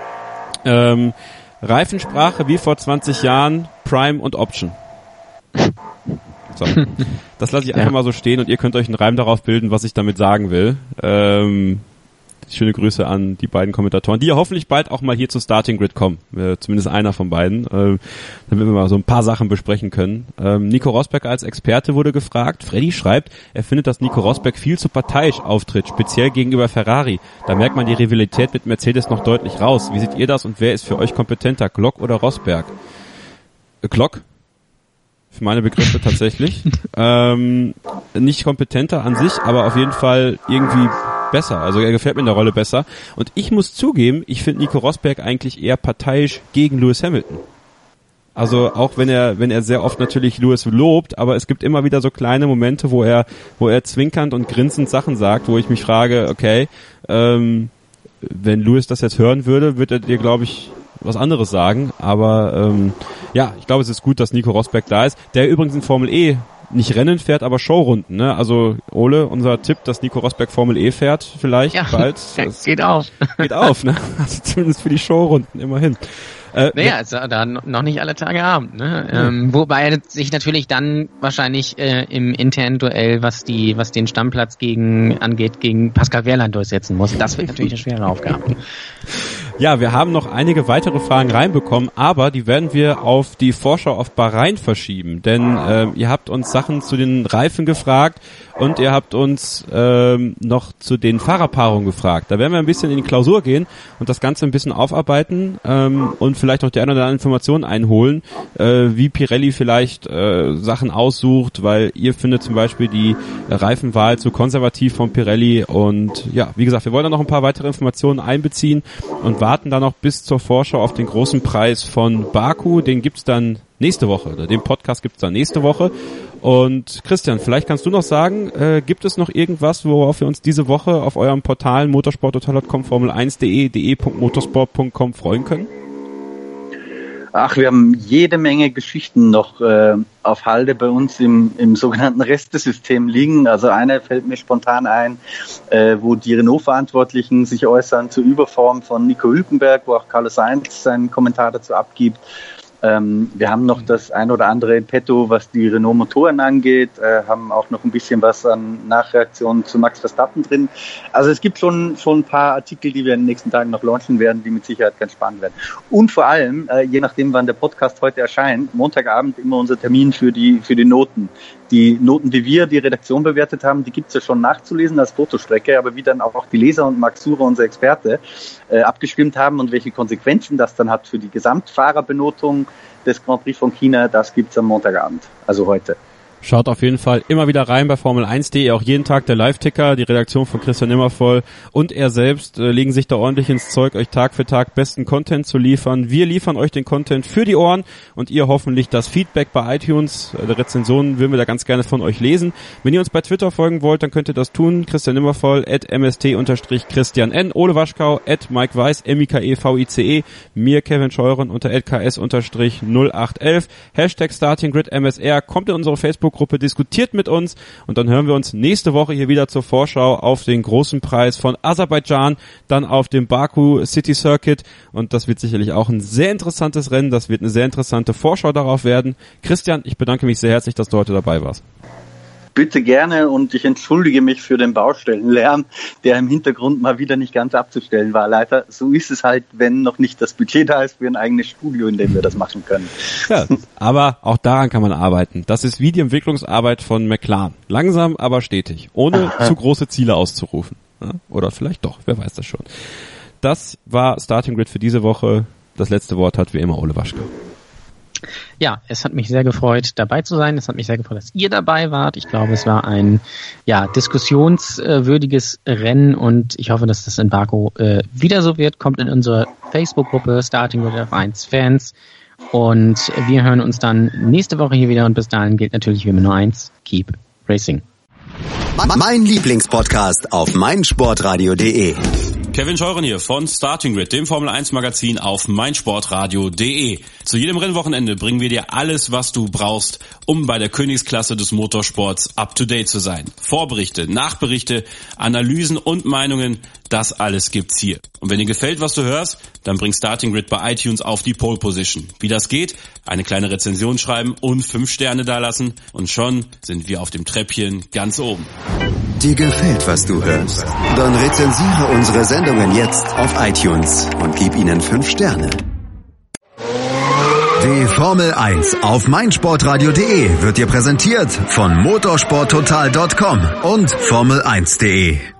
Reifensprache wie vor 20 Jahren, Prime und Option. So. Das lasse ich einfach mal so stehen und ihr könnt euch einen Reim darauf bilden, was ich damit sagen will. Schöne Grüße an die beiden Kommentatoren, die ja hoffentlich bald auch mal hier zu Starting Grid kommen. Zumindest einer von beiden, damit wir mal so ein paar Sachen besprechen können. Nico Rosberg als Experte wurde gefragt. Freddy schreibt, er findet, dass Nico Rosberg viel zu parteiisch auftritt, speziell gegenüber Ferrari. Da merkt man die Rivalität mit Mercedes noch deutlich raus. Wie seht ihr das und wer ist für euch kompetenter, Glock oder Rosberg? Glock? Für meine Begriffe tatsächlich. Nicht kompetenter an sich, aber auf jeden Fall irgendwie besser. Also er gefällt mir in der Rolle besser. Und ich muss zugeben, ich finde Nico Rosberg eigentlich eher parteiisch gegen Lewis Hamilton. Also auch wenn er sehr oft natürlich Lewis lobt, aber es gibt immer wieder so kleine Momente, wo er zwinkernd und grinsend Sachen sagt, wo ich mich frage, okay, wenn Lewis das jetzt hören würde, würde er dir, glaube ich, was anderes sagen, aber ja, ich glaube, es ist gut, dass Nico Rosberg da ist, der übrigens in Formel E nicht Rennen fährt, aber Showrunden, ne? Also Ole, unser Tipp, dass Nico Rosberg Formel E fährt, vielleicht ja, bald. Das geht auf. Geht auf, ne? Also zumindest für die Showrunden, immerhin. Naja, ist da noch nicht alle Tage Abend, ne? Wobei er sich natürlich dann wahrscheinlich im internen Duell, was den Stammplatz angeht, gegen Pascal Wehrlein durchsetzen muss. Das wird natürlich eine schwere Aufgabe. Ja, wir haben noch einige weitere Fragen reinbekommen, aber die werden wir auf die Vorschau auf Bahrain verschieben, denn ihr habt uns Sachen zu den Reifen gefragt und ihr habt uns noch zu den Fahrerpaarungen gefragt. Da werden wir ein bisschen in die Klausur gehen und das Ganze ein bisschen aufarbeiten und vielleicht noch die eine oder andere Information einholen, wie Pirelli vielleicht Sachen aussucht, weil ihr findet zum Beispiel die Reifenwahl zu konservativ von Pirelli und ja, wie gesagt, wir wollen da noch ein paar weitere Informationen einbeziehen und warten dann noch bis zur Vorschau auf den großen Preis von Baku. Den gibt's dann nächste Woche, oder den Podcast gibt's dann nächste Woche. Und Christian, vielleicht kannst du noch sagen, gibt es noch irgendwas, worauf wir uns diese Woche auf eurem Portal motorsporttotal.com, formel1.de, de.motorsport.com freuen können? Ach, wir haben jede Menge Geschichten noch auf Halde bei uns im sogenannten Restesystem liegen. Also eine fällt mir spontan ein, wo die Renault-Verantwortlichen sich äußern zur Überform von Nico Hülkenberg, wo auch Carlos Sainz seinen Kommentar dazu abgibt. Wir haben noch das ein oder andere in petto, was die Renault-Motoren angeht, haben auch noch ein bisschen was an Nachreaktionen zu Max Verstappen drin. Also es gibt schon ein paar Artikel, die wir in den nächsten Tagen noch launchen werden, die mit Sicherheit ganz spannend werden. Und vor allem, je nachdem, wann der Podcast heute erscheint, Montagabend immer unser Termin für die Noten. Die Noten, die wir, die Redaktion bewertet haben, die gibt's ja schon nachzulesen als Fotostrecke, aber wie dann auch die Leser und Max Surer, unser Experte, abgestimmt haben und welche Konsequenzen das dann hat für die Gesamtfahrerbenotung des Grand Prix von China, das gibt's am Montagabend, also heute. Schaut auf jeden Fall immer wieder rein bei Formel1.de, auch jeden Tag der Live-Ticker, die Redaktion von Christian Nimmervoll und er selbst legen sich da ordentlich ins Zeug, euch Tag für Tag besten Content zu liefern. Wir liefern euch den Content für die Ohren und ihr hoffentlich das Feedback bei iTunes. Rezensionen würden wir da ganz gerne von euch lesen. Wenn ihr uns bei Twitter folgen wollt, dann könnt ihr das tun. Christian Nimmervoll, @mst_Christian N, Ole Waschkau, @Mike Weiß, MIKEVICE, mir Kevin Scheuren unter @KS_0811, #StartingGridMSR, kommt in unsere Facebook-Gruppe, diskutiert mit uns und dann hören wir uns nächste Woche hier wieder zur Vorschau auf den großen Preis von Aserbaidschan, dann auf dem Baku City Circuit und das wird sicherlich auch ein sehr interessantes Rennen, das wird eine sehr interessante Vorschau darauf werden. Christian, ich bedanke mich sehr herzlich, dass du heute dabei warst. Bitte gerne und ich entschuldige mich für den Baustellenlärm, der im Hintergrund mal wieder nicht ganz abzustellen war. Leider, so ist es halt, wenn noch nicht das Budget da ist für ein eigenes Studio, in dem wir das machen können. Ja, aber auch daran kann man arbeiten. Das ist wie die Entwicklungsarbeit von McLaren. Langsam, aber stetig, ohne zu große Ziele auszurufen. Ja, oder vielleicht doch, wer weiß das schon. Das war Starting Grid für diese Woche. Das letzte Wort hat wie immer Ole Waschkau. Ja, es hat mich sehr gefreut, dabei zu sein. Es hat mich sehr gefreut, dass ihr dabei wart. Ich glaube, es war ein diskussionswürdiges Rennen und ich hoffe, dass das in Baku wieder so wird. Kommt in unsere Facebook-Gruppe Starting Grid F1 Fans und wir hören uns dann nächste Woche hier wieder und bis dahin gilt natürlich wie immer nur eins: Keep Racing. Mein Lieblingspodcast auf meinsportradio.de. Kevin Scheuren hier von Starting Grid, dem Formel 1 Magazin auf meinsportradio.de. Zu jedem Rennwochenende bringen wir dir alles, was du brauchst, um bei der Königsklasse des Motorsports up to date zu sein. Vorberichte, Nachberichte, Analysen und Meinungen, das alles gibt's hier. Und wenn dir gefällt, was du hörst, dann bring Starting Grid bei iTunes auf die Pole Position. Wie das geht? Eine kleine Rezension schreiben und 5 Sterne dalassen und schon sind wir auf dem Treppchen ganz oben. Dir gefällt, was du hörst? Dann rezensiere unsere Sendungen jetzt auf iTunes und gib ihnen 5 Sterne. Die Formel 1 auf meinsportradio.de wird dir präsentiert von motorsporttotal.com und Formel1.de.